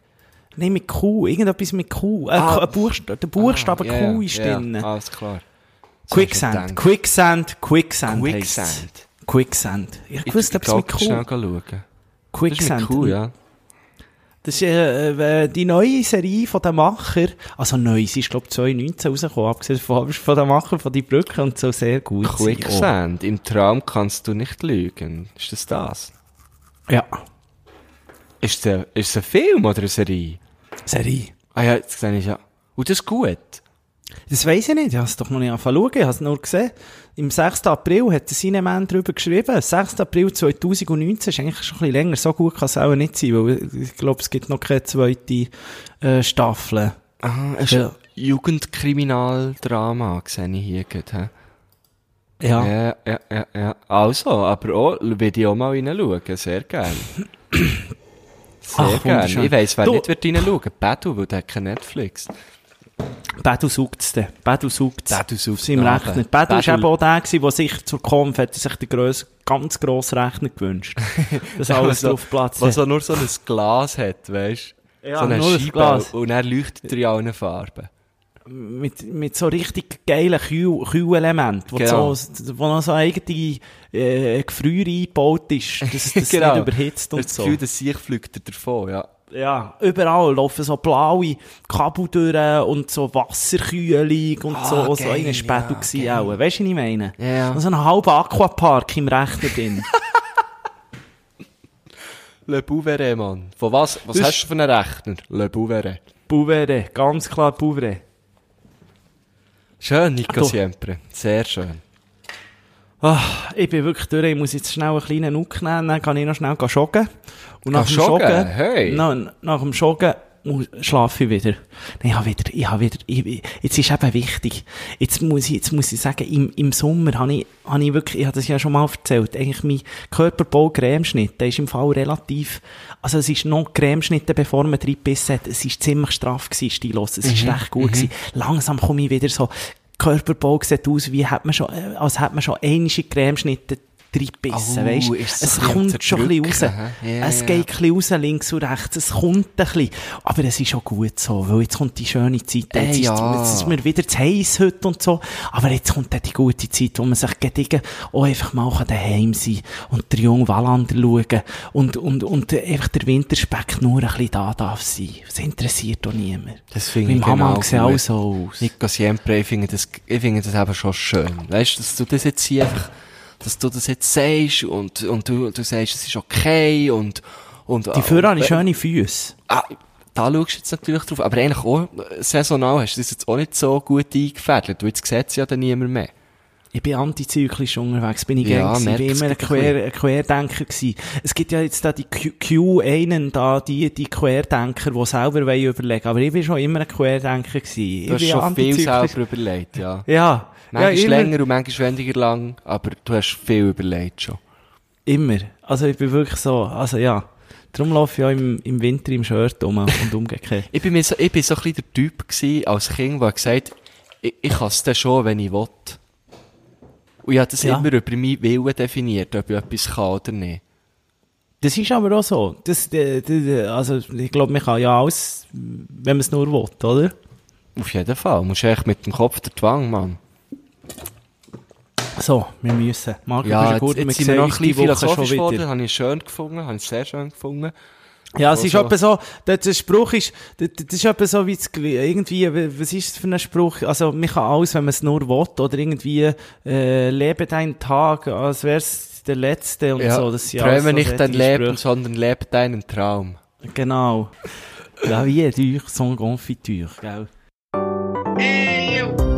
Speaker 3: Nein, mit Q. Irgendetwas mit Q. Äh,
Speaker 2: Ah.
Speaker 3: K- Buchst- der Buchstabe
Speaker 2: Ah, ja,
Speaker 3: Q ist
Speaker 2: ja,
Speaker 3: drin.
Speaker 2: Ja, alles klar. Das
Speaker 3: Quicksand.
Speaker 2: hab ich
Speaker 3: Quicksand. Quicksand.
Speaker 2: gedacht.
Speaker 3: heisst's.
Speaker 2: Quicksand.
Speaker 3: Quicksand. Ich
Speaker 2: Ich
Speaker 3: wusste etwas mit
Speaker 2: glaub, schnell
Speaker 3: Q.
Speaker 2: schauen. Das ist
Speaker 3: Quicksand.
Speaker 2: mit Q, ja.
Speaker 3: Das ist äh, äh, die neue Serie von den Macher. Also neu, sie ist glaube ich zwanzig neunzehn rausgekommen. Abgesehen von, von den Macher von die Brücke und so sehr gut.
Speaker 2: Quicksand. Im Traum kannst du nicht lügen. Ist das das?
Speaker 3: Oh. Ja.
Speaker 2: Ist es ein, ist es ein Film oder eine Serie?
Speaker 3: Serie.
Speaker 2: Ah ja, jetzt sehe ich ja. Und das ist gut.
Speaker 3: Das weiss ich nicht, ich habe es doch noch nicht angefangen zu schauen, ich habe es nur gesehen. Im sechsten April hat der Cineman darüber geschrieben. sechsten April zweitausendneunzehn ist eigentlich schon ein bisschen länger, so gut kann es auch nicht sein, weil ich glaube, es gibt noch keine zweite äh, Staffel.
Speaker 2: Ah, es ist
Speaker 3: Ja.
Speaker 2: ein Jugendkriminaldrama, sehe ich hier gerade. hä?
Speaker 3: Ja.
Speaker 2: Ja, ja, ja, ja. Also, aber auch, will ich auch mal reinschauen. Sehr gerne. Sehr
Speaker 3: Ach,
Speaker 2: gerne.
Speaker 3: wunderschön.
Speaker 2: Ich weiss, wer
Speaker 3: Du-
Speaker 2: nicht wird reinschauen. Badu, weil der hat kein Netflix.
Speaker 3: Badu sucht es dann. Badu sucht es.
Speaker 2: Badu sucht's
Speaker 3: Auf seinem
Speaker 2: nach.
Speaker 3: Rechner. Badu war
Speaker 2: Badu-
Speaker 3: eben auch der, gewesen, der sich zur Konf hat sich den gross, ganz grossen Rechner gewünscht. Dass alles
Speaker 2: so,
Speaker 3: drauf Platz
Speaker 2: was
Speaker 3: hat.
Speaker 2: so nur so ein Glas hat, weißt du?
Speaker 3: Ja,
Speaker 2: so eine
Speaker 3: nur ein
Speaker 2: Scheibe.
Speaker 3: Glas.
Speaker 2: Und er leuchtet er in allen Farben.
Speaker 3: Mit, mit so richtig geilen Kühl- Kühlelementen, wo,
Speaker 2: Genau.
Speaker 3: so, wo noch so eine eigene äh, Gefrier eingebaut ist, dass das
Speaker 2: Genau.
Speaker 3: nicht überhitzt und
Speaker 2: Das
Speaker 3: so.
Speaker 2: Gefühl, dass sich fliegt er davon, ja.
Speaker 3: Ja, überall laufen so blaue Kabel durch und so Wasserkühlung und
Speaker 2: Ah,
Speaker 3: so. So
Speaker 2: geil,
Speaker 3: eine Spätel
Speaker 2: ja,
Speaker 3: gewesen
Speaker 2: geil.
Speaker 3: auch. Weißt du, was ich meine?
Speaker 2: Ja, ja.
Speaker 3: So ein halber Aquapark im Rechner drin.
Speaker 2: Le Bouveret, Mann. Von was, was
Speaker 3: Das-
Speaker 2: hast du für einen Rechner? Le Bouveret.
Speaker 3: Bouveret, ganz klar Bouveret.
Speaker 2: Schön, Nico
Speaker 3: Du-
Speaker 2: Siempre. Sehr schön.
Speaker 3: Ah, ich bin wirklich durch. Ich muss jetzt schnell einen kleinen Nuck nehmen, dann kann ich noch schnell joggen. Und nach
Speaker 2: Geh
Speaker 3: dem
Speaker 2: joggen?
Speaker 3: Joggen,
Speaker 2: Hey.
Speaker 3: na, nach dem Joggen muss- schlafe ich wieder. Nein, ich habe wieder, ich habe wieder, ich, ich- jetzt ist eben wichtig. Jetzt muss ich, jetzt muss ich sagen, im, im Sommer habe ich, habe ich wirklich, ich habe das ja schon mal erzählt, eigentlich mein Körperbau-Cremeschnitt, der ist im Fall relativ, also es ist noch Cremeschnitte, bevor man reingebissen hat. Es ist ziemlich straff gewesen, stilos. Es ist recht gut gewesen. Langsam komme ich wieder so, Körperbau sieht aus, wie hat man schon, äh, als hätte man schon einige Cremeschnitte reingebissen,
Speaker 2: Oh,
Speaker 3: weisst.
Speaker 2: ist
Speaker 3: Es
Speaker 2: so ein bisschen
Speaker 3: kommt schon ein bisschen raus.
Speaker 2: zerdrücken, hä? Ja,
Speaker 3: es
Speaker 2: ja.
Speaker 3: geht ein bisschen raus, links und rechts. Es kommt ein bisschen. Aber es ist auch gut so, weil jetzt kommt die schöne Zeit. Jetzt,
Speaker 2: Ey,
Speaker 3: ist,
Speaker 2: ja.
Speaker 3: jetzt ist mir wieder zu heiß heute und so. Aber jetzt kommt dann die gute Zeit, wo man sich gegen auch einfach mal daheim sein kann und den jungen Wallander schauen und, und, und einfach der Winterspeck nur ein bisschen da darf sein. Das interessiert doch niemand.
Speaker 2: Das finde ich
Speaker 3: Mein Mama
Speaker 2: genau
Speaker 3: sieht
Speaker 2: gut.
Speaker 3: auch so aus.
Speaker 2: Nico Siempre, ich finde das, ich finde das eben schon schön. Weißt du, dass du das jetzt hier einfach, dass du das jetzt sagst und, und du, du sagst, es ist okay und, und,
Speaker 3: Die Führer haben schöne Füße.
Speaker 2: Ah, da schaust du jetzt natürlich drauf, aber eigentlich auch, äh, saisonal hast du das jetzt auch nicht so gut eingefädelt, weil jetzt sieht es ja dann niemand mehr.
Speaker 3: Ich bin antizyklisch unterwegs, bin ich
Speaker 2: Ja,
Speaker 3: gern gewesen,
Speaker 2: merk's
Speaker 3: bin immer ein,
Speaker 2: ein
Speaker 3: Quer, ein Querdenker gewesen. Es gibt ja jetzt da die Q- Q-einen, da, die, die Querdenker, die selber wollen überlegen, aber ich bin schon immer ein Querdenker gewesen.
Speaker 2: Du hast
Speaker 3: ich bin
Speaker 2: schon viel
Speaker 3: antizyklisch.
Speaker 2: selber überlegt, ja.
Speaker 3: Ja.
Speaker 2: Manchmal
Speaker 3: ja, immer,
Speaker 2: länger und manchmal weniger lang, aber du hast viel überlegt schon.
Speaker 3: immer. Also ich bin wirklich so, also ja. Darum laufe ich auch im, im Winter im Shirt um und umgekehrt.
Speaker 2: Ich bin, mir so, ich bin so ein bisschen der Typ gewesen, als Kind, der gesagt hat, ich, ich kann es dann schon, wenn ich will. Und ich habe das
Speaker 3: Ja.
Speaker 2: immer über meinen Willen definiert, ob ich etwas kann oder nicht.
Speaker 3: Das ist aber auch so. Das, d- d- d- also ich glaube, man kann ja alles, wenn man es nur will, oder?
Speaker 2: Auf jeden Fall. Du musst echt mit dem Kopf der Twang, Mann.
Speaker 3: So, wir müssen. Marco,
Speaker 2: Ja,
Speaker 3: bist
Speaker 2: jetzt,
Speaker 3: du gut?
Speaker 2: jetzt
Speaker 3: Wir
Speaker 2: sind wir
Speaker 3: sehen
Speaker 2: noch ein
Speaker 3: uns
Speaker 2: bisschen
Speaker 3: die Woche
Speaker 2: philosophisch
Speaker 3: schon
Speaker 2: geworden.
Speaker 3: wieder.
Speaker 2: Habe ich schön gefunden, habe ich sehr schön gefunden.
Speaker 3: Ja, es ist
Speaker 2: Also-
Speaker 3: etwa so, der, der Spruch ist, der, das ist etwa so wie das, irgendwie, was ist das für ein Spruch? Also, man kann alles, wenn man es nur will, oder irgendwie, äh, lebe deinen Tag, als wär's der letzte und
Speaker 2: Ja,
Speaker 3: so. Das sind alles
Speaker 2: träume
Speaker 3: so
Speaker 2: nicht dein
Speaker 3: solche
Speaker 2: Leben,
Speaker 3: Sprüche.
Speaker 2: sondern lebe deinen Traum.
Speaker 3: Genau. La vie est dure, sans confiture, gell?
Speaker 1: Hey, yo,